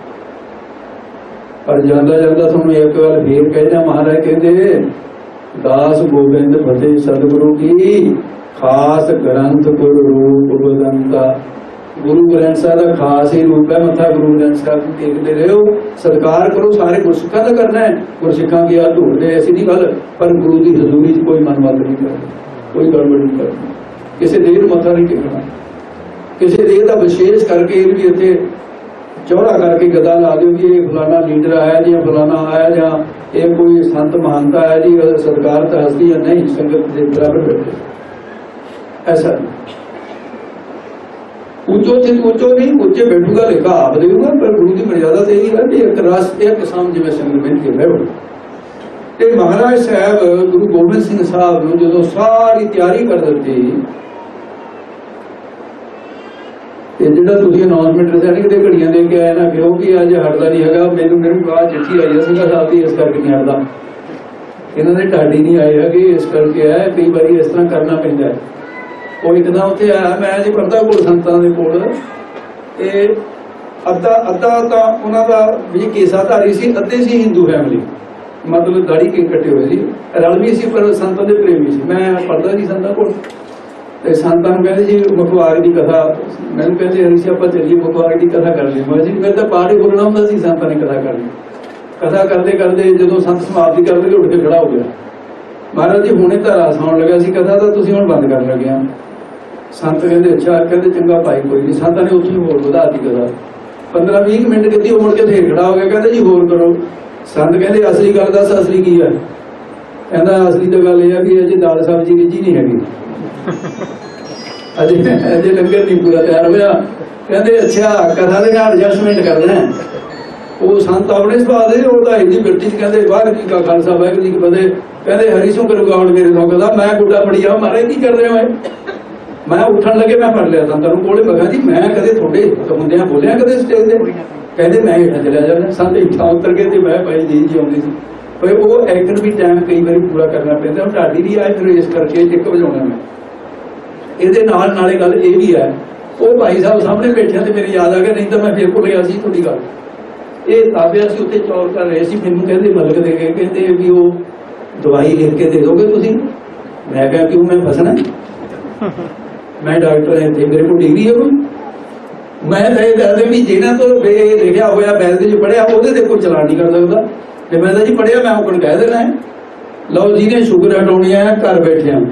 पर जांदा जांदा तुहानूं एक गल फेर कहदा, महाराज कहंदे दास गोबिंद फतेह सतगुरु की। खास ग्रंथ गुरु रूप बदंता। गुरु ग्रंथ साहब का खास ही रूप है, मत्था गुरु ग्रंथ साहब को टेकते रहो, सत्कार करो, सारे गुरसिखां का करना है। गुरसिखां की हाल ढूंढते ऐसी नहीं गल, पर गुरु की हजूरी च कोई मनमत नहीं करना, कोई गड़बड़ नहीं करनी, किसी देर मत्था नहीं टेकना, किसी देर का विशेष करके भी इतने चौड़ा करके गदा ला दो कि ये फलाना लीडर आया जी, फलाना आया, या ये कोई संत महानता है जी, सरकार तो हस्ती है नहीं, संगत के बराबर बैठे, ऐसा ऊंचो चित ऊंचो नहीं, ऊंचे बैठूगा लेखा आप देगा, पर गुरु की मर्यादा तो यही है कि एक रस एक किसान जिम्मे संग मिल के बैठो। ते महाराज साहब गुरु गोबिंद सिंह साहब ने जो सारी तैयारी कर दी, ਜਿਹੜਾ ਤੁਸੀਂ ਅਨਾਉਂਸਮੈਂਟ ਰਸਿਆ ਨਹੀਂ ਕਿਤੇ ਘੜੀਆਂ ਦੇ ਕੇ ਆਏ ਨਾ ਕਿ ਉਹ ਵੀ ਅੱਜ ਹਟਦਾ ਨਹੀਂ ਹੈਗਾ, ਮੈਨੂੰ ਮੈਨੂੰ ਬਾਅਦ ਚਿੱਠੀ ਆਈ ਹੈ ਸਿੰਘਾ ਸਾਹਿਬ ਦੀ, ਇਸ ਕਰਕੇ ਨਹੀਂ ਹਟਦਾ, ਇਹਨਾਂ ਦੇ ਢਾਡੀ ਨਹੀਂ ਆਏ ਹੈਗੇ, ਇਸ ਕਰਕੇ ਹੈ ਕਈ ਵਾਰੀ ਇਸ ਤਰ੍ਹਾਂ ਕਰਨਾ ਪੈਂਦਾ ਹੈ। ਉਹ ਇੱਕਦਮ ਉੱਥੇ ਆਇਆ, ਮੈਂ ਜੀ ਪੜਦਾ ਕੋਲ ਸੰਤਾਂ ਦੇ ਕੋਲ, ਤੇ ਅੱਧਾ ਅੱਧਾ ਤਾਂ ਉਹਨਾਂ ਦਾ ਵੀ ਕੇਸਾਧਾਰੀ ਸੀ, ਅੱਧੇ ਸੀ ਹਿੰਦੂ ਫੈਮਿਲੀ, ਮਤਲਬ ਦਾੜੀ ਕੇ ਕੱਟੇ ਹੋਏ ਸੀ, ਰਲ ਵੀ ਸੀ ਪਰ ਸੰਤਾਂ ਦੇ ਪ੍ਰੇਮੀ ਸੀ। ਮੈਂ ਪੜਦਾ ਸੀ ਸੰਤਾਂ ਕੋਲ, ਤੇ ਸੰਤਾਂ ਨੂੰ ਕਹਿੰਦੇ ਜੀ ਮੁਖਵਾਰ ਦੀ ਕਥਾ, ਮੈਨੂੰ ਕਹਿੰਦੇ ਹਰੀ ਜੀ ਆਪਾਂ ਚੱਲੀਏ ਮੁਖਵਾਰ ਦੀ ਕਥਾ ਕਰ ਲਈ। ਮੈਂ ਜੀ ਮੈਂ ਤਾਂ ਪਾਠ ਹੀ ਬੋਲਣਾ ਹੁੰਦਾ ਸੀ, ਸੰਤਾਂ ਨੇ ਕਥਾ ਕਰਨੀ। ਕਥਾ ਕਰਦੇ ਕਰਦੇ ਜਦੋਂ ਸੰਤ ਸਮਾਪਤੀ ਕਰਦੇ ਉੱਠ ਕੇ ਖੜਾ ਹੋ ਗਿਆ, ਮਹਾਰਾਜ ਜੀ ਹੁਣੇ ਤਾਂ ਰਾਸ ਆਉਣ ਲੱਗਾ ਸੀ, ਕਥਾ ਤਾਂ ਤੁਸੀਂ ਹੁਣ ਬੰਦ ਕਰਨ ਲੱਗੇ ਆ। ਸੰਤ ਕਹਿੰਦੇ ਅੱਛਾ, ਕਹਿੰਦੇ ਚੰਗਾ ਭਾਈ ਕੋਈ ਨਹੀਂ। ਸੰਤਾਂ ਨੇ ਉੱਥੇ ਹੋਰ ਵਧਾਤੀ ਕਥਾ, ਪੰਦਰਾਂ ਵੀਹ ਮਿੰਟ ਕੀਤੀ, ਉਹ ਮੁੜ ਕੇ ਫੇਰ ਖੜਾ ਹੋ ਗਿਆ, ਕਹਿੰਦੇ ਜੀ ਹੋਰ ਕਰੋ। ਸੰਤ ਕਹਿੰਦੇ ਅਸਲੀ ਗੱਲ ਦੱਸ, ਅਸਲੀ ਕੀ ਹੈ? ਕਹਿੰਦਾ ਅਸਲੀ ਤਾਂ ਗੱਲ ਇਹ ਹੈ ਕਿ ਅਜੇ ਦਾਲ ਸਬਜ਼ੀ ਰਿੱਝੀ ਨਹੀਂ ਹੈਗੀ, ਅਜੇ ਅਜੇ ਲੰਗਰ ਨਹੀਂ ਪੂਰਾ ਤਿਆਰ ਹੋਇਆ। ਕਹਿੰਦੇ ਅੱਛਾ ਕਥਾ ਦੇ ਨਾਲ ਐਡਜਸਟਮੈਂਟ ਕਰਨਾ। ਉਹ ਸੰਤ ਆਪਣੇ ਸੁਭਾਅ ਦੇ ਉਹਦਾ ਇਹਦੀ ਬਿਰਤੀ ਕਹਿੰਦੇ ਵਾਹਿਗੁਰੂ ਜੀ ਕਾ ਖਾਲਸਾ ਵਾਹਿਗੁਰੂ ਜੀ ਕੀ ਫਤਿਹ। ਕਹਿੰਦੇ ਹਰੀ ਸਿੰਘ ਰੁਕਾਵਟ ਮੇਰੇ ਤੋਂ ਕਹਿੰਦਾ ਮੈਂ ਗੁੱਡਾ ਫੜੀ ਆ, ਮਾਰੇ ਕੀ ਕਰ ਰਹੇ ਹੋ? ਮੈਂ ਉੱਠਣ ਲੱਗੇ ਮੈਂ ਫੜ ਲਿਆ ਸੰਤਾਂ ਨੂੰ ਕੋਲੇ, ਮੈਂ ਜੀ ਮੈਂ ਕਦੇ ਤੁਹਾਡੇ ਹੁੰਦਿਆਂ ਬੋਲਿਆ ਕਦੇ ਸਟੇਜ ਤੇ? ਕਹਿੰਦੇ ਮੈਂ ਹੇਠਾਂ ਚਲਿਆ ਜਾਂਦਾ। ਸੰਤ ਇੱਥਾਂ ਉਤਰ ਕੇ ਤੇ ਮੈਂ ਭਾਈ ਜੀ ਜੀ ਆਉਂਦੀ ਸੀ। ਪਰ ਉਹ ਐਕਟਰ ਵੀ ਟਾਈਮ ਕਈ ਵਾਰੀ ਪੂਰਾ ਕਰਨਾ ਪੈਂਦਾ, ਉਹ ਢਾਡੀ ਨਹੀਂ ਆਏ, ਫਿਰ ਇਸ ਕਰਕੇ ਇੱਕ ਵਜਾਉਣਾ ਮੈਂ। ਇਹਦੇ ਨਾਲ ਨਾਲੇ ਗੱਲ ਇਹ ਵੀ ਹੈ, ਉਹ ਭਾਈ ਸਾਹਿਬ ਸਾਹਮਣੇ ਬੈਠਿਆ ਤੇ ਮੇਰੀ ਯਾਦ ਆ ਗਿਆ, ਨਹੀਂ ਤਾਂ ਮੈਂ ਫਿਰ ਭੁੱਲ ਗਿਆ ਸੀ ਤੁਹਾਡੀ ਗੱਲ। ਇਹ ਤਾਬਿਆ ਸੀ ਉੱਥੇ ਚੌਰ ਕਰ ਰਹੇ ਸੀ, ਮੈਨੂੰ ਕਹਿੰਦੇ ਮਲਕ ਦੇ ਕੇ ਕਹਿੰਦੇ ਵੀ ਉਹ ਦਵਾਈ ਲਿਖ ਕੇ ਦੇ ਦੋਗੇ ਤੁਸੀਂ? ਮੈਂ ਕਿਹਾ ਕਿਉਂ, ਮੈਂ ਫਸਣਾ? ਮੈਂ ਡਾਕਟਰ ਹਾਂ, ਮੇਰੇ ਕੋਲ ਡਿਗਰੀ ਹੈ ਕੋਈ? ਮੈਂ ਤਾਂ ਇਹ ਦੱਸਦੇ ਵੀ ਜਿਹਨਾਂ ਤੋਂ ਲਿਖਿਆ ਹੋਇਆ ਬੈਲਦੇ ਚ ਪੜਿਆ ਉਹਦੇ ਤੇ ਕੋਈ ਚਲਾਨ ਨਹੀਂ ਕਰ ਸਕਦਾ। ਤੇ ਮੈਂ ਤਾਂ ਜੀ ਪੜਿਆ, ਮੈਂ ਹੁਣ ਕਹਿ ਦੇਣਾ ਹੈ ਲਓ ਜਿਹਨੇ ਸ਼ੂਗਰ ਹਟਾਉਣੀ ਹੈ ਘਰ ਬੈਠਿਆਂ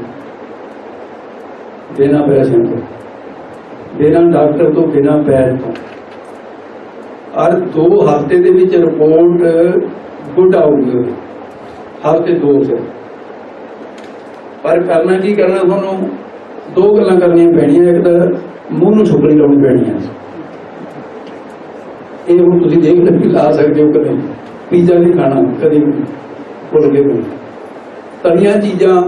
ਬਿਨਾਂ ਪੈਸਿਆਂ ਤੋਂ, ਬਿਨਾਂ ਡਾਕਟਰ ਤੋਂ, ਬਿਨਾਂ ਪੈਰ ਤੋਂ, ਔਰ ਦੋ ਹਫ਼ਤੇ ਦੇ ਵਿੱਚ ਰਿਪੋਰਟ ਗੁੱਡ ਆਊਗੀ, ਹਫ਼ਤੇ ਦੋ ਚ। ਪਰ ਕਰਨਾ ਕੀ ਕਰਨਾ, ਤੁਹਾਨੂੰ ਦੋ ਗੱਲਾਂ ਕਰਨੀਆਂ ਪੈਣੀਆਂ। ਇੱਕ ਤਾਂ ਮੂੰਹ ਨੂੰ ਛੁਪੜੀ ਲਾਉਣੀ ਪੈਣੀ ਹੈ, ਇਹ ਹੁਣ ਤੁਸੀਂ ਦੇਖ ਲੈ ਲਾ ਸਕਦੇ ਹੋ। ਕਦੇ ਪੀਜ਼ਾ ਨਹੀਂ ਖਾਣਾ, ਕਦੇ ਭੁੱਲ ਕੇ ਤਲੀਆਂ ਚੀਜ਼ਾਂ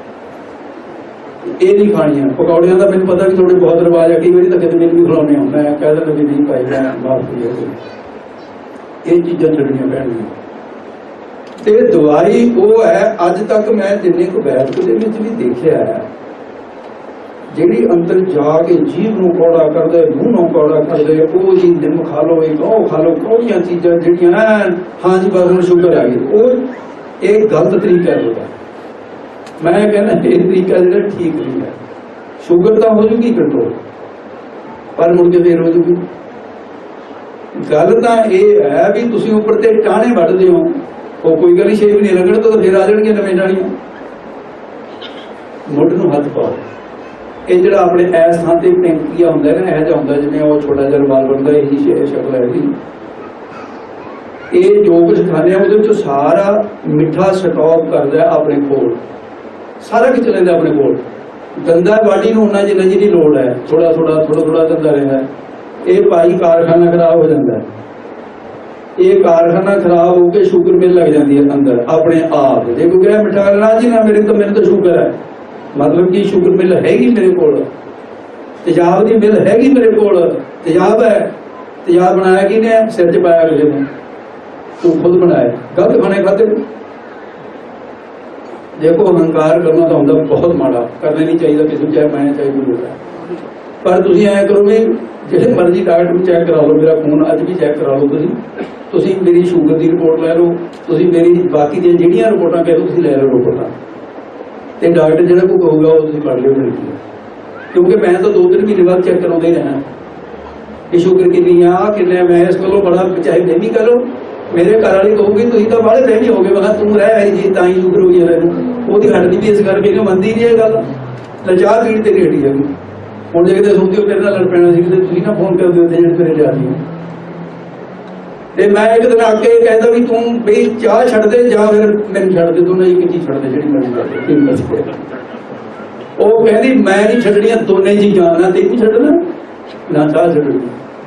ਇਹ ਨਹੀਂ ਖਾਣੀਆਂ। ਪਕੌੜਿਆਂ ਦਾ ਮੈਨੂੰ ਪਤਾ ਵੀ ਤੁਹਾਡੇ ਬਹੁਤ ਰਿਵਾਜ ਹੈ, ਕਈ ਵਾਰੀ ਤਾਂ ਕਿਤੇ ਮੈਨੂੰ ਵੀ ਖਿਲਾਉਂਦੇ ਹੋ, ਮੈਂ ਕਹਿ ਦਿੰਦਾ ਵੀ ਨਹੀਂ ਭਾਈ ਮੈਂ ਮਾਫ ਕਰੀਏ, ਇਹ ਚੀਜ਼ਾਂ ਛੱਡਣੀਆਂ ਪੈਣਗੀਆਂ। ਤੇ ਦਵਾਈ ਉਹ ਹੈ, ਅੱਜ ਤੱਕ ਮੈਂ ਜਿੰਨੇ ਕੁ ਵੈਦਿਕ ਦੇ ਵਿੱਚ ਵੀ ਦੇਖਿਆ ਹੈ, ਜਿਹੜੀ ਅੰਦਰ ਜਾ ਕੇ ਜੀਭ ਨੂੰ ਕੌੜਾ ਕਰਦੇ, ਮੂੰਹ ਨੂੰ ਕੌੜਾ ਕਰਦੇ, ਉਹ ਜੀ ਨਿੰਮ ਖਾ ਲਓ, ਇੱਕ ਉਹ ਖਾ ਲਓ, ਕੋਈਆਂ ਚੀਜ਼ਾਂ ਜਿਹੜੀਆਂ ਹਾਂਜੀ ਬਸ ਹੁਣ ਸ਼ੂਗਰ ਆ ਗਈ, ਉਹ ਇਹ ਗਲਤ ਤਰੀਕਾ ਹੈ। ਮੈਂ ਕਹਿੰਦਾ ਇਹ ਤਰੀਕਾ ਜਿਹੜਾ ਠੀਕ ਨਹੀਂ ਹੈ। ਸ਼ੂਗਰ ਤਾਂ ਹੋ ਜੂਗੀ ਕੰਟਰੋਲ, ਪਰ ਮੁੜ ਕੇ ਫੇਰ ਹੋ ਜੂਗੀ। ਗੱਲ ਤਾਂ ਇਹ ਹੈ ਵੀ ਤੁਸੀਂ ਉੱਪਰ ਤੇ ਟਾਹਣੇ ਵੱਢਦੇ ਹੋ, ਉਹ ਕੋਈ ਗੱਲ ਨਹੀਂ, ਛੇ ਮਹੀਨੇ ਲੱਗਣ ਤਾਂ ਫੇਰ ਆ ਜਾਣਗੀਆਂ ਨਵੇਂ ਟਾਹਣੀਆਂ। ਮੁੱਢ ਨੂੰ ਹੱਥ ਪਾਓ। ਇਹ ਜਿਹੜਾ ਆਪਣੇ ਐਸ ਥਾਂ ਤੇ ਟੈਂਕੀਆ ਹੁੰਦਾ ਨਾ, ਇਹ ਜਿਹਾ ਹੁੰਦਾ ਜਿਵੇਂ ਉਹ ਛੋਟਾ ਜਿਹਾ ਰਿਵਾਲਵਰ ਦਾ ਇਹੀ ਸ਼ਕਲ ਹੈ ਇਹਦੀ। ਇਹ ਜੋ ਕੁਝ ਖਾਂਦੇ ਆ ਉਹਦੇ ਵਿੱਚ ਸਾਰਾ ਮਿੱਠਾ ਸਟਾਕ ਕਰਦਾ ਆਪਣੇ ਕੋਲ, ਸਾਰਾ ਕੁਝ ਲੈਂਦਾ ਆਪਣੇ ਕੋਲ। ਦੰਦਾ ਬਾਡੀ ਨੂੰ ਉਹਨਾਂ ਜਿੰਨਾ ਜਿਹੀ ਲੋੜ ਹੈ, ਥੋੜਾ ਥੋੜਾ ਥੋੜਾ ਥੋੜਾ ਦੰਦਾ ਰਹਿੰਦਾ। ਇਹ ਭਾਈ ਕਾਰਖਾਨਾ ਖਰਾਬ ਹੋ ਜਾਂਦਾ, ਇਹ ਕਾਰਖਾਨਾ ਖਰਾਬ ਹੋ ਕੇ ਸ਼ੂਗਰ ਮਿਲ ਲੱਗ ਜਾਂਦੀ ਹੈ ਅੰਦਰ ਆਪਣੇ ਆਪ। ਜੇ ਕੋਈ ਕਹੇ ਮਿੱਠਾ ਲੈਣਾ ਜੀ ਨਾ, ਮੇਰੇ ਤਾਂ ਮੈਨੂੰ ਤਾਂ ਸ਼ੂਗਰ ਹੈ, ਮਤਲਬ ਕਿ ਸ਼ੂਗਰ ਮਿਲ ਹੈਗੀ ਮੇਰੇ ਕੋਲ, ਤੇਜ਼ਾਬ ਦੀ ਮਿਲ ਹੈਗੀ ਮੇਰੇ ਕੋਲ, ਤੇਜ਼ਾਬ ਹੈ। ਤੇਜ਼ਾਬ ਬਣਾਇਆ ਕਿਹਨੇ? ਸਿਰ 'ਚ ਪਾਇਆ ਕਿਸੇ ਨੇ, ਤੂੰ ਖੁਦ ਬਣਾਇਆ। ਗਲਤ ਖਾਣੇ ਖਾਧੇ, देखो हंकार करना तो ਹੁੰਦਾ बहुत माड़ा, करना नहीं चाहिए किसी चाहे मैं चाहे कोई होता, पर ਤੁਸੀਂ ਐ ਕਰੋ ਵੀ ਜਿਹੜੇ ਮਰਜ਼ੀ ਡਾਕਟਰ ਨੂੰ ਚੈੱਕ ਕਰਾ ਲਓ, ਮੇਰਾ ਖੂਨ ਅੱਜ ਵੀ ਚੈੱਕ ਕਰਾ ਲਓ, ਤੁਸੀਂ ਤੁਸੀਂ ਮੇਰੀ ਸ਼ੂਗਰ ਦੀ ਰਿਪੋਰਟ ਲੈ ਲਓ, ਤੁਸੀਂ ਮੇਰੀ ਬਾਕੀ ਦੀਆਂ ਜਿਹੜੀਆਂ ਰਿਪੋਰਟਾਂ ਕਹਿ ਲਓ ਤੁਸੀਂ ਲੈ ਲਓ ਰਿਪੋਰਟਾਂ, ਤੇ ਡਾਕਟਰ ਜਿਹੜਾ ਕੋਈ ਕਹੂਗਾ ਉਹ ਤੁਸੀਂ ਪੜ੍ਹ ਲਿਓ ਮਿਲ ਕੇ, ਕਿਉਂਕਿ ਮੈਂ ਤਾਂ ਦੋ ਤਿੰਨ ਮਹੀਨੇ ਬਾਅਦ ਚੈੱਕ ਕਰਾਉਂਦੇ ਹੀ ਰਹਿਣਾ ਕਿ ਸ਼ੂਗਰ ਕਿੰਨੀ ਆ ਕਿੰਨੇ, ਮੈਂ ਇਸ ਕੋਲੋਂ ਬੜਾ ਚਾਹੇ ਨਹੀਂ ਕਰੋ, ਮੇਰੇ ਘਰ ਵਾਲੀ ਕਹੂਗੀ ਤੁਸੀਂ ਤਾਂ ਬਾਹਲੇ ਰਹਿਣੀ ਹੋ ਗਏ, ਮੈਂ ਕਿਹਾ ਤੂੰ ਰਹਿ ਆਈ ਜੀ ਤਾਂ ਹੀ ਸ਼ੂਗਰ ਹੋਈ ਹੈ ਮੈਨੂੰ, ਉਹਦੀ ਹੱਡਦੀ ਵੀ ਇਸ ਕਰਕੇ ਕਿ ਮੰਨਦੀ ਨਹੀਂ ਇਹ ਗੱਲ, ਨਚਾਰ ਪੀੜ ਤੇਰੀ ਹੱਡੀ ਹੈਗੀ, ਹੁਣ ਜੇ ਕਿਤੇ ਸੁਣਦੀ ਹੋ ਤੇਰੇ ਨਾਲ ਲੜ ਪੈਣਾ ਸੀ ਕਿਤੇ ਤੁਸੀਂ ਨਾ ਫੋਨ ਕਰਦੇ ਹੁੰਦੇ ਜਿਹੜੇ ਮੇਰੇ ਜਾ ਰਹੀ ਤੇ ਮੈਂ ਇੱਕ ਦਿਨ ਆ ਕੇ ਕਹਿੰਦਾ ਵੀ ਤੂੰ ਬਈ ਚਾਹ ਛੱਡ ਦੇ ਜਾਂ ਫਿਰ ਮੈਨੂੰ ਛੱਡ ਦੇ, ਦੋਨੇ ਇੱਕ ਚੀਜ਼ ਛੱਡ ਦੇ ਜਿਹੜੀ ਮਰਜ਼ੀ, ਉਹ ਕਹਿੰਦੀ ਮੈਂ ਨਹੀਂ ਛੱਡਣੀਆਂ ਦੋਨੇ ਚੀਜ਼ਾਂ, ਨਾ ਤੈਨੂੰ ਛੱਡਣਾ ਨਾ ਚਾਹ ਛੱਡਣੀ,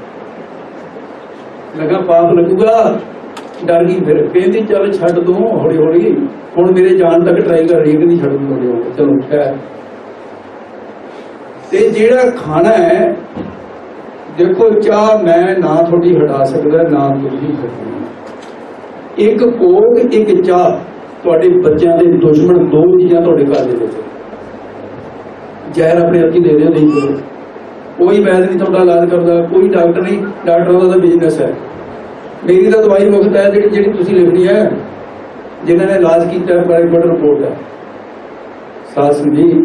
ਲਗਾ ਪਾਪ ਲੱਗੂਗਾ, ਡਰ ਗਈ, ਫਿਰ ਕਹਿੰਦੀ ਚੱਲ ਛੱਡ ਦੂੰ ਹੌਲੀ ਹੌਲੀ, ਹੁਣ ਮੇਰੇ ਜਾਣ ਤੱਕ ਟਰਾਈ ਕਰ ਰਹੀ ਹੈ ਕਿ ਨਹੀਂ ਛੱਡ ਦੂੰ ਹੌਲੀ ਹੌਲੀ, ਚਲੋ ਖੈਰ। ਤੇ ਜਿਹੜਾ ਖਾਣਾ ਹੈ ਦੇਖੋ, ਚਾਹ ਮੈਂ ਨਾ ਤੁਹਾਡੀ ਹਟਾ ਸਕਦਾ ਨਾ ਤੁਸੀਂ ਛੱਡਣੀ, ਇੱਕ ਕੋਕ ਇੱਕ ਚਾਹ ਤੁਹਾਡੇ ਬੱਚਿਆਂ ਦੇ ਦੁਸ਼ਮਣ, ਦੋ ਚੀਜ਼ਾਂ ਤੁਹਾਡੇ ਘਰ ਦੇ ਵਿੱਚ, ਜ਼ਹਿਰ ਆਪਣੇ ਅੱਖੀ ਦੇ ਦਿਓ, ਨਹੀਂ ਕਰੋ, ਕੋਈ ਵੈਦ ਨਹੀਂ ਤੁਹਾਡਾ ਇਲਾਜ ਕਰਦਾ, ਕੋਈ ਡਾਕਟਰ ਨਹੀਂ, ਡਾਕਟਰਾਂ ਦਾ ਤਾਂ ਬਿਜ਼ਨਸ ਹੈ, ਮੇਰੀ ਤਾਂ ਦਵਾਈ ਮੁਕਤ ਹੈ ਜਿਹੜੀ ਜਿਹੜੀ ਤੁਸੀਂ ਲਿਖਣੀ ਹੈ, ਜਿਨ੍ਹਾਂ ਨੇ ਇਲਾਜ ਕੀਤਾ ਪ੍ਰਾਈਵੇਟ ਰਿਪੋਰਟ ਹੈ। ਸਾਧ ਸੰਗਤ ਜੀ,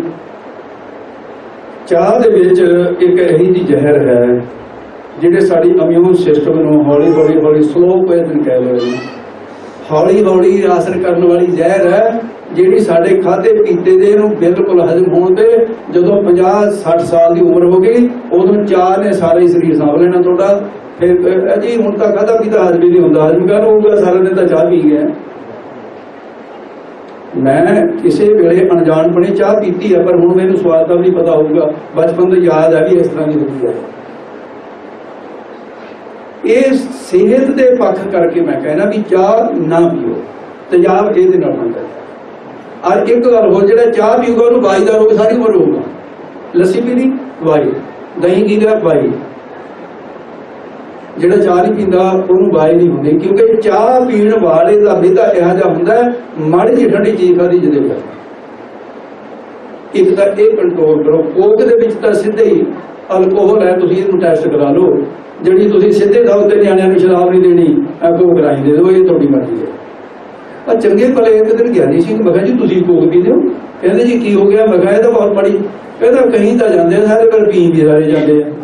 ਚਾਹ ਦੇ ਵਿੱਚ ਇੱਕ ਇਹੀ ਜਿਹੀ ਜ਼ਹਿਰ ਹੈ ਜਿਹੜੇ ਸਾਡੀ ਇਮਿਊਨ ਸਿਸਟਮ ਨੂੰ ਹੌਲੀ ਹੌਲੀ ਹੌਲੀ ਸਲੋ ਪੋਇਜ਼ਨ ਕਹਿ ਲਓ, ਹੌਲੀ ਹੌਲੀ ਅਸਰ ਕਰਨ ਵਾਲੀ ਜ਼ਹਿਰ ਹੈ ਜਿਹੜੀ ਸਾਡੇ ਖਾਧੇ ਪੀਤੇ ਦੇ ਨੂੰ ਬਿਲਕੁਲ ਹਜ਼ਮ ਹੋਣ ਤੇ ਜਦੋਂ ਪੰਜਾਹ ਸੱਠ ਸਾਲ ਦੀ ਉਮਰ ਹੋ ਗਈ ਉਦੋਂ ਚਾਹ ਨੇ ਸਾਰਾ ਹੀ ਸਰੀਰ ਸਾਂਭ ਲੈਣਾ ਤੁਹਾਡਾ, ਫਿਰ ਜੀ ਹੁਣ ਤਾਂ ਖਾਧਾ ਪੀਤਾ ਹਜ਼ਮ ਨਹੀਂ ਹੁੰਦਾ, ਹਜ਼ਮ ਕਰ ਹੋਊਗਾ ਸਾਰਾ ਦਿਨ ਤਾਂ ਚਾਹ ਪੀ ਗਿਆ। ਮੈਂ ਕਿਸੇ ਵੇਲੇ ਅਣਜਾਣਪਣੇ ਚਾਹ ਪੀਤੀ ਹੈ, ਪਰ ਹੁਣ ਮੈਨੂੰ ਸਵਾਦ ਦਾ ਵੀ ਪਤਾ ਹੋਊਗਾ, ਬਚਪਨ ਤੋਂ ਯਾਦ ਹੈ ਵੀ ਇਸ ਤਰ੍ਹਾਂ ਦੀ ਹੁੰਦੀ ਹੈ। ਇਹ ਸਿਹਤ ਦੇ ਪੱਖ ਕਰਕੇ ਮੈਂ ਕਹਿਣਾ ਵੀ ਚਾਹ ਨਾ ਪੀਓ, ਤੇਜ਼ਾਬ ਇਹਦੇ ਨਾਲ ਹੁੰਦਾ ਹੈ। ਔਰ ਇੱਕ ਗੱਲ ਹੋਰ, ਜਿਹੜਾ ਚਾਹ ਪੀਊਗਾ ਉਹਨੂੰ ਬਾਈ ਦਾ ਰੋਗ ਸਾਰੀ ਉਮਰ ਹੋਊਗਾ, ਲੱਸੀ ਪੀਣੀ ਬਾਈ, ਦਹੀਂ ਕੀ ਦਾ ਬਾਈ, ਜਿਹੜਾ ਚਾਹ ਨਹੀਂ ਪੀਂਦਾ ਉਹਨੂੰ ਬਾਈ ਨਹੀਂ ਹੁੰਦੀ, ਕਿਉਂਕਿ ਚਾਹ ਪੀਣ ਵਾਲੇ ਦਾ ਵਿਧਾ ਇਹੋ ਜਿਹਾ ਹੁੰਦਾ ਮਾੜੀ ਜਿਹੀ ਠੰਡੀ ਚੀਜ਼ ਖਾਦੀ ਜਿਹਦੇ ਵਿੱਚ, ਇੱਕ ਤਾਂ ਇਹ ਕੰਟਰੋਲ ਕਰੋ। ਕੋਕ ਦੇ ਵਿੱਚ ਤਾਂ ਸਿੱਧੇ ਹੀ ਅਲਕੋਹਲ ਹੈ, ਤੁਸੀਂ ਇਹਨੂੰ ਟੈਸਟ ਕਰਾ ਲਓ, ਜਿਹੜੀ ਤੁਸੀਂ ਸਿੱਧੇ ਤੌਰ ਤੇ ਨਿਆਣਿਆਂ ਨੂੰ ਸ਼ਰਾਬ ਨਹੀਂ ਦੇਣੀ, ਕੋਕ ਰਾਈ ਦੇ ਦਿਓ, ਇਹ ਤੁਹਾਡੀ ਮਰਜ਼ੀ ਹੈ। ਆ ਚੰਗੇ ਭਲੇ ਇੱਕ ਦਿਨ ਗਿਆਨੀ ਸਿੰਘ ਮੈਂ ਕਿਹਾ ਜੀ ਤੁਸੀਂ ਕੋਕ ਪੀਂਦੇ ਹੋ, ਕਹਿੰਦੇ ਜੀ ਕੀ ਹੋ ਗਿਆ, ਮੈਂ ਕਿਹਾ ਇਹ ਤਾਂ ਬਹੁਤ ਬੜੀ, ਕਹਿੰਦਾ ਕਹੀਂ ਤਾਂ ਜਾਂਦੇ ਆ ਸਾਰੇ, ਪਰ ਪੀਣ ਵੀ ਸਾਰੇ ਜਾਂਦੇ ਆ,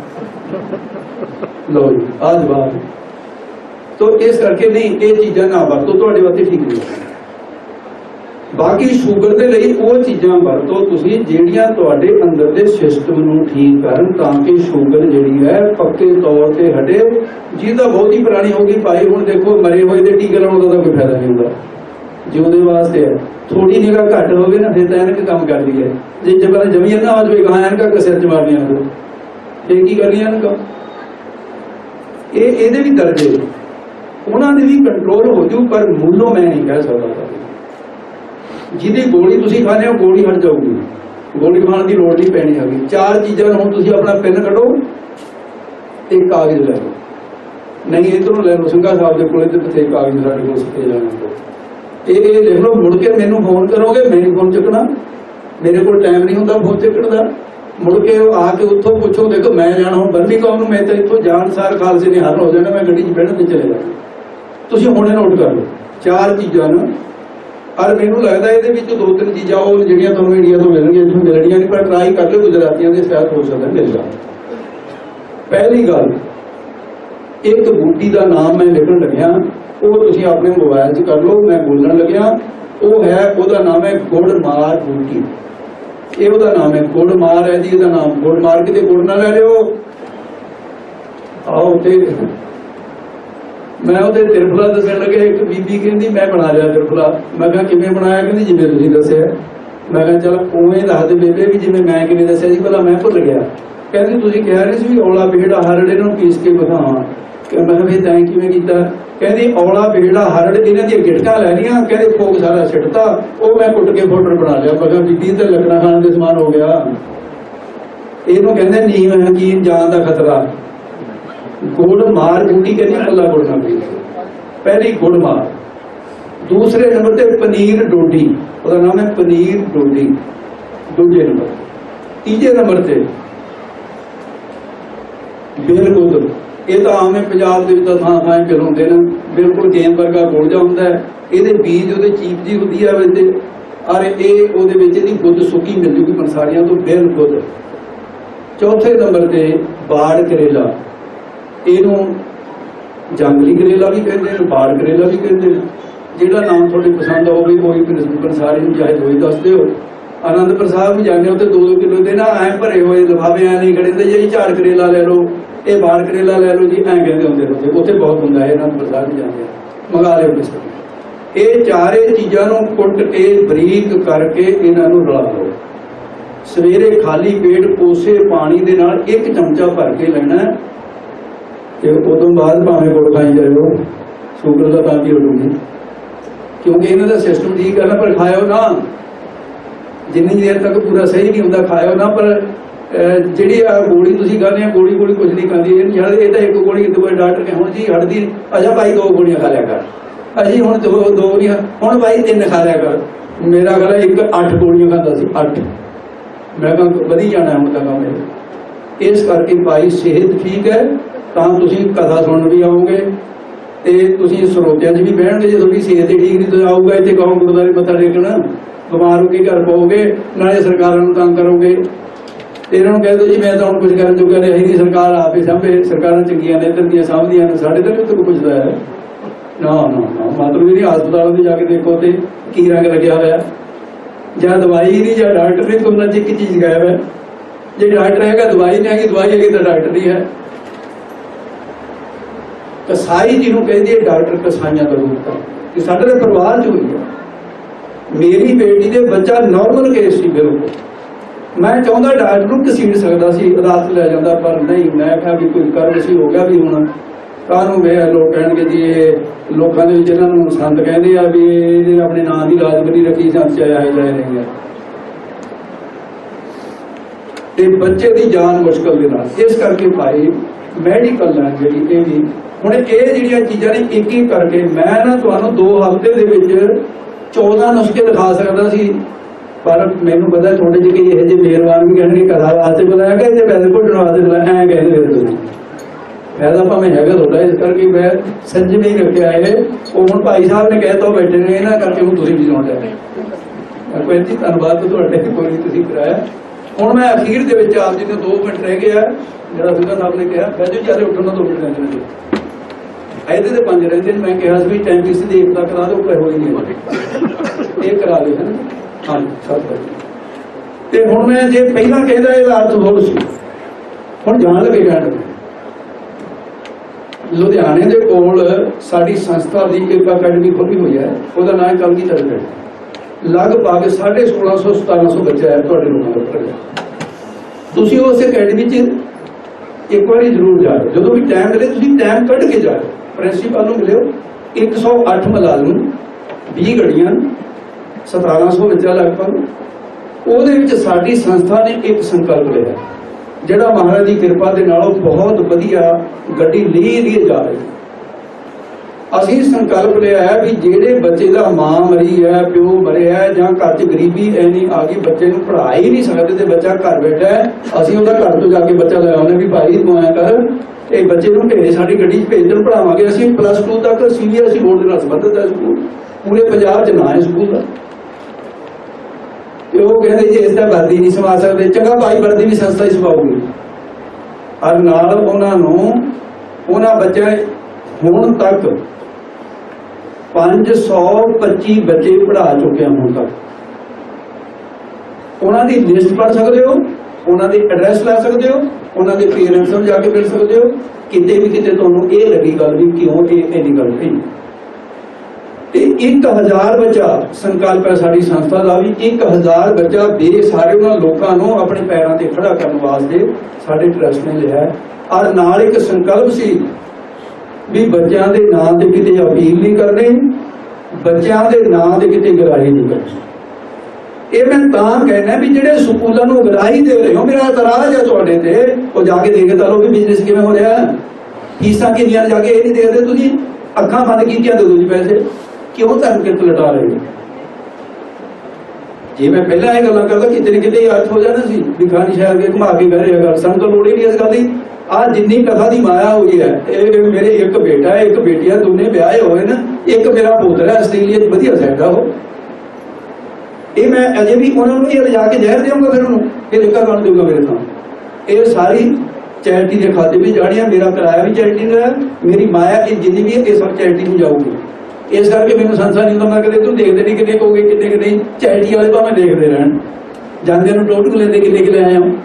ਲੋ ਜੀ ਆਜ ਬਾਤ ਤੋਂ ਇਸ ਕਰਕੇ ਨਹੀਂ, ਇਹ ਚੀਜ਼ਾਂ ਨਾ ਵਰਤੋ, ਤੁਹਾਡੇ ਵਾਸਤੇ ਠੀਕ ਨਹੀਂ। ਬਾਕੀ ਸ਼ੂਗਰ ਦੇ ਲਈ ਉਹ ਚੀਜ਼ਾਂ ਵਰਤੋ ਤੁਸੀਂ ਜਿਹੜੀਆਂ ਤੁਹਾਡੇ ਅੰਦਰ ਦੇ ਸਿਸਟਮ ਨੂੰ ਠੀਕ ਕਰਨ, ਤਾਂ ਕਿ ਸ਼ੂਗਰ ਜਿਹੜੀ ਹੈ ਪੱਕੇ ਤੌਰ ਤੇ ਹਟੇ। ਜਿਹਦਾ ਬਹੁਤੀ ਪੁਰਾਣੀ ਹੋ ਗਈ ਭਾਈ, ਹੁਣ ਦੇਖੋ ਮਰੇ ਹੋਏ ਦੇ ਟੀਕੇ ਲਾਉਣ ਦਾ ਕੋਈ ਫਾਇਦਾ ਨਹੀਂ ਹੁੰਦਾ, ਜਿਉਂਦੇ ਵਾਸਤੇ ਹੈ। ਥੋੜੀ ਨਿਗਾਹ ਘੱਟ ਹੋਵੇ ਨਾ ਫਿਰ ਤਾਂ ਐਨਕ ਕੰਮ ਕਰਦੀ ਹੈ, ਜੇ ਜਬਰ ਜਮੀਨ ਨਾ ਹੋ ਜਾਵੇ ਗਾਂ ਐਨਕਾਂ ਸਿਰ ਚ ਮਾਰਨੀਆਂ ਨੇ, ਇਹ ਕੀ ਕਰਨੀਆਂ ਐਨਕਾਂ, ਇਹ ਇਹਦੇ ਵੀ ਦਰਜੇ ਉਹਨਾਂ ਦੇ ਵੀ ਕੰਟਰੋਲ ਹੋ ਜੂ, ਪਰ ਮੁੱਲੋਂ ਮੈਂ ਨਹੀਂ ਕਹਿ ਸਕਦਾ। ਜਿਹਦੀ ਗੋਲੀ ਤੁਸੀਂ ਖਾਣੇ ਹੋ ਗੋਲੀ ਹਟ ਜਾਊਗੀ, ਗੋਲੀ ਖਾਣ ਦੀ ਲੋੜ ਨਹੀਂ ਪੈਣੀ ਹੈਗੀ। ਚਾਰ ਚੀਜ਼ਾਂ ਹੁਣ ਤੁਸੀਂ ਆਪਣਾ ਪੈਨ ਕੱਢੋ, ਇੱਕ ਕਾਗਜ਼ ਲੈ ਲਓ, ਨਹੀਂ ਇੱਧਰੋਂ ਲੈ ਲਓ, ਸਿੰਘਾ ਸਾਹਿਬ ਦੇ ਕੋਲੇ ਤੇ ਬਥੇ ਕਾਗਜ਼ ਸਾਡੇ ਕੋਲ ਸਿੱਟੇ ਜਾਣਾ, ਇਹ ਇਹ ਲਿਖ ਲਓ, ਮੁੜ ਕੇ ਮੈਨੂੰ ਫੋਨ ਕਰੋਗੇ, ਮੈਂ ਨਹੀਂ ਫੋਨ ਚੁੱਕਣਾ, ਮੇਰੇ ਕੋਲ ਟਾਈਮ ਨਹੀਂ ਹੁੰਦਾ ਫੋਨ ਚੁੱਕਣ ਦਾ। ਮੁੜ ਕੇ ਆ ਕੇ ਉੱਥੋਂ ਪੁੱਛੋ, ਦੇਖੋ ਮੈਂ ਜਾਣਾ ਹੁਣ ਬਰਮੀ ਕੌਮ ਨੂੰ, ਮੈਂ ਤਾਂ ਇੱਥੋਂ ਜਾਣ ਸਾਰ ਖਾਲਸੇ ਨੇ ਹੱਲ ਹੋ ਜਾਣਾ, ਮੈਂ ਗੱਡੀ 'ਚ ਬਹਿਣ ਤੇ ਚਲੇ ਜਾਣਾ। ਤੁਸੀਂ ਹੁਣੇ ਨੋਟ ਕਰ ਲਓ ਚਾਰ ਚੀਜ਼ਾਂ ਨੂੰ। ਔਰ ਮੈਨੂੰ ਲੱਗਦਾ ਇਹਦੇ ਵਿੱਚ ਦੋ ਤਿੰਨ ਚੀਜ਼ਾਂ ਉਹ ਜਿਹੜੀਆਂ ਤੁਹਾਨੂੰ ਇੰਡੀਆ ਤੋਂ ਮਿਲਣਗੀਆਂ, ਇੱਥੋਂ ਮਿਲਣੀਆਂ ਨਹੀਂ, ਪਰ ਟਰਾਈ ਕਰ ਲਿਓ, ਗੁਜਰਾਤੀਆਂ ਦੇ ਸ਼ਾਇਦ ਹੋ ਸਕਦਾ ਮਿਲ ਜਾਣ। ਪਹਿਲੀ ਗੱਲ, ਇੱਕ ਬੂਟੀ ਦਾ ਨਾਮ ਮੈਂ ਲਿਖਣ ਲੱਗਿਆ, ਉਹ ਤੁਸੀਂ ਆਪਣੇ ਮੋਬਾਈਲ 'ਚ ਕਰ ਲਓ, ਮੈਂ ਬੋਲਣ ਲੱਗਿਆ, ਉਹ ਹੈ, ਉਹਦਾ ਨਾਮ ਹੈ ਗੁੜਮਾਰ ਬੂਟੀ, ਇਹ ਉਹਦਾ ਨਾਮ ਹੈ, ਗੁੜਮਾਰ ਹੈ ਜੀ ਇਹਦਾ ਨਾਮ। ਗੁੜਮਾਰ ਕਿਤੇ ਗੁੜ ਨਾ ਲੈ ਲਿਓ, ਆਓ ਤੇ ਮੈਂ ਉਹਦੇ ਤਿਰਫਲਾ ਦੱਸਣ ਲੱਗਿਆ, ਇੱਕ ਬੀਬੀ ਕਹਿੰਦੀ ਮੈਂ ਬਣਾ ਲਿਆ ਤਿਰਫਲਾ, ਮੈਂ ਕਿਹਾ ਕਿਵੇਂ ਬਣਾਇਆ, ਕਹਿੰਦੀ ਜਿਵੇਂ ਤੁਸੀਂ ਦੱਸਿਆ। ਮੈਂ ਕਿਹਾ ਚਲ ਉਵੇਂ ਦੱਸ ਦੇ ਬੇਬੇ ਵੀ ਜਿਵੇਂ ਮੈਂ ਕਿਵੇਂ ਦੱਸਿਆ ਸੀ, ਭਲਾ ਮੈਂ ਭੁੱਲ ਗਿਆ। ਕਹਿੰਦੀ ਤੁਸੀਂ ਕਹਿ ਰਹੇ ਸੀ ਵੀ ਔਲਾ ਬੇੜਾ ਹਰੜੇ ਨੂੰ ਪੀਸ ਕੇ ਬਖਾਵਾਂ, ਮੈਂ ਕਿਹਾ ਵੀ ਤੈਂ ਕਿਵੇਂ ਕੀਤਾ, ਕਹਿੰਦੀ ਔਲਾ ਬੇੜਾ ਹਰੜ ਇਹਨਾਂ ਦੀਆਂ ਗਿਟਕਾਂ ਲੈ ਲਈਆਂ, ਕਹਿੰਦੇ ਫੋਕ ਸਾਰਾ ਛਿੱਟਤਾ, ਉਹ ਮੈਂ ਕੁੱਟ ਕੇ ਪਾਊਡਰ ਬਣਾ ਲਿਆ। ਮੈਂ ਕਿਹਾ ਬੀਬੀ ਤੇ ਲੱਕੜਾਂ ਖਾਣ ਦੇ ਸਮਾਨ ਹੋ ਗਿਆ, ਇਹਨੂੰ ਕਹਿੰਦੇ ਨੀਮ ਹਕੀਮ ਜਾਨ ਦਾ ਖਤਰਾ। ਗੁੜ ਮਾਰ ਬੂਟੀ ਕਹਿੰਦੀ ਕੱਲਾ ਗੁੜ ਨਾ ਪੀ, ਪਹਿਲੀ ਗੁੜ ਮਾਰ, दूसरे नंबर ते पनीर डोडी, उसका नाम है पनीर डोडी दूजे नंबर। तीजे नंबर ते बिलकुल ये तो आम है पंजाब के थां थां चलाते हैं, बिल्कुल गेम वर्गा गुड़ जा होंगे, ये बीज वो चीप जी होती है वैसे, और ये गुद सुकी मिल जूगी पंसारियों तो बिल्कुल। चौथे नंबर पे बाड़ करेला, इनू जंगली करेला भी कहते हैं, बाड़ करेला भी कहते हैं। जिहड़ा नाम थोड़ी पसंद हो कोई पंसारी चाहे दो ही दस दो। आनंदपुर साहब भी जाने तो दो दो किलो के ना ऐ भरे हुए लिफाफे ऐ नहीं खड़े जी झाड़ करेला ले लो, ये बाड़ करेला ले लो जी, ऐ कहते होंगे होते उत्थे बहुत होंगे है। आनंदपुर साहब भी जाते मंगा लियो किसी। ये चारे चीज़ों कुट के बरीक करके इन्हों रला लो। सवेरे खाली पेट कोसे पानी दे नाल एक चमचा भर के लेना, उदों बाद भावें गुड़ खाई जाओ, शुगर का ताकि उडूगी, क्योंकि इन्हों का सिस्टम ठीक है ना। पर खाओ ना, जिन्नी देर तक पूरा सही नहीं होता खाओ ना। पर जी गोली तुम खाने गोली गोली कुछ नहीं खाती, ये तो एक गोली डॉक्टर ने हूँ जी हटदी अच्छा भाई दो गोलियां खा लिया कर, अजी हूँ दो दो नहीं हूँ भाई तीन खा लिया कर। मेरा गला एक अठ गोलियां खाता सी, अठ। मैं कहा वधी जाना हूँ तक मेरे। इस करके भाई सेहत ठीक है तो तुम कथा सुन भी आओगे, तो ਸਰੋਤਿਆਂ भी बहनगे। जो थोड़ी सेहत ही ठीक नहीं तो आऊगा इतने कहो गुरुद्वारे मत्था टेकना, बीमार होकर घर पाओगे, नाले सरकारों को तंग करोगे। इन्होंने कह दो जी मैं तो हम कुछ करने जोगा नहीं, नहीं सरकार आप ही सामने, सरकार चंगियां ने इधर दियां सामदियां ने, साढ़े तक तो पुछता है ना ना ना। मतलब भी नहीं, हस्पतालों में जाके देखो तो की रंग लग्या हुआ, या दवाई नहीं या डॉक्टर नहीं, तुमने एक चीज गायब है। जो डॉक्टर है दवाई नहीं हैगी, दवाई हैगी तो डॉक्टर नहीं है। कसाई जिन्हों कहते हैं डॉक्टर कसाइया का रूप था कि साढ़े परिवार च हुई है। मेरी बेटी के बच्चा नॉर्मल केस सी, बिल्कुल मैं चाहता डॉक्टर को घसीट सकता सी, अदालत लै जाता, पर नहीं। मैं कहा भी कोई कर्म सी हो गया भी हूँ कानू वे लोग कह जी लोगों के जिन्होंने संत कहते हैं भी ये अपने नाम की राजगरी रखी, संत चाया है जाए नहीं है। ते बच्चे की जान मुश्किल के नाल, इस करके भाई मैडिकल लाइन जी ये भी ਹੁਣ ਇਹ ਜਿਹੜੀਆਂ ਚੀਜ਼ਾਂ ਨੇ ਇੱਕ ਇੱਕ ਕਰਕੇ मैं ना ਤੁਹਾਨੂੰ दो हफ्ते ਦੇ ਵਿੱਚ चौदह नुस्खे दिखा सकता सी, पर मैनू पता थोड़े ਜਿਹੇ ਇਹੋ ਜਿਹੇ ਮੇਰਵਾਨ भी कहने कथा वास्ते बुलाया गया, जे पैसे घुटन वास्ते बुलाया ऐ कहते फिर तुम फायदा भावें हैगा थोड़ा। इस करके मैं संजम ही रखे आए वो हूँ भाई साहब ने कहता बैठे ने इन्हों करके हूँ तुम भी सुन लिया। कोई जी धन्यवाद तो कोई नहीं कराया। हूँ मैं अखीर के आप जी ने दो मिनट रह गया, जो सुधा साहब ने कहा बहजो चाहे उठन दो मिनट रहते हैं, ऐसे तो पंज रहते हैं। मैं कहा भी टाइम किसी की एकता करा दो, पर हो ही नहीं ये करा दे। हाँ सब तो हूँ मैं जे पहला कहता ये अर्थ होर सी, हूँ जान लगे कहण लुधियाने के कोल साडी संस्था की एक अकैडमी खोली हुई है, उसका नाम कलगीधर अकैडमी। लगभग साढ़े सोलह सौ सतारह सौ बच्चा है थोड़े लोगों का पढ़। तुम उस अकैडमी एक बार जरूर जाओ, जो भी टाइम मिले तुम टाइम कढ़ के जाओ। प्रिंसीपल को मिलो, एक सौ अठ मुलाजम, बीस गड्डियां, सतारह सौ बच्चा लगभग। वो साडी संस्था ने एक संकल्प लिया, जिहड़ा महाराज की कृपा के नालों बहुत वधिया गड्डी ली दी जा रही। असीं संकल्प लिया है भी जेड़े बच्चे का मां मरी है, प्यो मरे है, जां घर च गरीबी ऐनी आ गई बच्चे को पढ़ा ही नहीं सकते ते बच्चा घर बैठा है, असीं उहदा घर तो जाके बच्चा ले आउने भी भाई तूं ऐ कर ये बच्चे को भेज साडी गड्डी च भेज पढ़ावांगे। असीं प्लस टू तक सीबीएसई बोर्ड के नाल संबंधित है स्कूल, पूरे पंजाब च ना है स्कूल का। ते ओह कहंदे जी इस दा वर्दी नहीं सवा सकते, चंगा भाई वर्दी भी संस्था ही सवाऊगी। और नाल उहनां नूं उहनां बच्चे हुण तक पांच सौ पच्ची बच्चे पढ़ा चुके हैं हूँ तक। उन्होंने लिस्ट पढ़ सकते हो, उन्होंने एड्रैस ला सकते हो, उन्होंने पेरेंट्स को जाके मिल सकते हो। किते भी किते तुहानूं ये लगी गल भी क्यों ये इन्नी गल नहीं। एक हजार बच्चा संकल्प है साडी संस्था का भी, एक हजार बच्चा बेसारे उन्होंने लोगों को अपने पैरों से खड़ा करने वास्ते साडे ट्रस्ट ने लिया। और नाल एक संकल्प सी भी बच्चों के नाम से किते अपील नहीं करनी, बच्चों के नाम से किते गराही नहीं करनी। ये मैं तां कहना भी जेडे स्कूलों को गराही दे रहे हो, मेरा इतराज है तुहाडे ते, वो जाके देखता लो भी बिजनेस किवें हो रहा है, फीसां कितनियां जाके ये नहीं देखते तुसीं, अखां बंद कीतियां दे दो जी पैसे। क्यों धर्म किरत लटा रहे हो? जे मैं पहला ये गल्लां करदा किते न किते अर्थ हो जाना सी भी खानी शहर के घुमा के कह रहे अगर सन तो लोड़ ही नहीं इस गल दी। आ जिन्नी कथा दी माया हुई है, ये मेरे एक बेटा है, एक बेटी है, दोने ब्याहे होए ना, एक मेरा पुत्र है, आस्ट्रेलिया वधिया सैट है वो। ये मैं अजे भी उन्होंने ये लिजा के जहर देऊंगा, फिर उन्होंने फिर एक बन दूंगा मेरे साथ। ये सारी चैरिटी के खाते भी जानी, मेरा किराया भी चैरिटी का है, मेरी माया की जिन्नी भी है ये सब चैरिटी में जाऊगी। इस करके मैंने संसा नहीं मैं कहते तू देखते नहीं कितने हो गए कितने कि नहीं, चैरिटी वाले भावें देखते रहन, जाते टोट लेंदे कितने कितने आए हो।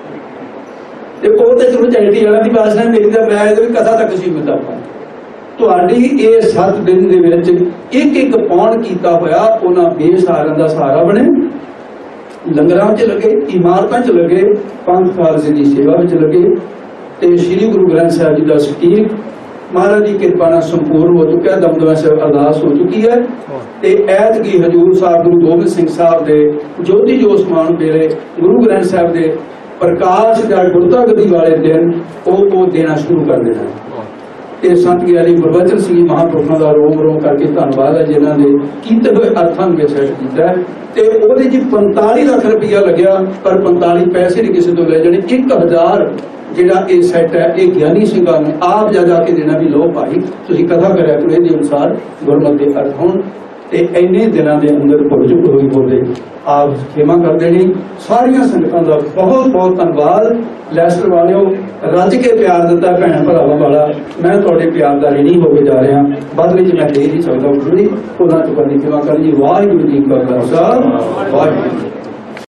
चलो चैरिटी वालों की बात है, मेरी तो मैं कथा तक सीमित आप ਤੁਹਾਡੀ ਇਹ सत्त दिन ਦੇ ਵਿੱਚ ਇੱਕ ਇੱਕ ਪੌਣ ਕੀਤਾ ਹੋਇਆ ਉਹਨਾਂ ਬੇਸਹਾਰਿਆਂ ਦਾ ਸਹਾਰਾ ਬਣੇ, ਲੰਗਰਾਂ 'ਚ ਲੱਗੇ, ਇਮਾਰਤਾਂ 'ਚ ਲੱਗੇ, ਪੰਥ ਖਾਲਸੇ ਦੀ ਸੇਵਾ ਵਿੱਚ ਲੱਗੇ ਤੇ ਸ੍ਰੀ ਗੁਰੂ ਗ੍ਰੰਥ ਸਾਹਿਬ ਜੀ ਦਾ ਸਟੀਕ महाराज की कृपा न संपूर्ण हो चुका है। दमदमा से अरदास हो चुकी है ते ऐतकी हजूर साहब गुरु गोबिंद सिंह साहब के ज्योति जोत समान वेले गुरु ग्रंथ साहब के प्रकाश का गुरता गति वाले दिन वो देना शुरू कर देना। ये संत ग्यानी गुरबचन सिंह महापुरुषों का रोम रोम करके धन्यवाद है जिन्होंने कीते हुए अर्थां में सैट किया ते ओहदे जी पैंताली लाख रुपया लग्या, पर पैंताली पैसे नहीं किसी तो ले जाने। एक हजार ਜਿਹੜਾ ਇਹ ਸੈੱਟ ਹੈ ਇਹ ਗਿਆਨੀ ਸਿੰਘਾਂ ਨੂੰ ਆਪ ਜਾ ਜਾ ਕੇ ਦੇਣਾ भी लो भाई ਤੁਸੀਂ कथा करा करो ਇਹਦੇ ਅਨੁਸਾਰ ਗੁਰਮਤਿ ਦੇ ਅਰਥ ਹੋਣ ਤੇ ਇੰਨੇ ਦਿਨਾਂ ਦੇ ਅੰਦਰ ਭੁੱਲ ਚੁੱਕ ਹੋਈ ਬੋਲੇ ਆਪ ਖੇਮਾ ਕਰ ਦੇਣੀ। ਸਾਰੀਆਂ ਸੰਗਤਾਂ ਦਾ ਬਹੁਤ ਬਹੁਤ ਧੰਨਵਾਦ। ਲੈਸਟਰ ਵਾਲਿਓ ਰੱਜ ਕੇ ਪਿਆਰ ਦਿੱਤਾ ਭੈਣ ਭਰਾਵਾਂ ਵਾਲਾ, ਮੈਂ ਤੁਹਾਡੇ ਪਿਆਰ ਦਾ ऋणी ਹੋ ਕੇ ਜਾ ਰਿਹਾ। ਬਾਅਦ ਵਿੱਚ ਮੈਂ ਦੇ ਨਹੀਂ ਸਕਦਾ, ਉਹਨਾਂ ਤੋਂ ਕਰਨੀ ਖੇਮਾ ਕਰ ਜੀ। ਵਾਹਿਗੁਰੂ ਜੀ ਕਾ ਖਾਲਸਾ ਵਾਹਿਗੁਰੂ।